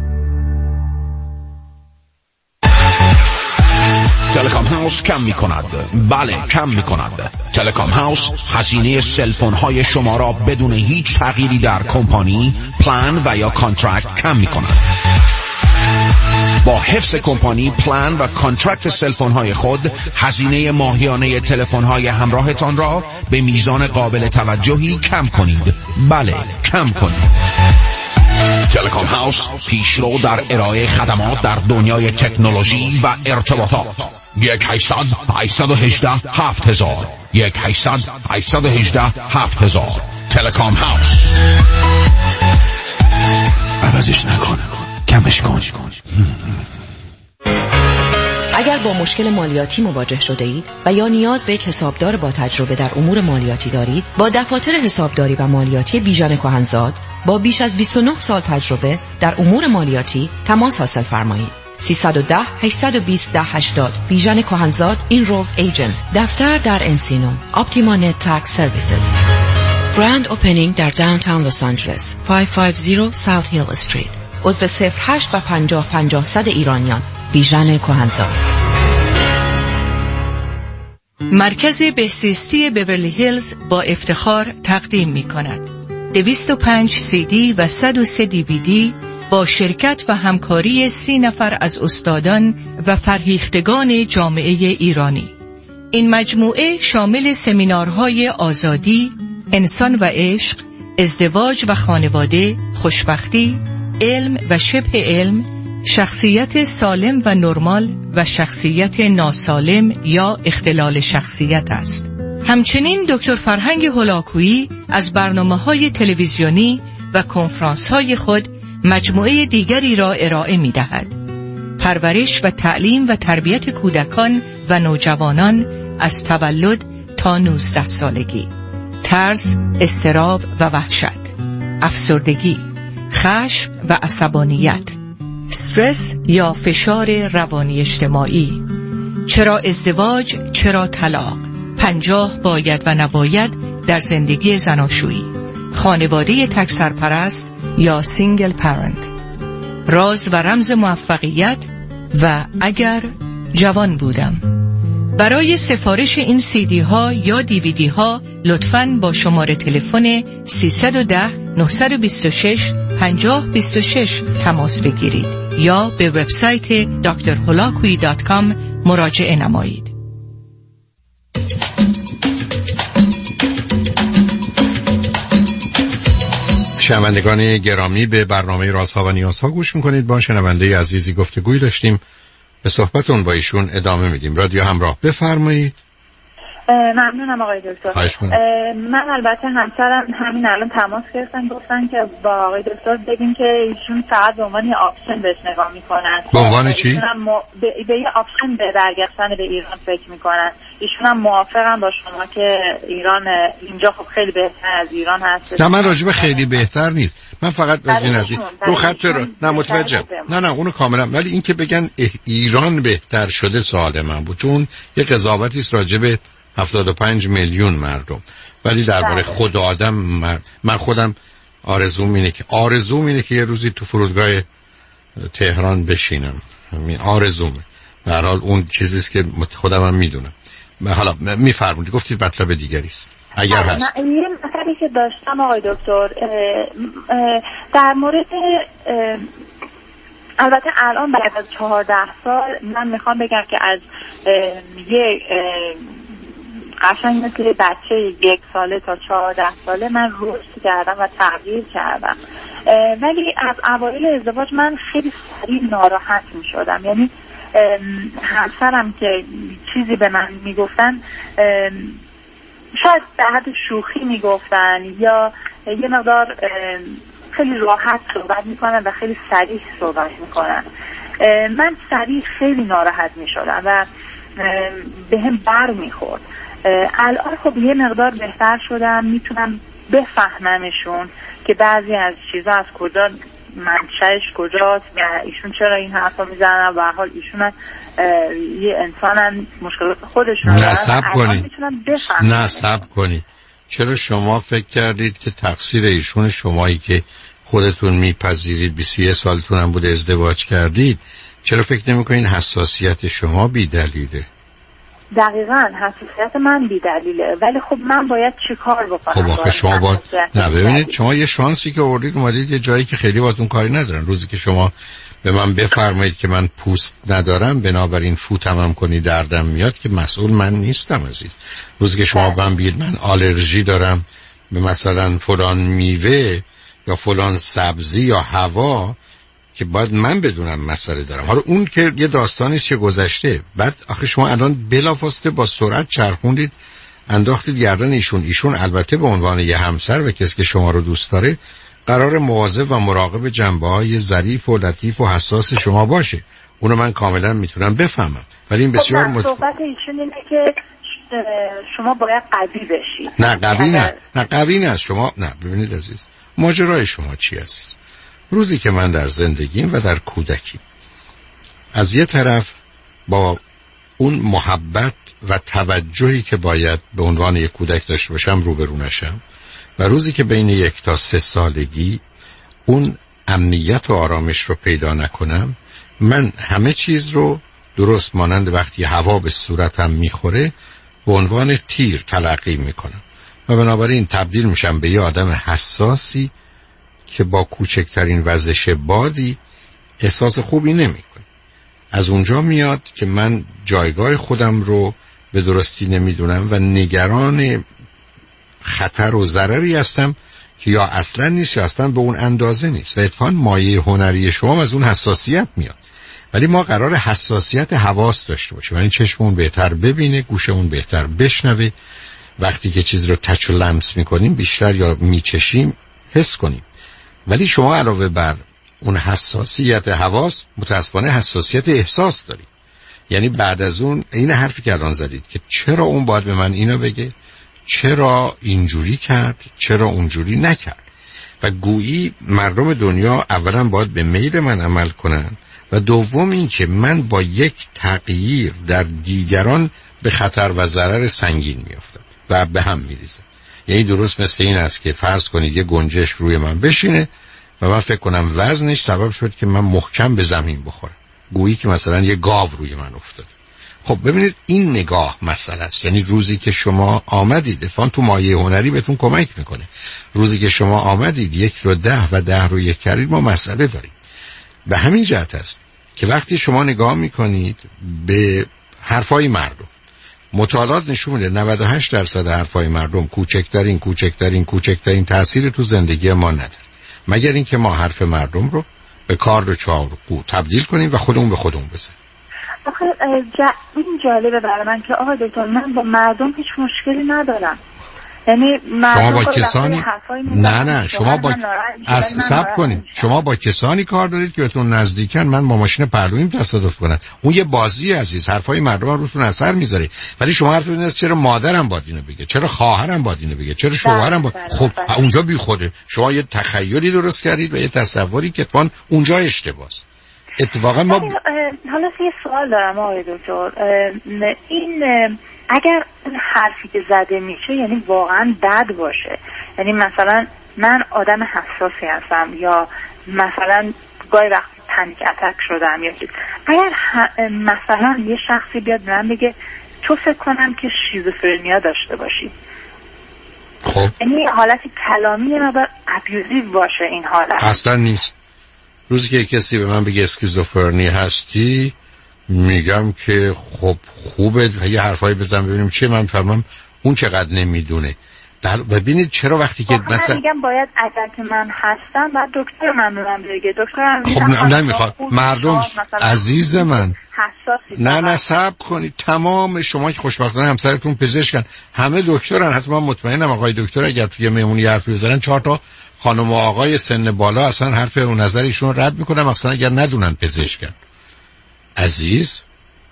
تلکام هاوس کم می کند. بله کم می کند. تلکام هاوس هزینه سلفون های شما را بدون هیچ تغییری در کمپانی، پلان و یا کانترکت کم می کند. با حفظ کمپانی، پلان و کانترکت سلفون های خود، هزینه ماهیانه تلفن های همراهتان را به میزان قابل توجهی کم کنید. بله کم کنید. تلکام هاوس پیشرو در ارائه خدمات در دنیای تکنولوژی و ارتباطات. 1-800-818-7000 1-800-818-7000. تلکام هاوس. عوضش نکن، کمش کن. اگر با مشکل مالیاتی مواجه شده اید و یا نیاز به یک حسابدار با تجربه در امور مالیاتی دارید، با دفاتر حسابداری و مالیاتی بیژن کهنزاد با بیش از 29 سال تجربه در امور مالیاتی تماس حاصل فرمایید. 310 820 1080 بیژن کهنزاد اینرو ایجنت. دفتر در انسینو. اپتیما نت تکس سرویسز. گرند اوپنینگ در داونتاون لس آنجلس 550 ساوت هیل استریت. عضو 08 و 50 50 100 ایرانیان. بیژن کهنزاد. مرکز بهزیستی بیورلی هیلز با افتخار تقدیم می کند 205 CD و 103 DVD با شرکت و همکاری 30 نفر از استادان و فرهیختگان جامعه ایرانی. این مجموعه شامل سمینارهای آزادی، انسان و عشق، ازدواج و خانواده، خوشبختی، علم و شبه علم، شخصیت سالم و نرمال و شخصیت ناسالم یا اختلال شخصیت است. همچنین دکتر فرهنگ هولاکویی از برنامه‌های تلویزیونی و کنفرانس‌های خود مجموعه دیگری را ارائه می‌دهد. پرورش و تعلیم و تربیت کودکان و نوجوانان از تولد تا 19 سالگی، ترس، اضطراب و وحشت، افسردگی، خشم و عصبانیت، استرس یا فشار روانی اجتماعی، چرا ازدواج، چرا طلاق، 50 باید و نباید در زندگی زناشویی، خانواده تک سرپرست یا سینگل پرنت، راز و رمز موفقیت و اگر جوان بودم. برای سفارش این CD ها یا DVD ها لطفاً با شماره تلفن 310 926 5026 تماس بگیرید یا به وبسایت drholakui.com مراجعه نمایید. شنوندگان گرامی، به برنامه رازها و نیازها گوش میکنید. با شنونده عزیزی گفتگوی داشتیم، به صحبتون با ایشون ادامه میدیم. رادیو همراه، بفرمایید. ممنونم آقای دکتر. من البته همسرم همین الان تماس گرفتن، گفتن که با آقای دکتر بگیم که ایشون فقط به عنوان یه آپشن بهش نگاه میکنن. به عنوان چی؟ به یه آپشن به برگشتن به ایران فکر میکنن. ایشون هم موافقن با شما که ایران اینجا خب خیلی بهتر از ایران هست. نه من راجب خیلی بهتر نیست، من فقط از این رو خط رو نه متوجه، نه اونو کاملا، ولی این که بگن ایران بهتر شده سوال من بود، چون یه قضاوتی است راجب 75 میلیون مردم، ولی درباره خود آدم من خودم آرزوم اینه که یه روزی تو فرودگاه تهران بشینم. همین آرزومه. به هر حال اون چیزیست که خودم هم میدونم. حالا میفرمایید، گفتید مطلب دیگری است اگر هست. یه مطلبی که داشتم آقای دکتر در مورد البته الان بعد از 14 سال من میخوام بگم که از یه قشنگ مثل بچه 1 ساله تا 14 ساله من رشد کردم و تغییر کردم، ولی از اوایل ازدواج من خیلی سریع ناراحت می شدم. یعنی همسرم که چیزی به من می گفتن شاید به حد شوخی می گفتن یا یه مقدار خیلی راحت صحبت می کنن و خیلی سریع صحبت می کنن، من سریع خیلی ناراحت می شدم و به هم بر می خورد. الان خب یه مقدار بهتر شدم، میتونم بفهممشون که بعضی از چیزا از کجا منشأش کجاست و ایشون چرا این حرفا میزنن و به هر حال ایشون یه انسانن، مشکلات خودشون نصب کنی. چرا شما فکر کردید که تقصیر ایشون شمایی که خودتون میپذیرید 21 سالتون هم بود ازدواج کردید، چرا فکر نمیکنین حساسیت شما بی دلیله؟ دقیقاً حساسیت من بی دلیله، ولی خب من باید چی کار بکنم؟ خب آخه شما باید ببینید، شما یه شانسی که آوردید اومدید یه جایی که خیلی باهاتون کاری ندارن. روزی که شما به من بفرمایید که من پوست ندارم بنابراین فوتم هم کنی دردم میاد، که مسئول من نیستم عزیز. روزی که شما به من بگید من آلرژی دارم به مثلا فلان میوه یا فلان سبزی یا هوا، که باید من بدونم مسئله دارم. حالا اون که یه داستانیست که گذشته، بعد آخه شما الان بلافاصله با سرعت چرخوندید انداختید گردن ایشون البته به عنوان یه همسر و کسی که شما رو دوست داره قرار مواظب و مراقب جنبه‌های ظریف و لطیف و حساس شما باشه. اونو من کاملا میتونم بفهمم، ولی این بسیار صحبت ایشون اینه که شما باید قوی بشید. نه قوی نه شما. نه ببینید عزیز، ماجرای شما چی عزیز؟ روزی که من در زندگیم و در کودکیم از یه طرف با اون محبت و توجهی که باید به عنوان یک کودک داشته باشم روبرو نشم، و روزی که بین 1 تا 3 سالگی اون امنیت و آرامش رو پیدا نکنم، من همه چیز رو درست مانند وقتی هوا به صورتم میخوره به عنوان تیر تلقی میکنم و بنابراین تبدیل میشم به یه آدم حساسی که با کوچکترین وزش بادی احساس خوبی نمیکنه. از اونجا میاد که من جایگاه خودم رو به درستی نمیدونم و نگران خطر و ضرری هستم که یا اصلا نیست یا اصلا به اون اندازه نیست، و اتفاقا مایه هنری شما از اون حساسیت میاد. ولی ما قرار حساسیت حواس داشته باشیم، یعنی چشممون بهتر ببینه، گوشمون بهتر بشنوه، وقتی که چیز رو تچ و لمس میکنیم بیشتر یا میچشیم حس کنیم. ولی شما علاوه بر اون حساسیت حواس متاسفانه حساسیت احساس دارید. یعنی بعد از اون این حرفی که الان زدید که چرا اون باید به من اینو بگه، چرا اینجوری کرد، چرا اونجوری نکرد، و گویی مردم دنیا اولا باید به میل من عمل کنن و دوم این که من با یک تغییر در دیگران به خطر و ضرر سنگین میافتم و به هم میریزم. یعنی درست مثل این است که فرض کنید یه گنجشک روی من بشینه و من فکر کنم وزنش سبب شد که من محکم به زمین بخورم، گویی که مثلا یه گاو روی من افتاد. خب ببینید این نگاه مسئله است. یعنی روزی که شما آمدید، اتفاقاً تو مایه هنری بهتون کمک میکنه، روزی که شما آمدید 1 رو 10 و 10 رو 1 کردید ما مسئله داریم. به همین جهت است که وقتی شما نگاه میکنید به حرفای مردم، مطالعات نشون میده 98% حرفای مردم کوچکترین تأثیر تو زندگی ما نداره. مگر اینکه ما حرف مردم رو به کار و چارگو تبدیل کنیم و خودمون به خودمون بزنیم. آخه این جالبه برای من که آقا دکتر من با مردم هیچ مشکلی ندارم. یعنی شما با کسانی نه شما با صبر کنید. شما با کسانی کار دارید که بهتون نزدیکن. من با ماشین پهلویم تصادف کنم، اون یه بازی عزیز، حرفای مردم روتون اثر میذاره. ولی شما حرفتون این است چرا مادرم باید اینو بگه، چرا خواهرم باید اینو بگه، چرا شوهرم باید. خب اونجا بی خوده. شما یه تخیلی درست کردید و یه تصوری که اتفاقاً اونجا اشتباهه. اتفاقا ما حالا یه سوال دارم آقای دکتر. این اگر حرفی که زده میشه یعنی واقعا بد باشه، یعنی مثلا من آدم حساسی هستم یا مثلا گاهی وقت پنیک اتک شدم یا چیز، اگر مثلا یه شخصی بیاد من بگه تو فکر کنم که شیزوفرنیا داشته باشی، خب یعنی حالت کلامی مقدار ابیوزیو باشه این حالت. اصلا نیست. روزی که کسی به من بگه اسکیزوفرنی هستی میگم که خب خوبه یه حرفایی بزن ببینیم چه. من فهمم اون چقدر نمیدونه. ببینید چرا وقتی که مثلا میگم باید اگر که من هستم بعد دکتر من بگه دکتر خب نمیخواد مردم عزیز من نه صبر کنید. تمام شما که خوشبختانه همسرتون پزشکن، همه دکترن. حتی من مطمئنم آقای دکتر اگر توی مهمونی حرف بزنن 4 تا خانم و آقای سن بالا اصلا حرف و نظرشون رد میکنن، مثلا اگر ندونن پزشکن. عزیز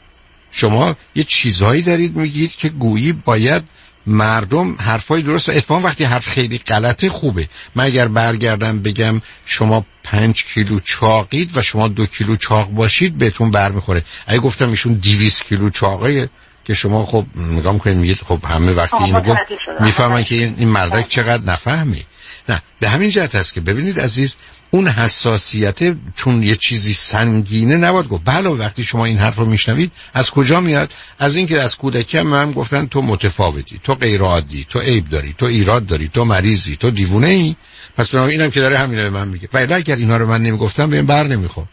شما یه چیزهایی دارید میگید که گویی باید مردم حرفای درست. اتفاقا وقتی حرف خیلی غلطه خوبه. من اگر برگردم بگم شما 5 کیلو چاقید و شما 2 کیلو چاق باشید بهتون برمیخوره. اگه گفتم ایشون 200 کیلو چاقه که شما خب نگاه میکنید میگید خب همه وقتی اینو گفت میفهمن که این مردک چقدر نفهمی. نه به همین جهت است که ببینید عزیز اون حساسیت چون یه چیزی سنگینه نباید گفت. بله وقتی شما این حرف رو میشنوید از کجا میاد؟ از اینکه از کودکی هم گفتن تو متفاوتی، تو غیر عادی، تو عیب داری، تو ایراد داری، تو مریضی، تو دیوونه ای. پس بنابراین اینم که داره همینا به من میگه. ولی اگر اینا رو من نمیگفتم بهم بر نمیخورد.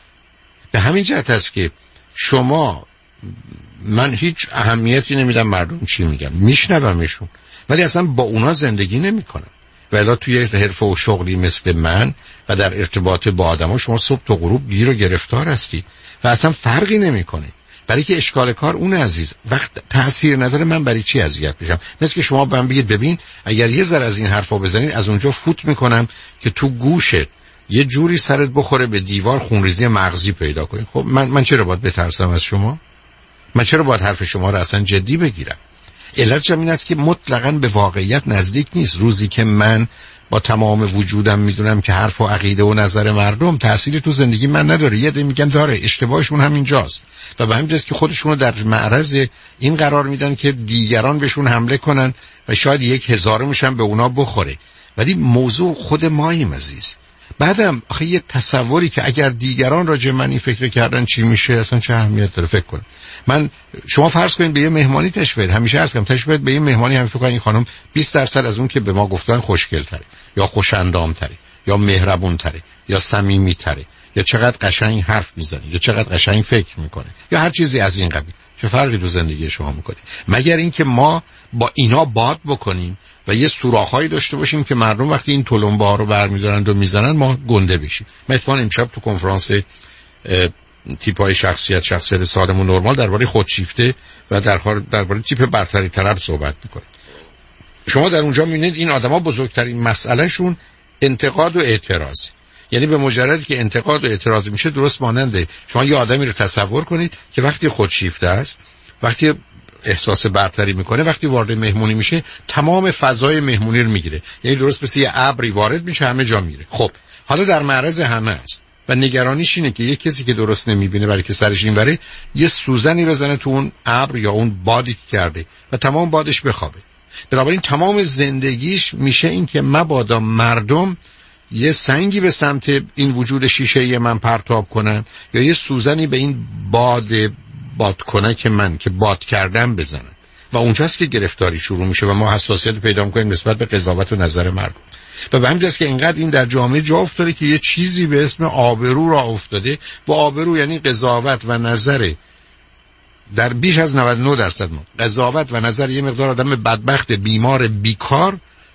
به همین جهت است که شما من هیچ اهمیتی نمیدم مردم چی میگن، میشنومشون ولی اصلا با اونا زندگی نمیکنم. ولی توی حرفه و شغلی مثل من و در ارتباط با آدما شما صبح تا غروب گیر و گرفتار هستید و اصلا فرقی نمیکنه. برای که اشکال کار اون عزیز وقت تأثیر نداره من برای چی اذیت بشم؟ مثل که شما بهم بگید ببین اگر یه ذره از این حرفا بزنید از اونجا فوت میکنم که تو گوشت یه جوری سرت بخوره به دیوار خونریزی مغزی پیدا کنی. خب من چرا باید بترسم از شما؟ من چرا باید حرف شما رو اصلا جدی بگیرم؟ علتش این است که مطلقاً به واقعیت نزدیک نیست. روزی که من با تمام وجودم میدونم که حرف و عقیده و نظر مردم تأثیری تو زندگی من نداره، یه عده میگن داره، اشتباهشون همینجاست و به همین جاست که خودشون رو در معرض این قرار میدن که دیگران بهشون حمله کنن و شاید 1000 میشن به اونا بخوره. ولی موضوع خود ماییم عزیز. بعدم آخه یه تصوری که اگر دیگران راجع من این فکر کردن چی میشه اصلا چه اهمیت داره فکر کنم. من شما فرض کنید به یه مهمانی تشریف همیشه عرض کنم تشریف به یه مهمانی هم فکر کنید این خانم 20% از اون که به ما گفتن خوشگل تره یا خوش‌اندام تره یا مهربون تره یا صمیمی تره یا چقدر قشنگ حرف میزنه یا چقدر قشنگ فکر میکنه یا هر چیزی از این قبیل. چه فرقی تو زندگی شما میکنه؟ مگر اینکه ما با اینا باد بکنیم و یه سوراخ‌هایی داشته باشیم که مردم وقتی این تلمبه‌ها رو برمی‌دارن و میزنن ما گنده بشیم. من اتفاقاً امشب تو کنفرانس تیپ‌های شخصیت سالم و نرمال درباره خودشیفته و درباره تیپ برتری طلب صحبت می‌کنیم. شما در اونجا می‌بینید این آدم‌ها بزرگترین مسئلهشون انتقاد و اعتراض. یعنی به مجردی که انتقاد و اعتراض میشه درست ماننده شما یه آدمی رو تصور کنید که وقتی خودشیفته است، وقتی احساس برتری میکنه، وقتی وارد مهمونی میشه تمام فضای مهمونی رو میگیره، یعنی درست مثل یه ابری وارد میشه همه جا میره. خب حالا در معرض همه است و نگرانیش اینه که یه کسی که درست نمیبینه برای که سرش اینوره یه سوزنی بزنه تو اون ابر یا اون بادی که کرده و تمام بادش بخوابه. بنابراین تمام زندگیش میشه این که مبادا مردم یه سنگی به سمت این وجود شیشه‌ای من پرتاب کنن یا یه سوزنی به این باد کنه که من که باد کردم بزنن و اونجاست که گرفتاری شروع میشه و ما حساسیت پیدا می‌کنیم نسبت به قضاوت و نظر مردم. و به همین جاست که اینقدر این در جامعه جا افتاده که یه چیزی به اسم آبرو را افتاده و آبرو یعنی قضاوت و نظر در بیش از 99% قضاوت و نظر یه مقدار آدم بدبخت بیمار بیکار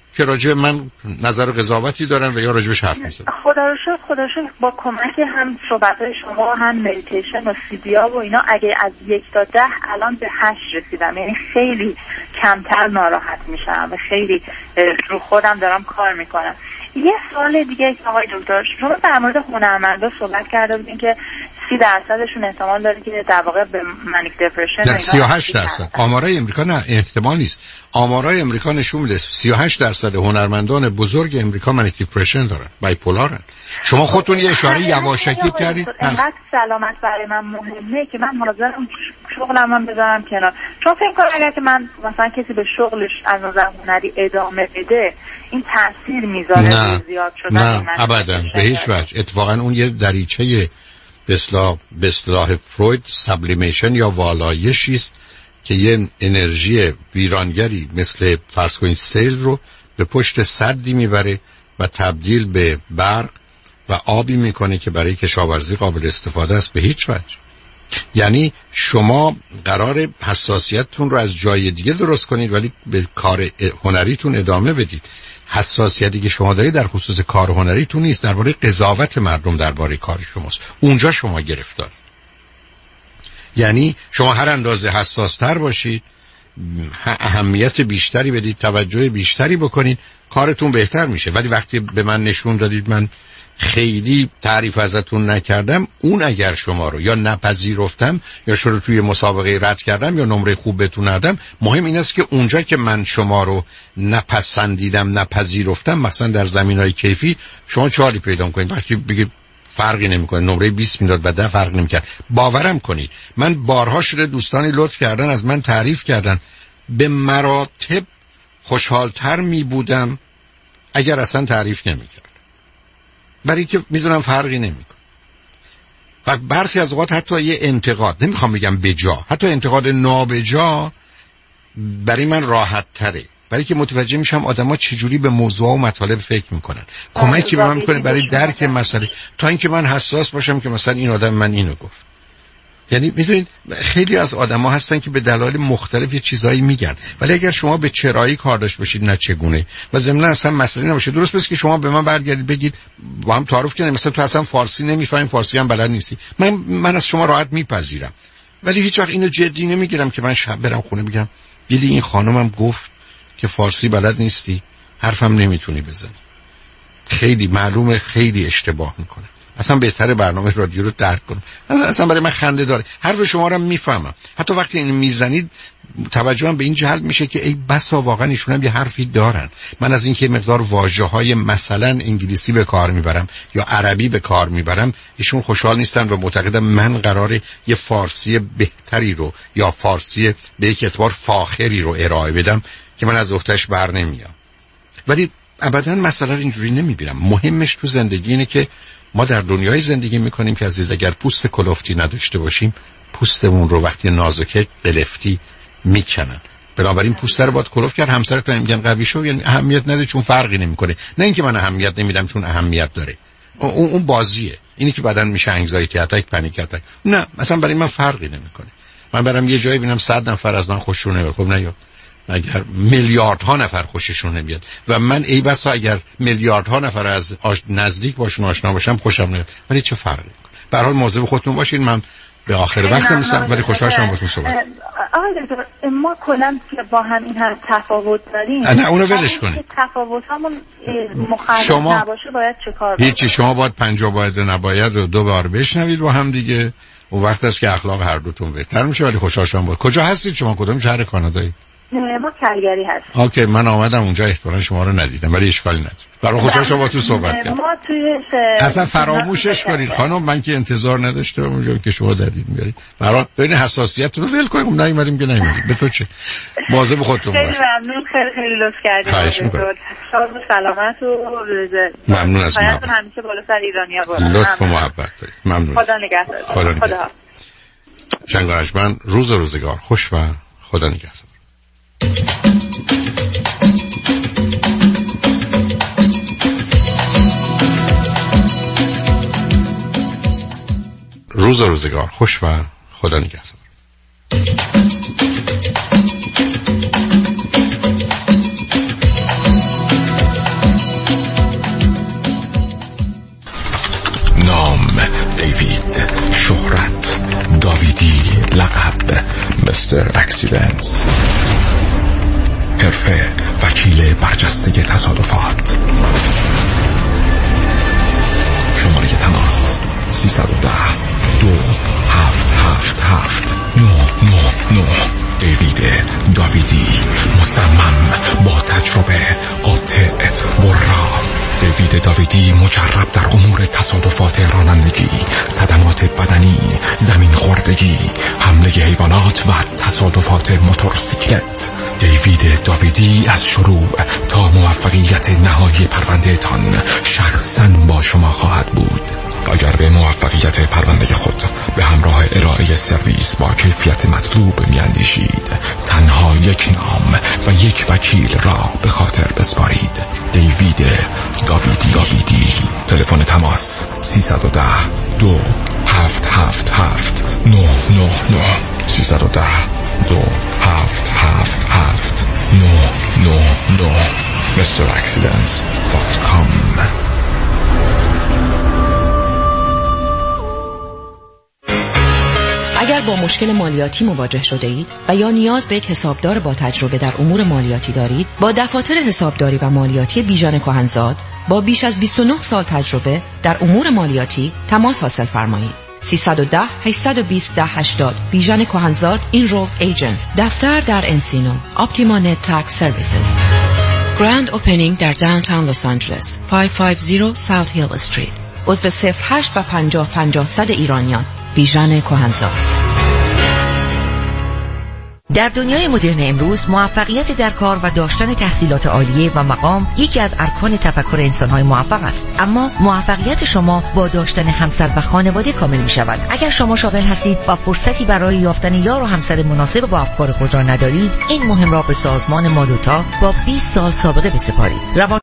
که راجع من نظر و قضاوتی دارن و یا راجعش حرف میزنن. خدا رو شکر با کمک هم صحبت‌های شما هم مدیتیشن و CBR و اینا اگه از 1 تا 10 الان به 8 رسیدم. یعنی خیلی کمتر ناراحت میشم و خیلی رو خودم دارم کار میکنم. یه سوال دیگه که آقای دکتر، شما در مورد هنرمندا صحبت کرده بودین که 30%شون احتمال داره که در واقع به منیک دپرشن. 38%. آمارای امریکا نه احتمال نیست. آمارای امریکا نشون میده 38% هنرمندان بزرگ امریکا منیک دپرشن دارن، بایپولارن. شما خودتون یه اشاره یواشکی کردید. اینقدر سلامت برای من مهمه که من حاضرم شغلم بذارم کنار. چون فکر کنم اگر که من مثلا کسی به شغلش از نظر هنری ادامه بده این تاثیر میذاره زیاد شدن. نه ابدا به هیچ وجه. اتفاقا اون یه دریچه به اصطلاح فروید سابلیمیشن یا والایشی است که یه انرژی ویرانگری مثل فرض کنید سیل رو به پشت سدی میبره و تبدیل به برق و آبی میکنه که برای کشاورزی قابل استفاده است. به هیچ وجه. یعنی شما قرار حساسیتتون رو از جای دیگه درست کنید ولی به کار هنریتون ادامه بدید. حساسیتی که شما دارید در خصوص کار هنریتون نیست، درباره قضاوت مردم درباره کار شماست. اونجا شما گرفتار. یعنی شما هر اندازه حساستر باشید، اهمیت بیشتری بدید، توجه بیشتری بکنید، کارتون بهتر میشه. ولی وقتی به من نشون دادید من خیلی تعریف ازتون نکردم، اون اگر شما رو یا نپذیرفتم یا شروع توی مسابقه رد کردم یا نمره خوب بهتون ندادم، مهم این است که اونجا که من شما رو نپسندیدم نپذیرفتم، مثلا در زمینهای کیفی شما چالی پیدا کنید. وقتی بگید فرقی نمیکنه، نمره 20 میداد و 10 فرق نمیکرد، باورم کنید من بارها شده دوستانی لطف کردن از من تعریف کردن، به مراتب خوشحالتر میبودم اگر اصلا تعریف نمیکرد، برای که میدونم فرقی نمیکنه. و برخی از اوقات حتی یه انتقاد، نمیخوام بگم بجا، حتی انتقاد نابجا برای من راحت تره، برای که متوجه میشم آدما چجوری به موضوع و مطالب فکر میکنن. کمکی به من میکنه برای درک مسئله، تا اینکه من حساس باشم که مثلا این آدم من اینو گفت. یعنی میدونید خیلی از آدما هستن که به دلایل مختلف یه چیزایی میگن، ولی اگر شما به چرایی کار داشت باشید نه چگونه و ضمن اصلا مسئله نباشه، درست بس که شما به من برگردید بگید با هم تعارف کنیم مثلا تو اصلا فارسی نمیفهمی، فارسی هم بلد نیستی، من از شما راحت میپذیرم. ولی هیچ وقت اینو جدی نمیگیرم که من شب برم خونه بگم دیدی این خانمم گفت که فارسی بلد نیستی، حرفم نمیتونی بزنی. خیلی معلومه خیلی اشتباه میکنه. اصلا بهتره برنامه رادیو رو درک کنم. اصلا برای من خنده داره. حرف شما رو میفهمم. حتی وقتی اینو میزنید توجهم به این جهت میشه که ای بسا واقعا ایشون هم یه حرفی دارن. من از اینکه مقدار واژه‌های مثلا انگلیسی به کار میبرم یا عربی به کار میبرم، ایشون خوشحال نیستن و معتقدن من قراره یه فارسی بهتری رو یا فارسی به یک اعتبار فاخری رو ارائه بدم که من از اختش بر نمیام. ولی ابدا مسئله اینجوری نمیبینم. مهمش تو زندگی اینه که ما در دنیای زندگی میکنیم که عزیز اگر پوست کلفتی نداشته باشیم، پوستمون رو وقتی نازکه قلفتی میکنن. بنابراین پوست رو باید کلفت کرد. همسرتون میگن قوی شو، یعنی اهمیت نده چون فرقی نمیکنه، نه اینکه من اهمیت نمیدم چون اهمیت داره. اون بازیه. اینی که بعدن میشه انگزایتی اتاک، پنیک اتاک. نه مثلا برای من فرقی نمیکنه. من برم یه جایی ببینم 100 نفر از من خوششون نمیاد، خب نه، اگر میلیاردها نفر خوششون نمیاد و من ای بسا اگر میلیاردها نفر از نزدیک باشون آشنا باشم خوشم نمیاد، ولی چه فرقی میکنه؟ به هر حال مواظب خودتون باشین. من به آخر وقت میرسم ولی خوشحال شدم باهاتون صحبت. آقای دکتر ما کلا که با هم این هر تفاوت داریم، نه اونو ولش کنید. تفاوتامون مخالف نباشه باید چه کار بکنیم؟ هیچی، شما باید 50 باید و نباید رو 2 بار بشنوید با هم دیگه. اون وقت است که اخلاق هر دوتون بهتر میشه. ولی خوشحال شدم. کجا هستید شما؟ کدوم شهر کانادایی؟ ما کلگری هستیم. اوکی، من آمدم اونجا، احتمالاً شما رو ندیدم ولی اشکالی نداره. برای خوشحال شما تو صحبت کردم. ما توی اصلا فراموشش کنید خانم، من که انتظار نداشتم اونجا که شما دادید میارید. برای بین حساسیتتون رو ول کنیم. نیومدیم که نیومدیم. به تو چه؟ مواظب خودتون باشید. خیلی ممنون، خیلی لطف کردید. خواهش می‌کنم. شاد و سلامت و ممنون از محبت. همیشه بالا سر ایرانی‌ها باشه. لطف و محبت دارید. ممنون. خدا نگهدار. خدا نگهدار. شنگارشمن روز و روزگار خوش و خدا نگهدار. روز و روزگار خوش و خدا نگهدار. لقب مستر اکسیدنس. حرفه وکیل برجسته تصادفات. شماره تماس 310-2777-999. دیوید داویدی، مصمم، با تجربه، قاطع، برا. دیوید داویدی مجرب در امور تصادفات رانندگی، صدمات بدنی، زمین خوردگی، حمله حیوانات و تصادفات موتورسیکلت. دیوید داویدی از شروع تا موفقیت نهایی پرونده تان شخصاً با شما خواهد بود. اگر به موفقیت پرونده خود به همراه ارائه سرویس با کیفیت مطلوب میاندیشید، تنها یک نام و یک وکیل را به خاطر بسپارید: دیوید داویدی. تلفن تماس 310-2777-999. 310-2777-999. MrAccidents.com. اگر با مشکل مالیاتی مواجه شده اید و یا نیاز به یک حسابدار با تجربه در امور مالیاتی دارید، با دفاتر حسابداری و مالیاتی بیژن کهنزاد با بیش از 29 سال تجربه در امور مالیاتی تماس حاصل فرمایید. 310-820-1080. بیژن کهنزاد اینرولد ایجنت. دفتر در انسینو. اپتیما نت تکس سرویسز. گراند اوپنینگ در داونتاون لس آنجلس 550 ساوت هیل استریت. عضو 08 و 50-50 ایرانیان. بیژن کهنزاد. در دنیای مدرن امروز موفقیت در کار و داشتن تحصیلات عالیه و مقام یکی از ارکان تفکر انسان‌های موفق است. اما موفقیت شما با داشتن همسر و خانواده کامل می‌شود. اگر شما شاغل هستید و فرصتی برای یافتن یار و همسر مناسب با افکار خود را ندارید، این مهم را به سازمان مادوتا با 20 سال سابقه بسپارید.